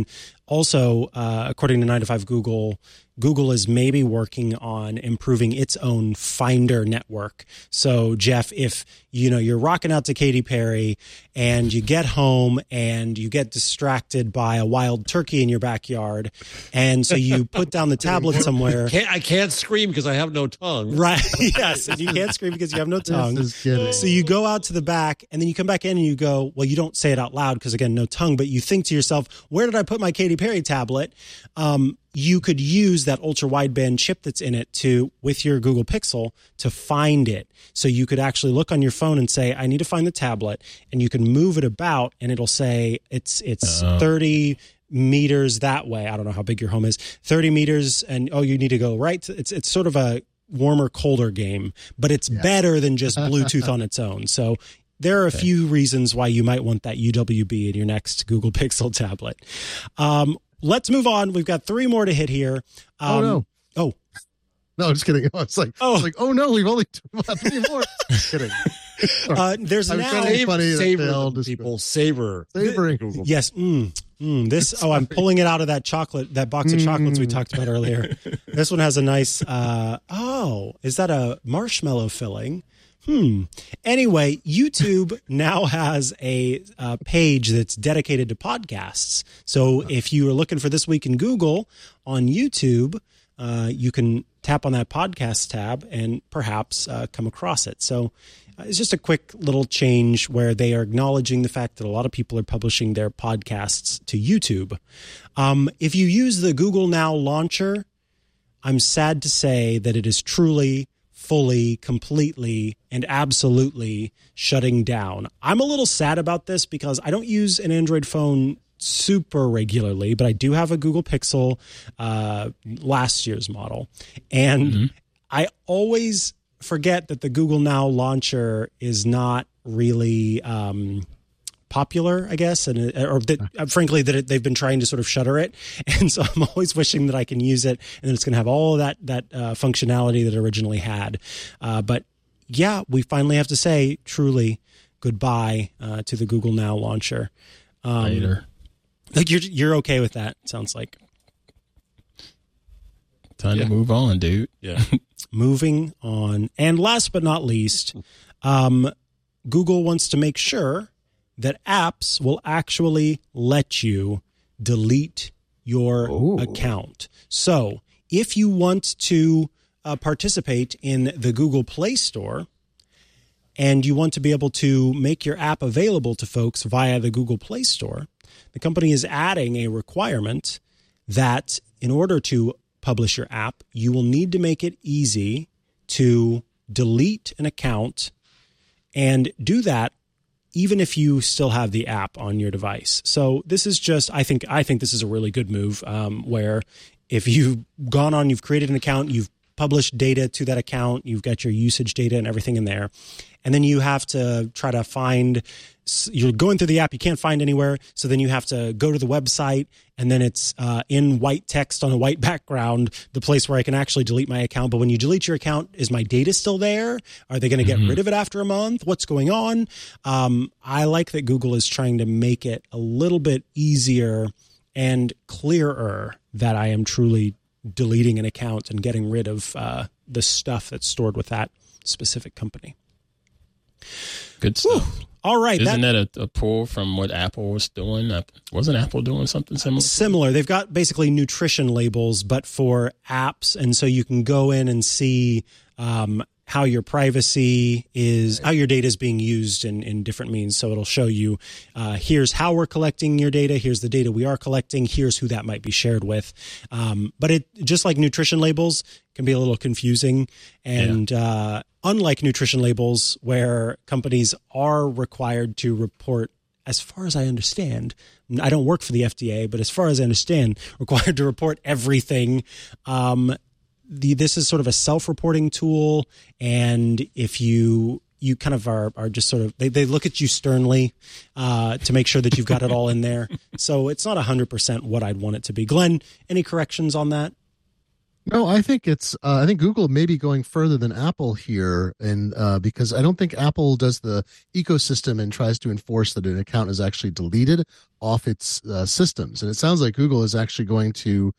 Also, according to 9 to 5 Google, Google is maybe working on improving its own Finder network. So, Jeff, if you're rocking out to Katy Perry and you get home and you get distracted by a wild turkey in your backyard, and so you put down the tablet somewhere. I can't scream because I have no tongue. Right. Yes. And you can't scream because you have no tongue. So you go out to the back and then you come back in and you go, well, you don't say it out loud because, again, no tongue, but you think to yourself, where did I put my Katy Perry tablet? You could use that ultra wideband chip that's in it with your Google Pixel to find it. So you could actually look on your phone and say, I need to find the tablet, and you can move it about and it'll say it's 30 meters that way. I don't know how big your home is, 30 meters. And you need to go right. It's sort of a warmer, colder game, but it's better than just Bluetooth on its own. So there are a few reasons why you might want that UWB in your next Google Pixel tablet. Let's move on. We've got 3 more to hit here. No, I'm just kidding. It's like, oh no, we've only 3 more. Just kidding. There's now savoring Google. Yes. This. I'm pulling it out of that box of chocolates we talked about earlier. This one has a nice. Is that a marshmallow filling? Anyway, YouTube now has a page that's dedicated to podcasts. So if you are looking for This Week in Google on YouTube, you can tap on that podcast tab and perhaps come across it. So it's just a quick little change where they are acknowledging the fact that a lot of people are publishing their podcasts to YouTube. If you use the Google Now launcher, I'm sad to say that it is truly, fully, completely, and absolutely shutting down. I'm a little sad about this because I don't use an Android phone super regularly, but I do have a Google Pixel, last year's model. And I always forget that the Google Now launcher is not really popular, I guess, frankly, that they've been trying to sort of shutter it. And so I'm always wishing that I can use it and that it's going to have all of that functionality that it originally had. But yeah, we finally have to say truly goodbye to the Google Now launcher. Later. Like you're okay with that, it sounds like. Time to move on, dude. Yeah. Moving on. And last but not least, Google wants to make sure that apps will actually let you delete your account. So if you want to participate in the Google Play Store and you want to be able to make your app available to folks via the Google Play Store, the company is adding a requirement that in order to publish your app, you will need to make it easy to delete an account and do that even if you still have the app on your device. So this is just, I think this is a really good move where if you've gone on, you've created an account, you've published data to that account, you've got your usage data and everything in there. And then you have to try to find, you're going through the app, you can't find anywhere. So then you have to go to the website and then it's in white text on a white background, the place where I can actually delete my account. But when you delete your account, is my data still there? Are they going to get rid of it after a month? What's going on? I like that Google is trying to make it a little bit easier and clearer that I am truly deleting an account and getting rid of the stuff that's stored with that specific company. Good stuff. Whew. All right. Isn't that a pull from what Apple was doing? Wasn't Apple doing something similar? Similar. They've got basically nutrition labels, but for apps. And so you can go in and see how your privacy is, how your data is being used in different means. So it'll show you, here's how we're collecting your data. Here's the data we are collecting. Here's who that might be shared with. But it, just like nutrition labels, can be a little confusing. And unlike nutrition labels where companies are required to report, as far as I understand, I don't work for the FDA, but as far as I understand, required to report everything. This is sort of a self-reporting tool, and if you kind of are just sort of, they look at you sternly to make sure that you've got it all in there. So it's not 100% what I'd want it to be. Glenn, any corrections on that? No, I think I think Google may be going further than Apple here, and because I don't think Apple does the ecosystem and tries to enforce that an account is actually deleted off its systems, and it sounds like Google is actually going to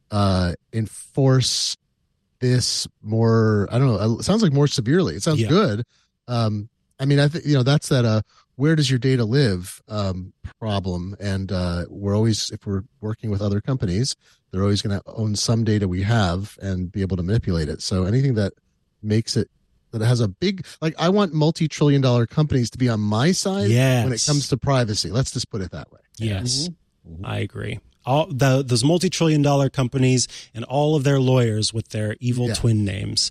enforce this more. I don't know. It sounds like more severely. It sounds good. I mean, I think that's that. Where does your data live problem, and we're always, if we're working with other companies, they're always going to own some data we have and be able to manipulate it. So anything that makes it that it has a big, like, I want multi-trillion-dollar companies to be on my side when it comes to privacy. Let's just put it that way. Yes, I agree. All those multi-trillion-dollar companies and all of their lawyers with their evil twin names.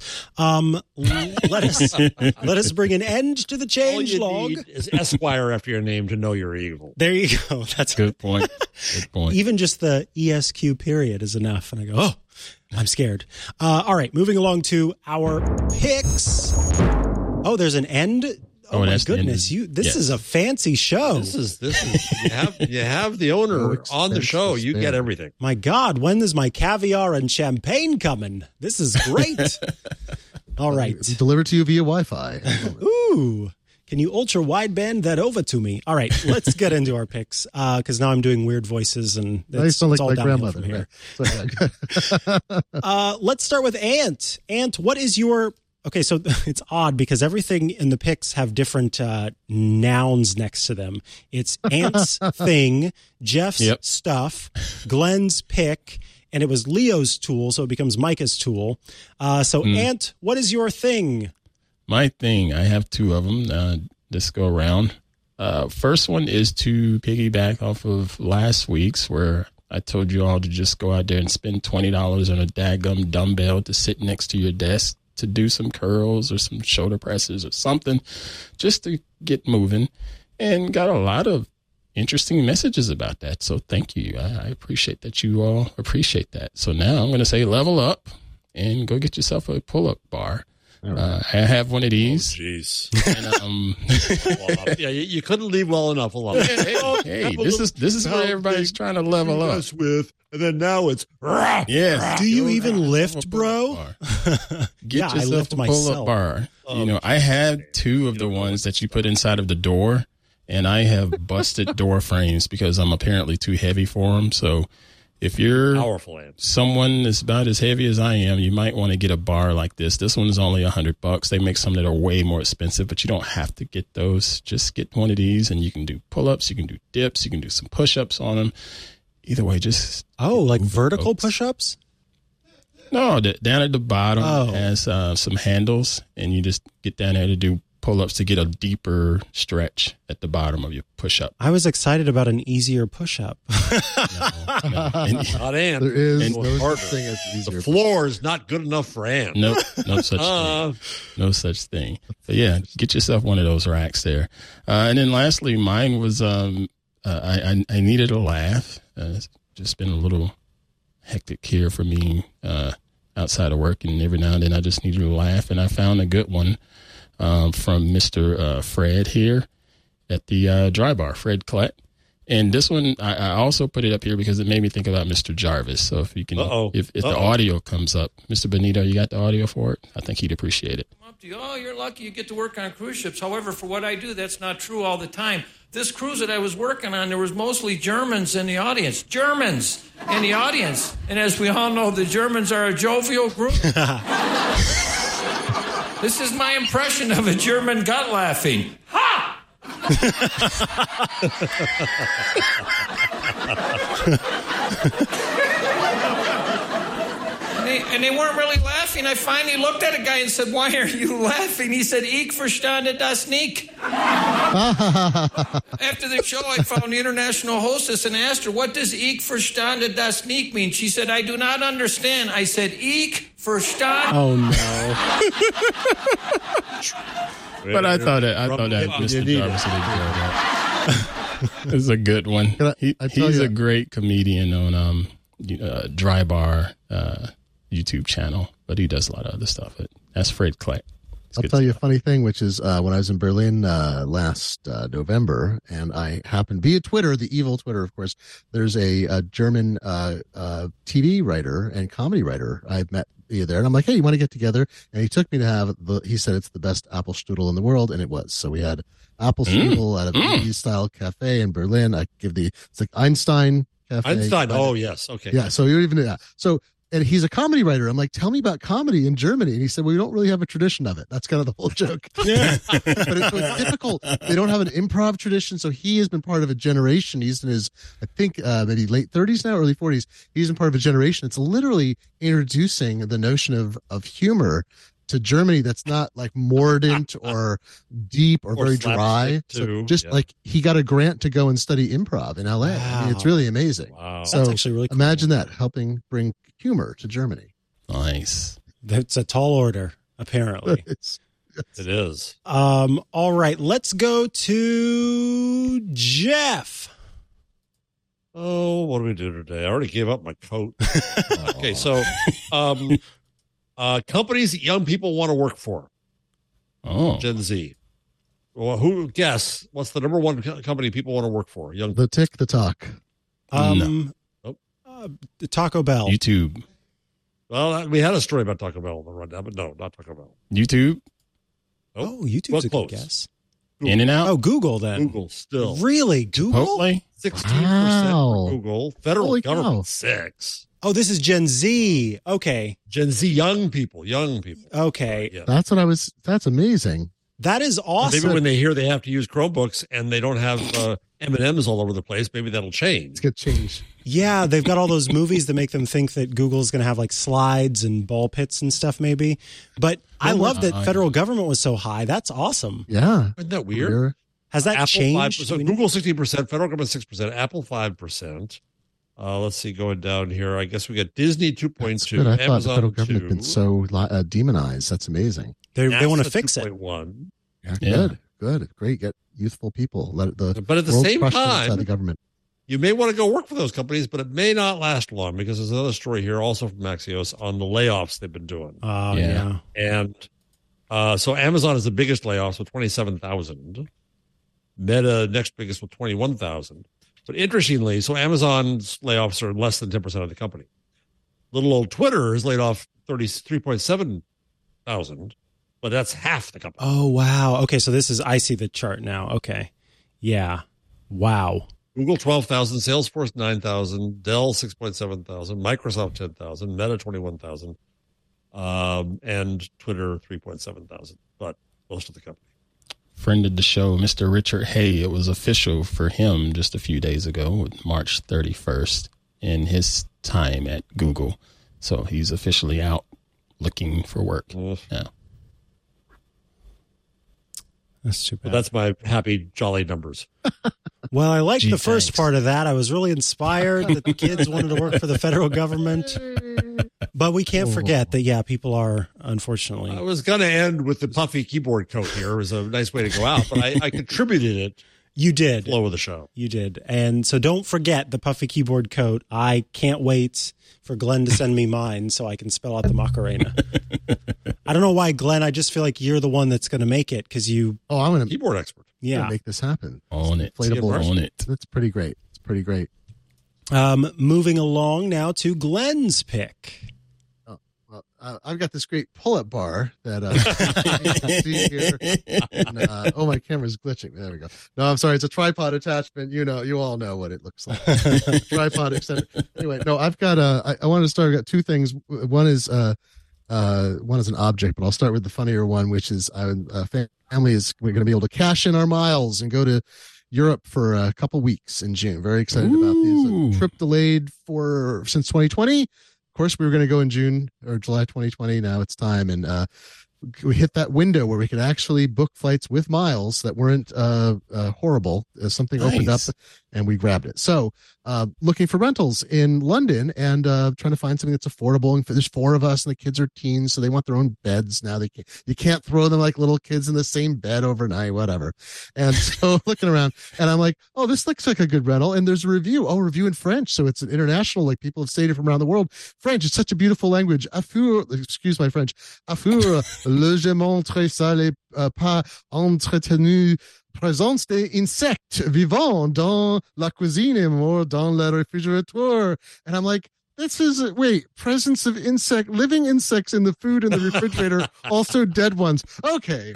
Let us bring an end to the change log. All you need is Esquire after your name to know you're evil. There you go. That's good point. Good point. Even just the ESQ period is enough, and I go, oh, I'm scared. All right, moving along to our picks. Oh, there's an end. Oh my goodness! This is a fancy show. This is you have the owner on the show. You get everything. My God, when is my caviar and champagne coming? This is great. All right, delivered to you via Wi-Fi. Ooh, can you ultra wideband that over to me? All right, let's get into our picks because now I'm doing weird voices and it's sound like all my downhill grandmother. from here. Let's start with Ant. Ant, what is your? Okay, so it's odd because everything in the picks have different nouns next to them. It's Ant's thing, Jeff's stuff, Glenn's pick, and it was Leo's tool, so it becomes Micah's tool. Ant, what is your thing? My thing, I have two of them. This go around. First one is to piggyback off of last week's where I told you all to just go out there and spend $20 on a daggum dumbbell to sit next to your desk to do some curls or some shoulder presses or something just to get moving, and got a lot of interesting messages about that. So thank you. I appreciate that you all appreciate that. So now I'm going to say level up and go get yourself a pull-up bar. I have one of these. Oh, jeez. You couldn't leave well enough alone. Hey, this is what everybody's trying to level up with, and then now it's yes. Do you even lift, bro? Get yourself a pull-up bar. I have two of the ones that you put inside of the door, and I have busted door frames because I'm apparently too heavy for them. So if you're powerful, someone that's about as heavy as I am, you might want to get a bar like this. This one is only $100. They make some that are way more expensive, but you don't have to get those. Just get one of these, and you can do pull-ups, you can do dips, you can do some push-ups on them. Either way, just like vertical push-ups. No, down at the bottom has some handles, and you just get down there to do pull-ups to get a deeper stretch at the bottom of your push-up. I was excited about an easier push-up. Not Ant. There is no thing as easier. The floor is not good enough for Ant. No such thing. No such thing. But yeah, get yourself one of those racks there. And then lastly, mine was I needed a laugh. It's just been a little hectic here for me outside of work, and every now and then I just needed a laugh, and I found a good one from Mr. Fred here at the Dry Bar, Fred Klett. And this one, I also put it up here because it made me think about Mr. Jarvis. So if you can, if the audio comes up, Mr. Benito, you got the audio for it? I think he'd appreciate it. Oh, you're lucky you get to work on cruise ships. However, for what I do, that's not true all the time. This cruise that I was working on, there was mostly Germans in the audience. Germans in the audience. And as we all know, the Germans are a jovial group. This is my impression of a German gut laughing. Ha! And they weren't really laughing. I finally looked at a guy and said, "Why are you laughing?" He said, "Ich verstande das nicht." After the show, I found the international hostess and asked her, "What does Ich verstande das nicht mean?" She said, "I do not understand." I said, "Ich verstande." Oh no! But I thought that Mr. Jarvis would enjoy that. It's a good one. He's a great comedian on Dry Bar YouTube channel, but he does a lot of other stuff. That's Fred Klett. I'll tell you a funny thing, which is when I was in Berlin last November, and I happened via Twitter, the evil Twitter, of course, there's a German TV writer and comedy writer I've met there. And I'm like, hey, you want to get together? And he took me to have he said it's the best apple strudel in the world. And it was. So we had apple strudel at a Viennese style cafe in Berlin. It's like Einstein Cafe. Einstein. Oh, yes. Okay. Yeah. So you even do that. So, and he's a comedy writer. I'm like, tell me about comedy in Germany. And he said, well, we don't really have a tradition of it. That's kind of the whole joke. Yeah. But it's difficult. They don't have an improv tradition. So he has been part of a generation. He's in his, I think, maybe late 30s now, early 40s. He's been part of a generation. It's literally introducing the notion of humor to Germany that's not like mordant or deep or very dry. So just like he got a grant to go and study improv in LA. Wow. I mean, it's really amazing. Wow. So that's actually really cool. Imagine that, helping bring humor to Germany. Nice. That's a tall order, apparently. It is. All right, let's go to Jeff. Oh, what do we do today? I already gave up my coat. Okay, so companies that young people want to work for. Oh. Gen Z. Well, guess what's the number one company people want to work for? The Tick, the Talk. Taco Bell. YouTube. Well, we had a story about Taco Bell on the rundown, but no, not Taco Bell. YouTube. Oh, YouTube's a good guess. In and Out. Oh, Google then. Google still. Really? Google? 16% for Google. Federal government 6%. Oh, this is Gen Z. Okay. Gen Z, young people. Okay. Yeah. That's amazing. That is awesome. Maybe when they hear they have to use Chromebooks and they don't have M&Ms all over the place, maybe that'll change. It's going to change. Yeah, they've got all those movies that make them think that Google's going to have like slides and ball pits and stuff maybe. But I love that federal government was so high. That's awesome. Yeah. Isn't that weird? Has that Apple changed? 5%, so Google 60%, federal government 6%, Apple 5%. Let's see, going down here, I guess we got Disney 2.2, I thought Amazon the federal government 2. had been so demonized. That's amazing. They want to fix 2.1. it. Yeah, good. Great. Get youthful people. But at the same time, the government. You may want to go work for those companies, but it may not last long because there's another story here also from Axios on the layoffs they've been doing. Oh, yeah. And so Amazon is the biggest layoffs with 27,000. Meta next biggest with 21,000. But interestingly, so Amazon's layoffs are less than 10% of the company. Little old Twitter has laid off 33.7 thousand, but that's half the company. Oh, wow. Okay, so I see the chart now. Okay. Yeah. Wow. Google 12,000, Salesforce 9,000, Dell 6.7 thousand, Microsoft 10,000, Meta 21,000, and Twitter 3.7 thousand. But most of the company. Friend of the show, Mr. Richard Hay, it was official for him just a few days ago, March 31st, in his time at Google. So he's officially out looking for work now. That's too bad. Well, that's my happy, jolly numbers. Well, I liked the first part of that. I was really inspired that the kids wanted to work for the federal government. But we can't forget that, people are, unfortunately. I was going to end with the puffy keyboard coat here. It was a nice way to go out, but I contributed it. You did. Flow of the show. You did. And so don't forget the puffy keyboard coat. I can't wait for Glenn to send me mine so I can spell out the Macarena. I don't know why, Glenn. I just feel like you're the one that's going to make it because you. Oh, I'm a keyboard expert. Yeah. Make this happen. Own it. Own it. That's pretty great. It's pretty great. Moving along now to Glenn's pick. I've got this great pull-up bar that you can see here. And, my camera's glitching. There we go. No, I'm sorry. It's a tripod attachment. You all know what it looks like. Tripod extender. Anyway, no, I've got I wanted to start. I've got two things. One is an object, but I'll start with the funnier one, which is family we're going to be able to cash in our miles and go to Europe for a couple weeks in June. Very excited about these. Trip delayed since 2020. Of course, we were going to go in June or July 2020. Now it's time. And we hit that window where we could actually book flights with miles that weren't horrible. Something opened up. and we grabbed it. So looking for rentals in London and trying to find something that's affordable. And there's 4 of us, and the kids are teens, so they want their own beds now. You can't throw them like little kids in the same bed overnight, whatever. And so looking around, and I'm like, oh, this looks like a good rental. And there's a review in French, so it's an international, like people have stayed from around the world. French is such a beautiful language. Excuse my French. Logement très sale pas entretenu. Présence des insectes vivants dans la cuisine or dans le réfrigérateur. And I'm like, presence of living insects in the food in the refrigerator, also dead ones. Okay.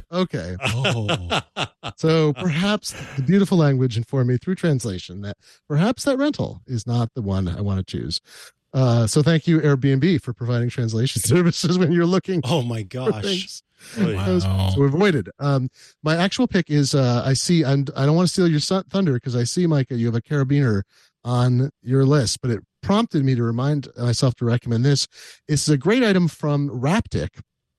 Oh. So perhaps the beautiful language informed me through translation that perhaps that rental is not the one I want to choose. So thank you, Airbnb, for providing translation services when you're looking. Oh my gosh. Wow. So avoided. My actual pick is I don't want to steal your thunder because I see, Micah, you have a carabiner on your list, but it prompted me to remind myself to recommend this. It's a great item from Raptic.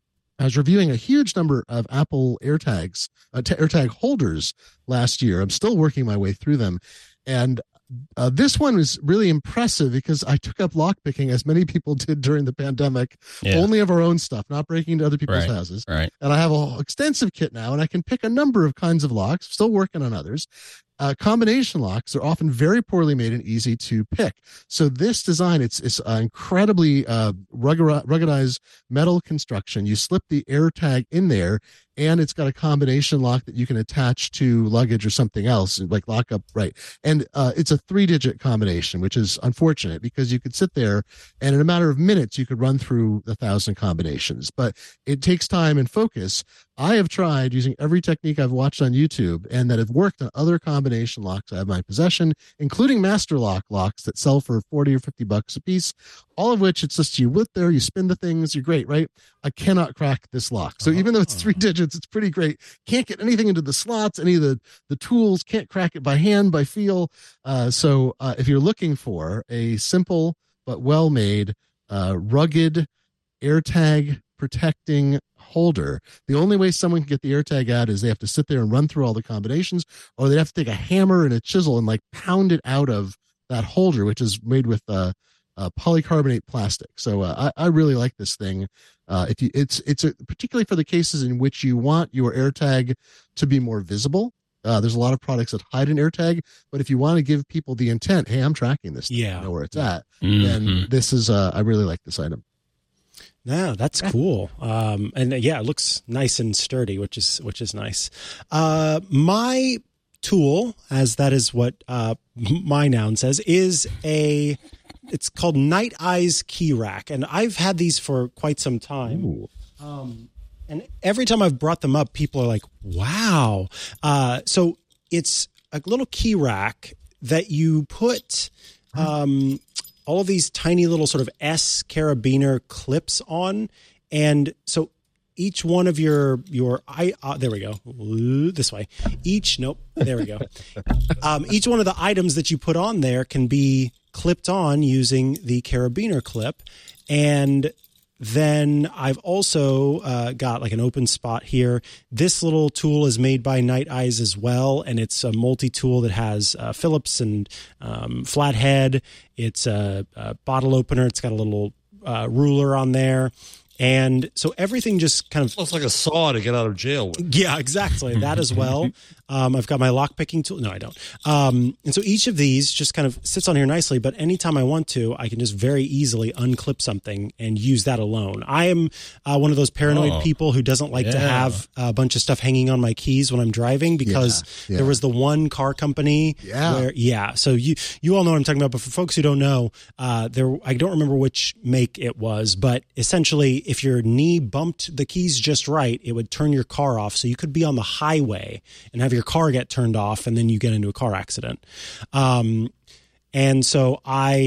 I was reviewing a huge number of Apple AirTags, AirTag holders last year. I'm still working my way through them. And this one was really impressive because I took up lockpicking, as many people did during the pandemic, only of our own stuff, not breaking into other people's houses. Right. And I have an extensive kit now, and I can pick a number of kinds of locks, still working on others. Combination locks are often very poorly made and easy to pick. So this design, it's incredibly ruggedized metal construction. You slip the AirTag in there, and it's got a combination lock that you can attach to luggage or something else, like lock up right. And it's a 3-digit combination, which is unfortunate because you could sit there and in a matter of minutes you could run through 1,000 combinations. But it takes time and focus. I have tried using every technique I've watched on YouTube and that have worked on other combination locks I have in my possession, including Master Lock locks that sell for $40 or $50 a piece, all of which it's just you whip there, you spin the things, you're great, right? I cannot crack this lock. So even though it's 3 digits, it's pretty great. Can't get anything into the slots, any of the tools, can't crack it by hand, by feel. So if you're looking for a simple but well-made, rugged AirTag protecting holder, the only way someone can get the AirTag out is they have to sit there and run through all the combinations, or they have to take a hammer and a chisel and like pound it out of that holder, which is made with polycarbonate plastic. So I really like this thing. It's particularly for the cases in which you want your AirTag to be more visible. There's a lot of products that hide an AirTag, but if you want to give people the intent, hey, I'm tracking this thing, I know where it's at, then this is I really like this item. No, that's cool. And it looks nice and sturdy, which is nice. My tool, as that is what my noun says, is it's called Night Eyes Key Rack. And I've had these for quite some time. And every time I've brought them up, people are like, wow. So it's a little key rack that you put all of these tiny little sort of S carabiner clips on. And so each one of your there we go. This way. There we go. Each one of the items that you put on there can be clipped on using the carabiner clip. And then I've also got like an open spot here. This little tool is made by Night Eyes as well, and it's a multi-tool that has Phillips and flathead. It's a bottle opener. It's got a little ruler on there. And so everything just kind of looks like a saw to get out of jail with. Yeah, exactly. That as well. I've got my lock picking tool. No, I don't. And so each of these just kind of sits on here nicely, but anytime I want to, I can just very easily unclip something and use that alone. I am one of those paranoid people who doesn't like to have a bunch of stuff hanging on my keys when I'm driving because there was the one car company where, so you all know what I'm talking about, but for folks who don't know, I don't remember which make it was, but essentially if your knee bumped the keys just right, it would turn your car off. So you could be on the highway and have your car get turned off and then you get into a car accident. And so I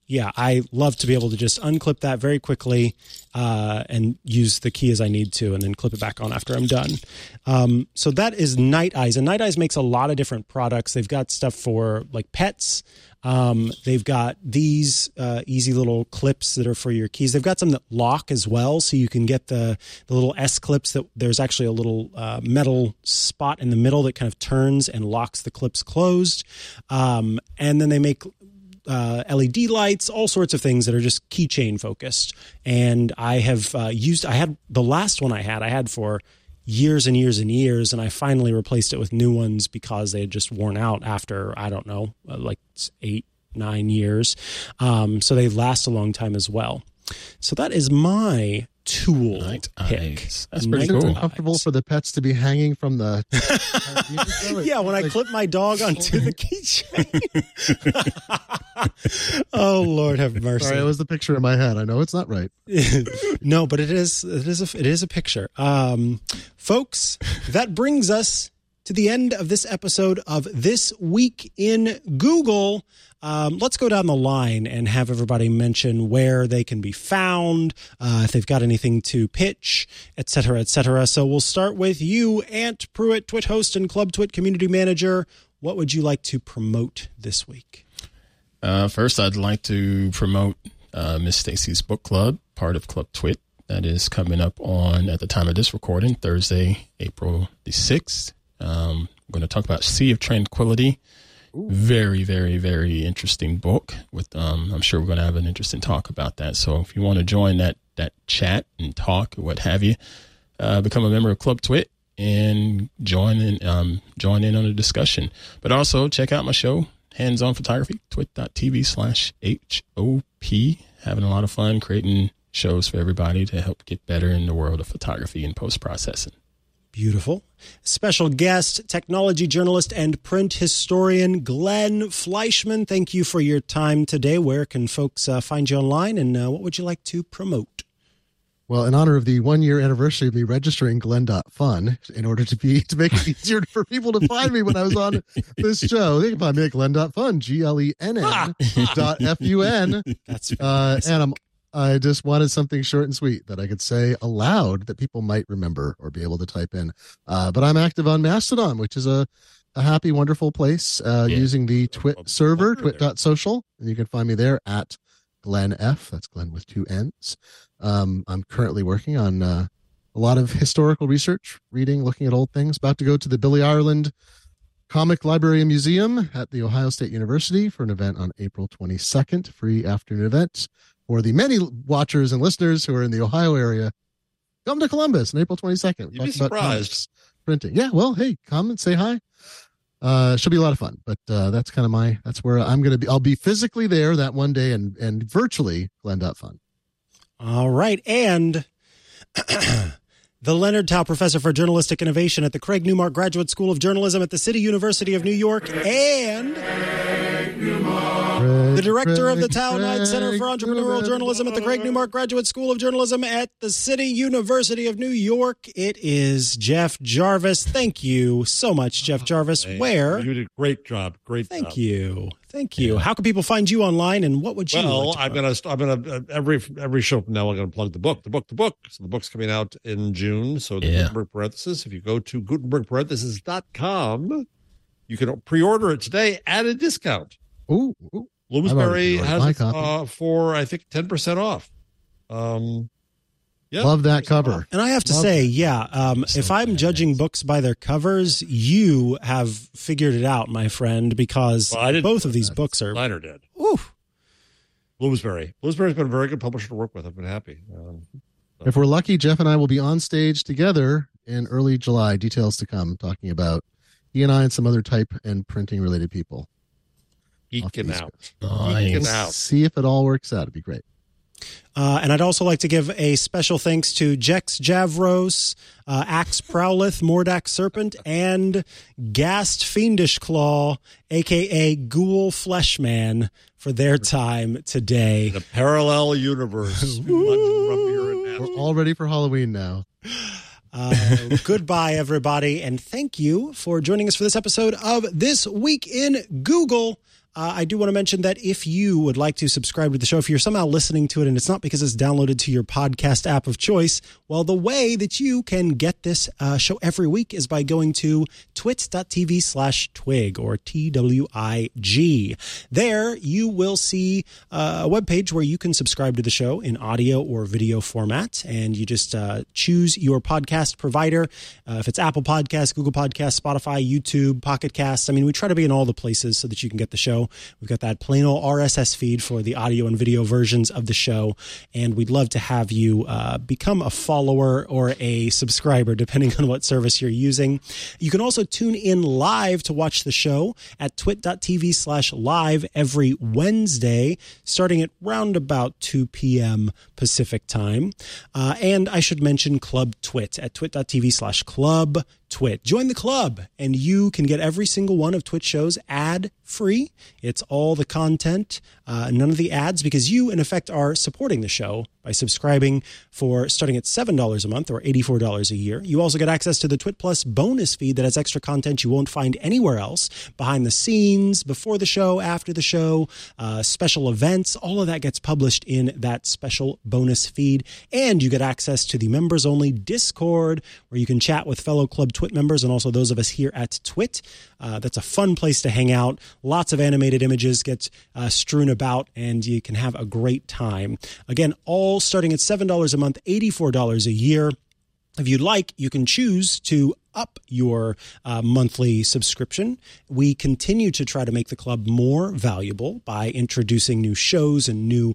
yeah, I love to be able to just unclip that very quickly and use the key as I need to, and then clip it back on after I'm done. So that is Night Eyes. And Night Eyes makes a lot of different products. They've got stuff for like pets. They've got these easy little clips that are for your keys. They've got some that lock as well, so you can get the little S clips that there's actually a little metal spot in the middle that kind of turns and locks the clips closed. And then they make LED lights, all sorts of things that are just keychain focused. And I have I had the last one I had for years and years and years, and I finally replaced it with new ones because they had just worn out after, I don't know, like 8-9 years. So they last a long time as well. So that is my tool pick. That's pretty cool. Comfortable for the pets to be hanging from the. Yeah, when I clip my dog onto the keychain. Oh Lord, have mercy! Sorry, it was the picture in my head. I know it's not right. No, but it is a picture. Folks, that brings us to the end of this episode of This Week in Google. Let's go down the line and have everybody mention where they can be found, if they've got anything to pitch, et cetera, et cetera. So we'll start with you, Ant Pruitt, Twit host and Club Twit community manager. What would you like to promote this week? First, I'd like to promote Miss Stacy's book club, part of Club Twit. That is coming up on, at the time of this recording, Thursday, April the 6th. I'm going to talk about Sea of Tranquility. Ooh. Very, very, very interesting book. With I'm sure we're going to have an interesting talk about that. So if you want to join that chat and talk, what have you, become a member of Club Twit and join in on the discussion. But also check out my show, Hands On Photography, twit.tv/HOP. Having a lot of fun creating shows for everybody to help get better in the world of photography and post-processing. Beautiful. Special guest, technology journalist and print historian Glenn Fleischman. Thank you for your time today. Where can folks find you online, and what would you like to promote? Well, in honor of the 1-year anniversary of me registering Glenn.fun, in order to make it easier for people to find me when I was on this show, they can find me at Glenn.fun, GLENN.FUN. That's and I just wanted something short and sweet that I could say aloud that people might remember or be able to type in. But I'm active on Mastodon, which is a happy, wonderful place, using the Twit server, twit.social. And you can find me there at Glenn F. That's Glenn with 2 N's. I'm currently working on a lot of historical research, reading, looking at old things. About to go to the Billy Ireland Comic Library and Museum at The Ohio State University for an event on April 22nd, free afternoon event. For the many watchers and listeners who are in the Ohio area, come to Columbus on April 22nd. You'd be surprised. Printing. Yeah, well, hey, come and say hi. Should be a lot of fun, but that's kind of that's where I'm going to be. I'll be physically there that one day and virtually Glenn.fun. All right. And the Leonard Tao Professor for Journalistic Innovation at the Craig Newmark Graduate School of Journalism at the City University of New York, and the director of the Tao Knight Center for Entrepreneurial Journalism at the Craig Newmark Graduate School of Journalism at the City University of New York. It is Jeff Jarvis. Thank you so much, Jeff Jarvis. Where? You did a great job. Thank you. Yeah. How can people find you online, and what would you? Well, I'm gonna every show from now I'm gonna plug the book. So the book's coming out in June. So the Gutenberg Parenthesis. If you go to GutenbergParenthesis.com, you can pre-order it today at a discount. Ooh. Bloomsbury has it for, I think, 10% off. Love that cover. And I have to say, if I'm judging books by their covers, you have figured it out, my friend, because both of these books are... Steiner did. Ooh. Bloomsbury's been a very good publisher to work with. I've been happy. If we're lucky, Jeff and I will be on stage together in early July. Details to come, talking about he and I and some other type and printing related people. Geeking out. See if it all works out. It'd be great. And I'd also like to give a special thanks to Jex Javros, Axe Prowleth, Mordak Serpent, and Gast Fiendish Claw, a.k.a. Ghoul Fleshman, for their time today. The parallel universe. We're all ready for Halloween now. Goodbye, everybody, and thank you for joining us for this episode of This Week in Google. I do want to mention that if you would like to subscribe to the show, if you're somehow listening to it and it's not because it's downloaded to your podcast app of choice, well, the way that you can get this show every week is by going to twit.tv/twig or TWIG. There you will see a webpage where you can subscribe to the show in audio or video format, and you just choose your podcast provider. If it's Apple Podcasts, Google Podcasts, Spotify, YouTube, Pocket Casts. I mean, we try to be in all the places so that you can get the show. We've got that plain old RSS feed for the audio and video versions of the show, and we'd love to have you become a follower or a subscriber, depending on what service you're using. You can also tune in live to watch the show at twit.tv/live every Wednesday, starting at round about 2 p.m. Pacific time. And I should mention Club Twit at twit.tv/club Twit. Join the club, and you can get every single one of Twit's shows ad-free. It's all the content, none of the ads, because you, in effect, are supporting the show by subscribing for starting at $7 a month or $84 a year. You also get access to the Twit Plus bonus feed that has extra content you won't find anywhere else, behind the scenes, before the show, after the show, special events. All of that gets published in that special bonus feed, and you get access to the members-only Discord, where you can chat with fellow Club Twit members and also those of us here at Twit. That's a fun place to hang out. Lots of animated images get strewn about, and you can have a great time. Again, all starting at $7 a month, $84 a year. If you'd like, you can choose to up your monthly subscription. We continue to try to make the club more valuable by introducing new shows and new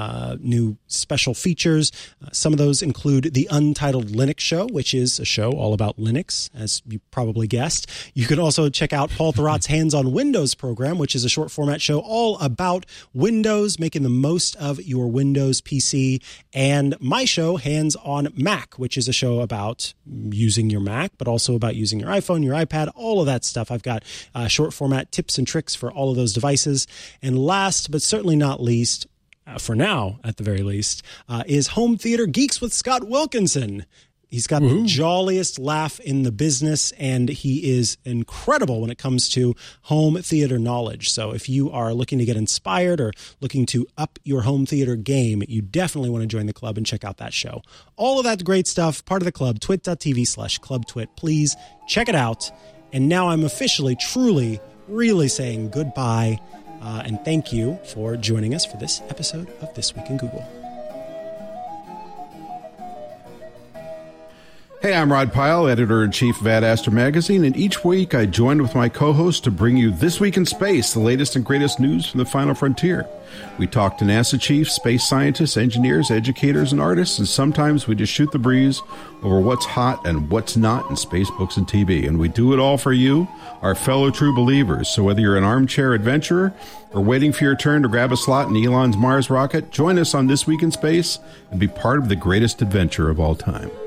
special features. Some of those include the Untitled Linux Show, which is a show all about Linux, as you probably guessed. You can also check out Paul Thurrott's Hands on Windows program, which is a short format show all about Windows, making the most of your Windows PC, and my show, Hands on Mac, which is a show about using your Mac, but also about using your iPhone, your iPad, all of that stuff. I've got short format tips and tricks for all of those devices. And last, but certainly not least, for now at the very least, is Home Theater Geeks with Scott Wilkinson. He's got the jolliest laugh in the business, and he is incredible when it comes to home theater knowledge. So if you are looking to get inspired or looking to up your home theater game, you definitely want to join the club and check out that show. All of that great stuff, part of the club, twit.tv/clubtwit. Please check it out. And now I'm officially, truly, really saying goodbye, and thank you for joining us for this episode of This Week in Google. Hey, I'm Rod Pyle, Editor-in-Chief of Ad Astra Magazine, and each week I join with my co-host to bring you This Week in Space, the latest and greatest news from the final frontier. We talk to NASA chiefs, space scientists, engineers, educators, and artists, and sometimes we just shoot the breeze over what's hot and what's not in space, books, and TV. And we do it all for you, our fellow true believers. So whether you're an armchair adventurer or waiting for your turn to grab a slot in Elon's Mars rocket, join us on This Week in Space and be part of the greatest adventure of all time.